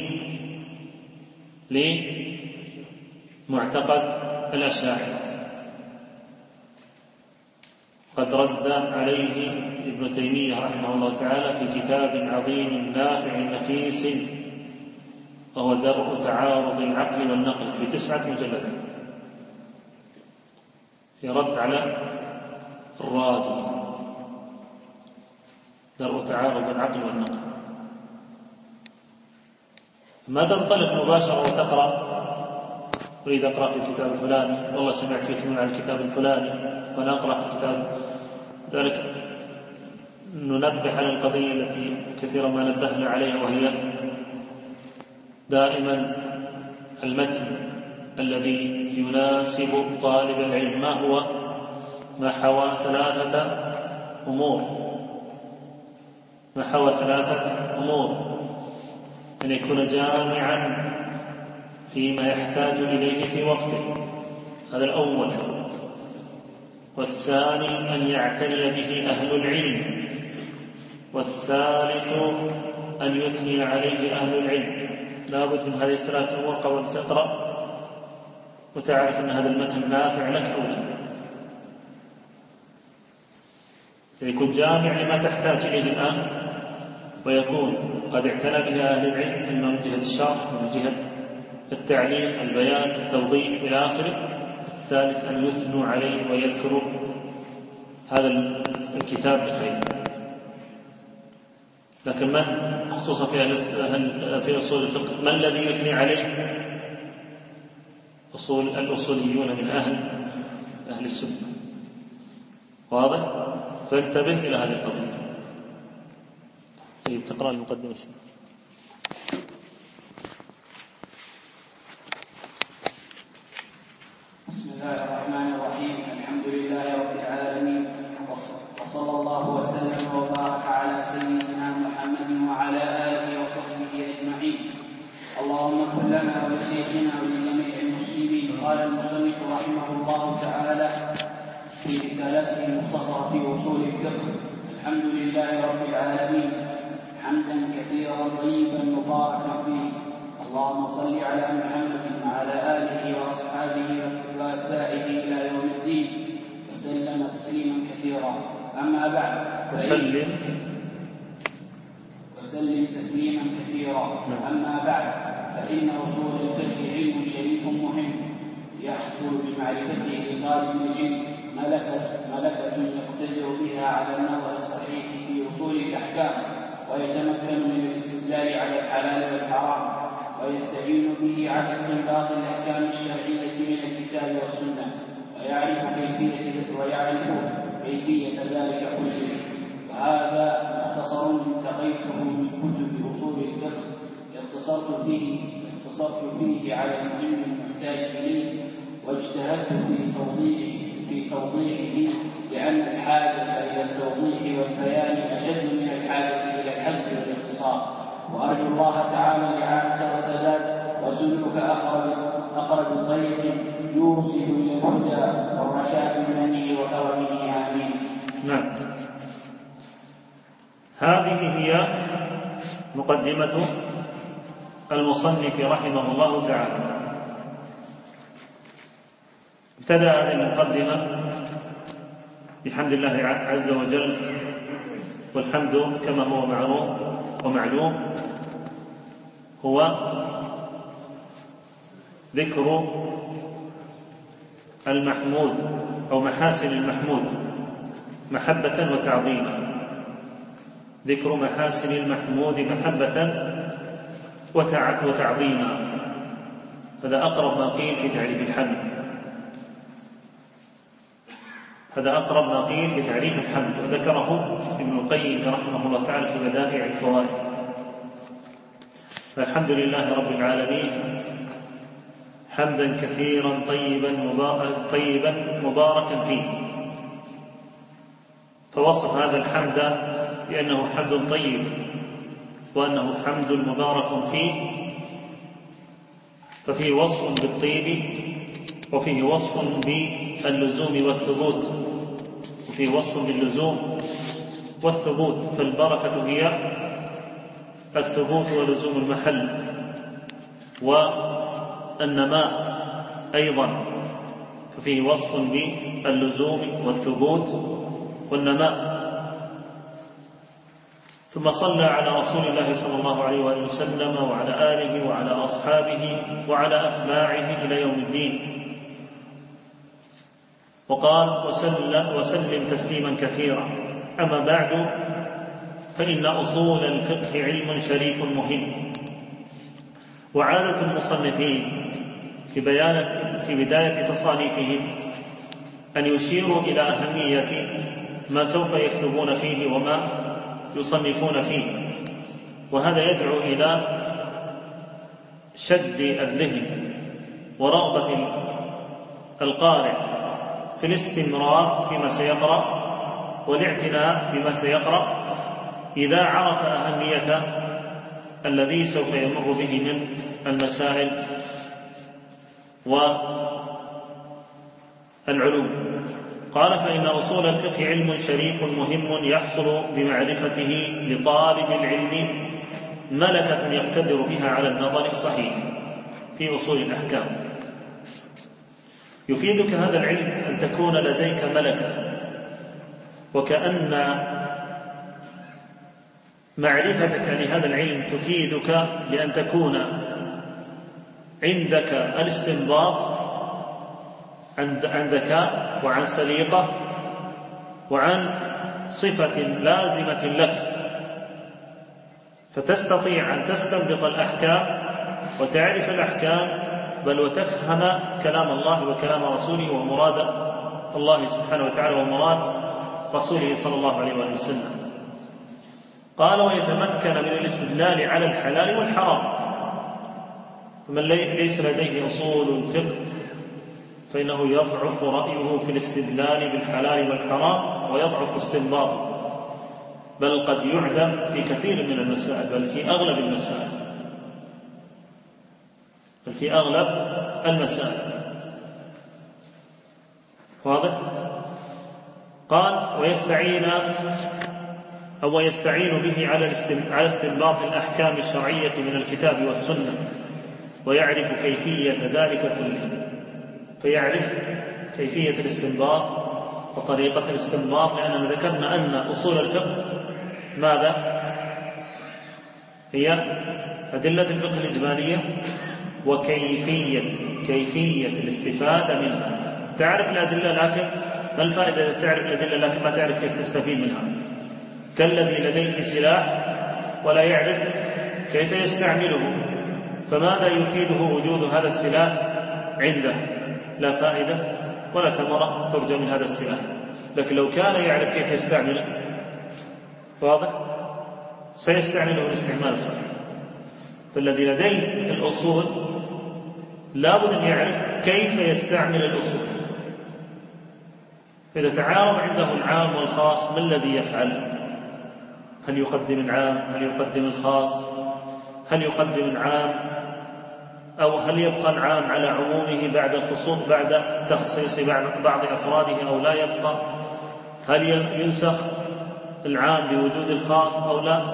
لمعتقد الأشاعرة. قد رد عليه ابن تيمية رحمه الله تعالى في كتاب عظيم نافع نفيس، وهو درء تعارض العقل والنقل، في تسعة مجلدات، يرد على الرازي، درء تعارض العقل والنقل. ما تنطلق مباشرة وتقرأ أريد أقرأ في الكتاب الفلاني، والله سمعت يثنون على الكتاب الفلاني وأنا أقرأ في الكتاب. ذلك ننبه على القضية التي كثيرا ما نبهنا عليها، وهي دائما المتن الذي يناسب طالب العلم ما هو؟ ما حوى ثلاثة أمور ما حوى ثلاثة أمور أن يكون جامعا فيما يحتاج إليه في وقته، هذا الأول. والثاني أن يعتني به أهل العلم. والثالث أن يثني عليه أهل العلم. لا بد من هذه الثلاث أمور قبل أن تقرأ وتعرف أن هذا المتن نافع لك أو لا، فيكون جامع لما تحتاج إليه الآن، ويكون قد اعتنى به أهل العلم، إما من جهة الشرح ومن جهة التعليق، البيان، التوضيح إلى آخره. الثالث أن يثنوا عليه ويذكروا هذا الكتاب بخير. لكن من خصوصا في في أصول الفقه ما الذي يثني عليه؟ أصول الأصوليون من أهل أهل السنة. واضح؟ فانتبه إلى هذه القضية. طيب، تقرأ المقدمة. بسم الله الرحمن الرحيم. الحمد لله رب العالمين، وصلى الله وسلم وبارك على سيدنا محمد وعلى آله وصحبه أجمعين. اللهم اغفر لنا ولشيخنا ولجميع المسلمين. قال المصنف رحمه الله تعالى في رسالته المختصرة في أصول الفقه: الحمد لله رب العالمين حمدا كثيرا طيبا مباركا فيه. اللهم صل على محمد وعلى آله وأصحابه وأتباعه إلى يوم الدين وسلم تسليما كثيرا. أما بعد وسلم وسلم تسليما كثيرا. أما بعد فإن أصول الفقه علم شريف مهم يحصل بمعرفته لطالب العلم ملكة, ملكة يقتدر بها على النظر الصحيح في أصول الأحكام، ويتمكن من الاستدلال على الحلال والحرام، ويستعين به على استنباط الأحكام الشرعية من الكتاب والسنة، ويعرف كيفية ويعرف كيفية ذلك كله. وهذا مختصر انتقيته من كتب أصول الفقه اقتصرت فيه اقتصرت فيه على المهم المحتاج إليه، واجتهدت في توضيحه في توضيحه لأن الحاجة إلى التوضيح والبيان أشد من الحاجة إلى الحد والاختصار. وأرجو الله تعالى الإعانة والسداد وسلوك أقرب أقرب طريق يوصل إلى الهدى والرشاد بمنه وكرمه. آمين. نعم. هذه هي مقدمة المصنف رحمه الله تعالى. ابتدأ هذه المقدمة بحمد الله عز وجل، والحمد كما هو معروف ومعلوم هو ذكر المحمود أو محاسن المحمود محبة وتعظيما. ذكر محاسن المحمود محبة وتعظيما، هذا أقرب ما قيل في تعريف الحمد هذا أقرب ما قيل في تعريف الحمد وذكره ابن القيم رحمه الله تعالى في بدائع الفوائد. فالحمد لله رب العالمين حمدا كثيرا طيبا طيبا مباركا فيه. فوصف هذا الحمد بأنه حمد طيب وأنه حمد مبارك فيه، ففيه وصف بالطيب وفيه وصف باللزوم والثبوت وفيه وصف باللزوم والثبوت. فالبركة هي الثبوت ولزوم المحل، والنماء أيضا ففيه وصف باللزوم والثبوت والنماء. ثم صلى على رسول الله صلى الله عليه وآله وسلم وعلى آله وعلى أصحابه وعلى أتباعه إلى يوم الدين، وقال وسلم, وسلم تسليما كثيرا. أما بعد فإن أصول الفقه علم شريف مهم. وعادة المصنفين في, في بداية تصانيفهم أن يشيروا إلى أهمية ما سوف يكتبون فيه وما يصنفون فيه، وهذا يدعو إلى شد الذهن ورغبة القارئ في الاستمرار فيما سيقرأ والاعتناء بما سيقرأ إذا عرف أهمية الذي سوف يمر به من المسائل والعلوم. قال فإن أصول الفقه علم شريف مهم يحصل بمعرفته لطالب العلم ملكة يقتدر بها على النظر الصحيح في أصول الأحكام. يفيدك هذا العلم أن تكون لديك ملكة، وكأن معرفتك لهذا العلم تفيدك لأن تكون عندك الاستنباط عن ذكاء وعن سليقة وعن صفة لازمة لك، فتستطيع أن تستنبط الأحكام وتعرف الأحكام، بل وتفهم كلام الله وكلام رسوله ومراد الله سبحانه وتعالى ومراد رسوله صلى الله عليه وسلم. قال ويتمكن من الاستدلال على الحلال والحرام. فمن ليس لديه أصول الفقه فإنه يضعف رأيه في الاستدلال بالحلال والحرام ويضعف استنباطه، بل قد يعدم في كثير من المسائل، بل في أغلب المسائل بل في أغلب المسائل. واضح؟ قال ويستعين أو يستعين به على استنباط الأحكام الشرعية من الكتاب والسنة ويعرف كيفية ذلك كله. فيعرف كيفية الاستنباط وطريقة الاستنباط، لأننا ذكرنا أن أصول الفقه ماذا؟ هي أدلة الفقه الإجمالية وكيفية كيفية الاستفادة منها. تعرف الأدلة لكن ما الفائدة إذا تعرف الأدلة لكن ما تعرف كيف تستفيد منها؟ كالذي لديه سلاح ولا يعرف كيف يستعمله، فماذا يفيده وجود هذا السلاح عنده؟ لا فائدة ولا ثمرة ترجى من هذا السلاح. لكن لو كان يعرف كيف يستعمله، واضح، سيستعمله الاستعمال الصحيح. فالذي لديه الأصول لابد أن يعرف كيف يستعمل الأصول. إذا تعارض عنده العام والخاص ما الذي يفعل؟ هل يقدم العام؟ هل يقدم الخاص؟ هل يقدم العام أو هل يبقى العام على عمومه بعد الخصوص بعد تخصيص بعض أفراده أو لا يبقى؟ هل ينسخ العام بوجود الخاص أو لا؟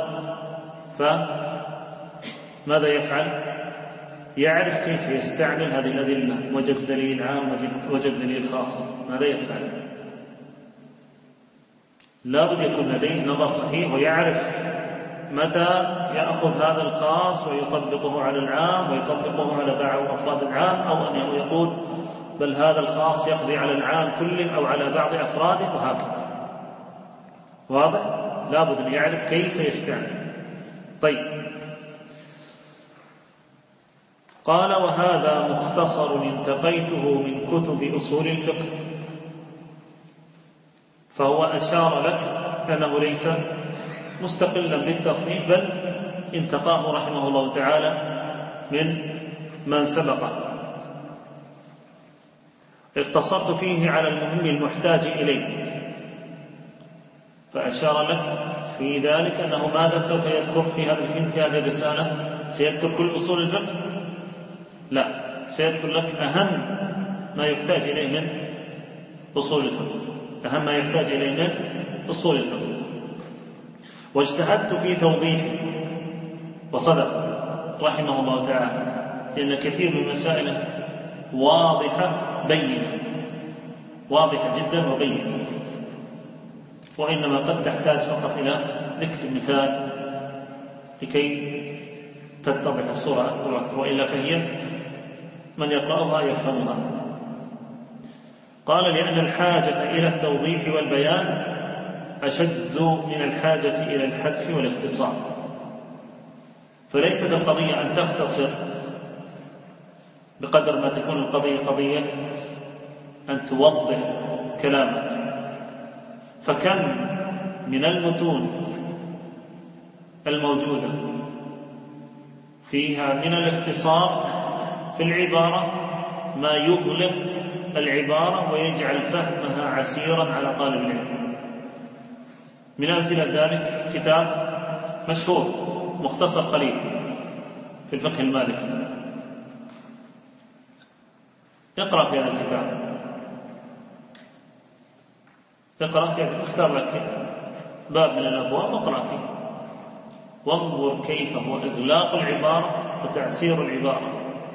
فماذا يفعل؟ يعرف كيف يستعمل هذه الأدلة. وجد دليل عام، وجد, وجد دليل خاص، ماذا يفعل؟ لابد يكون لديه نظر صحيح ويعرف متى يأخذ هذا الخاص ويطبقه على العام ويطبقه على بعض أفراد العام، أو أنه يقول بل هذا الخاص يقضي على العام كله أو على بعض أفراده، وهكذا. واضح؟ لابد أن يعرف كيف يستعمل. طيب، قال وهذا مختصر انتقيته من كتب أصول الفقه. فهو أشار لك أنه ليس مستقلا بالتصنيف، بل انتقاه رحمه الله تعالى من من سبقه. اقتصرت فيه على المهم المحتاج إليه. فأشار لك في ذلك أنه ماذا سوف يذكر في هذه في هذه الرسالة؟ سيذكر كل أصول الفقه؟ لا، سيذكر لك أهم ما يحتاج إليه من أصول الفقه، أهم ما يحتاج إليه من أصول الفقه. واجتهدت في توضيحه وصدق رحمه الله تعالى، لأن كثير من مسائله واضحة بينة، واضحة جدا وبينة، وإنما قد تحتاج فقط إلى ذكر مثال لكي تتضح الصورة أكثر وأكثر، وإلا فهي من يقرأها يفهمها. قال لأن الحاجة إلى التوضيح والبيان أشد من الحاجة إلى الحذف والاختصار. فليست القضية أن تختصر بقدر ما تكون القضية قضية أن توضح كلامك. فكم من المتون الموجودة فيها من الاختصار في العبارة ما يغلق العبارة ويجعل فهمها عسيرا على طالب العلم. من أمثلة ذلك كتاب مشهور مختصر خليل في الفقه المالكي. اقرأ في هذا الكتاب، اقرأ فيه، اختار لك باب من الأبواب واقرأ فيه، وانظر كيف هو إغلاق العبارة وتعسير العبارة.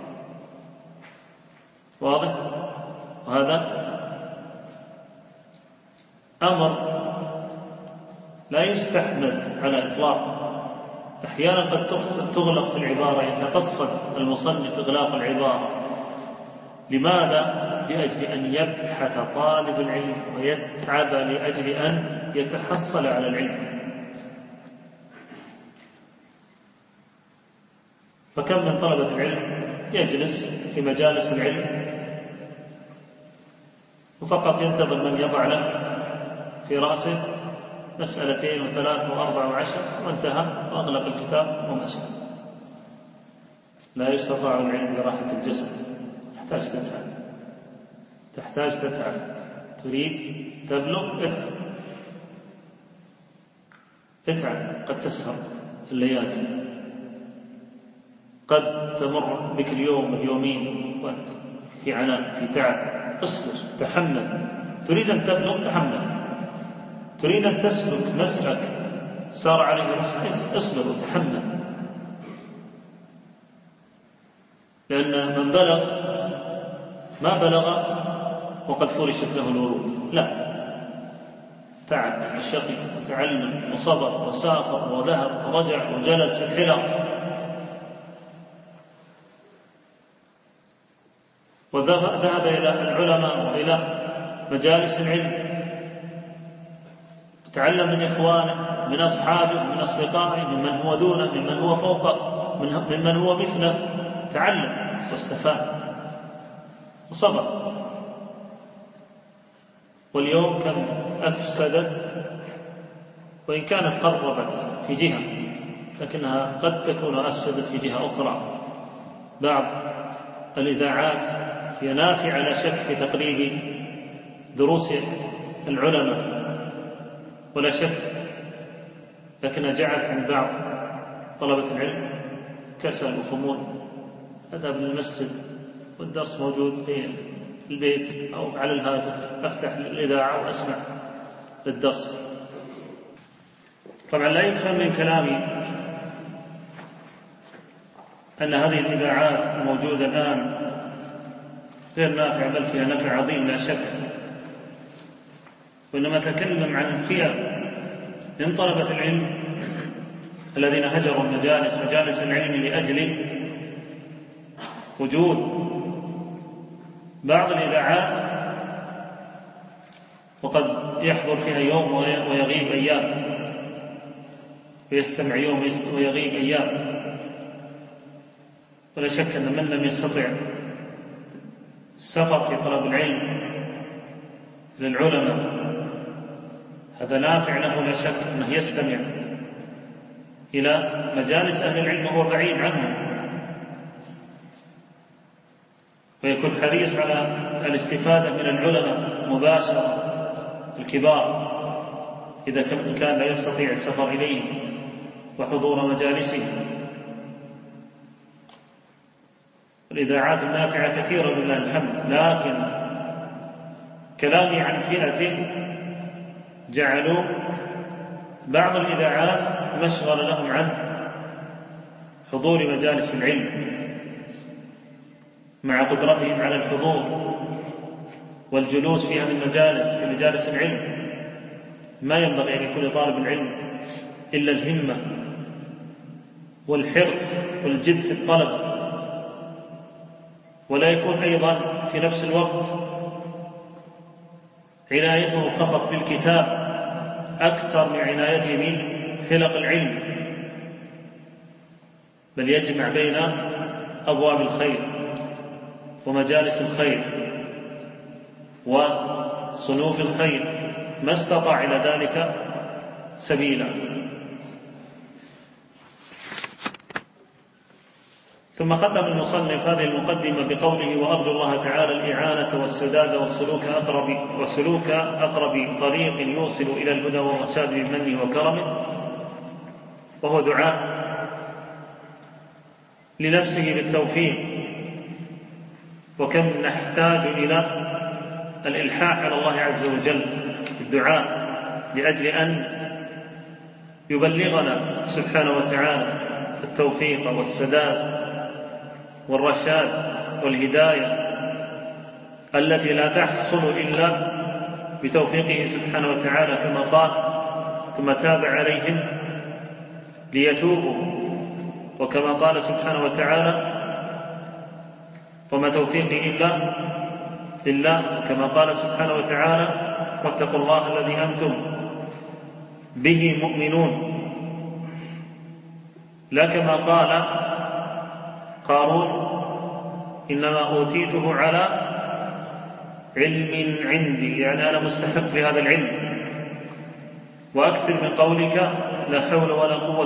واضح؟ وهذا أمر لا يستحمل على إطلاق. أحيانا قد تغلق في العبارة، يتقصد المصنف إغلاق العبارة. لماذا؟ لأجل أن يبحث طالب العلم ويتعب لأجل أن يتحصل على العلم. فكم من طلبة العلم يجلس في مجالس العلم وفقط ينتظر من يضع له في رأسه مسألتين وثلاث وأربع وعشر وانتهى وأغلق الكتاب ومشى. لا يستطاع العلم براحة الجسد، تحتاج تتعب، تحتاج تتعب. تريد تبلغ، اتعب اتعب. قد تسهر الليالي، قد تمر بك اليوم واليومين وأنت في عناء في تعب. اصبر، تحمل. تريد أن تبلغ، تحمل. تريد أن تسلك مسلك سار عليه الرسول اصبر وتحمل، لأن من بلغ ما بلغ وقد فرشت له الورود، لا، تعب وشقي وتعلم وصبر وسافر وذهب ورجع وجلس في الحلق وذهب إلى العلماء وإلى مجالس العلم، تعلم من إخوانه، من أصحابه، من أصدقائه، ممن هو دونه، ممن هو فوقه، ممن هو مثله، تعلم واستفاد وصبر. واليوم كم أفسدت، وإن كانت قربت في جهة لكنها قد تكون أفسدت في جهة أخرى. بعض الإذاعات هي نافعة لا شك في تقريب دروس العلماء ولا شك، لكنها جعلت عند بعض طلبة العلم كسل وخمول، أذهب للمسجد والدرس موجود في البيت أو على الهاتف، أفتح الإذاعة وأسمع للدرس. طبعا لا يفهم من كلامي أن هذه الإذاعات الموجودة الآن غير نافعة، بل فيها نفع عظيم لا شك، وإنما أتكلم عن فئة من طلبة العلم الذين هجروا المجالس مجالس العلم لأجل وجود بعض الإذاعات وقد يحضر فيها يوم ويغيب أيام، ويستمع يوم ويغيب أيام. ولا شك أن من لم يستطع السفر في طلب العلم للعلماء هذا نافع له لا شك، أنه يستمع إلى مجالس أهل العلم وهو بعيد عنهم، ويكون حريص على الاستفادة من العلماء مباشرة الكبار إذا كان لا يستطيع السفر إليهم وحضور مجالسهم. الإذاعات النافعة كثيرة لله الحمد، لكن كلامي عن فئة جعلوا بعض الإذاعات مشغل لهم عن حضور مجالس العلم مع قدرتهم على الحضور والجلوس في هذه المجالس في مجالس العلم. ما ينبغي أن يكون طالب العلم إلا الهمة والحرص والجد في الطلب، ولا يكون أيضا في نفس الوقت عنايته فقط بالكتاب أكثر من عنايته بحلق العلم، بل يجمع بين أبواب الخير ومجالس الخير وصنوف الخير ما استطاع إلى ذلك سبيلا. ثم ختم المصنف هذه المقدمة بقوله: وأرجو الله تعالى الإعانة والسداد والسلوك أقرب, وسلوك أقرب طريق يوصل إلى الهدى والرشاد بمنه وكرمه. وهو دعاء لنفسه بالتوفيق، وكم نحتاج إلى الإلحاح على الله عز وجل الدعاء لأجل أن يبلغنا سبحانه وتعالى التوفيق والسداد والرشاد والهداية التي لا تحصل إلا بتوفيقه سبحانه وتعالى، كما قال: ثم تاب عليهم ليتوبوا، وكما قال سبحانه وتعالى: وما توفيقي إلا بالله، وكما قال سبحانه وتعالى: واتقوا الله الذي أنتم به مؤمنون. لا كما قال قارون: إنما أوتيته على علم عندي، يعني أنا مستحق لهذا العلم. وأكثر من قولك: لا حول ولا قوة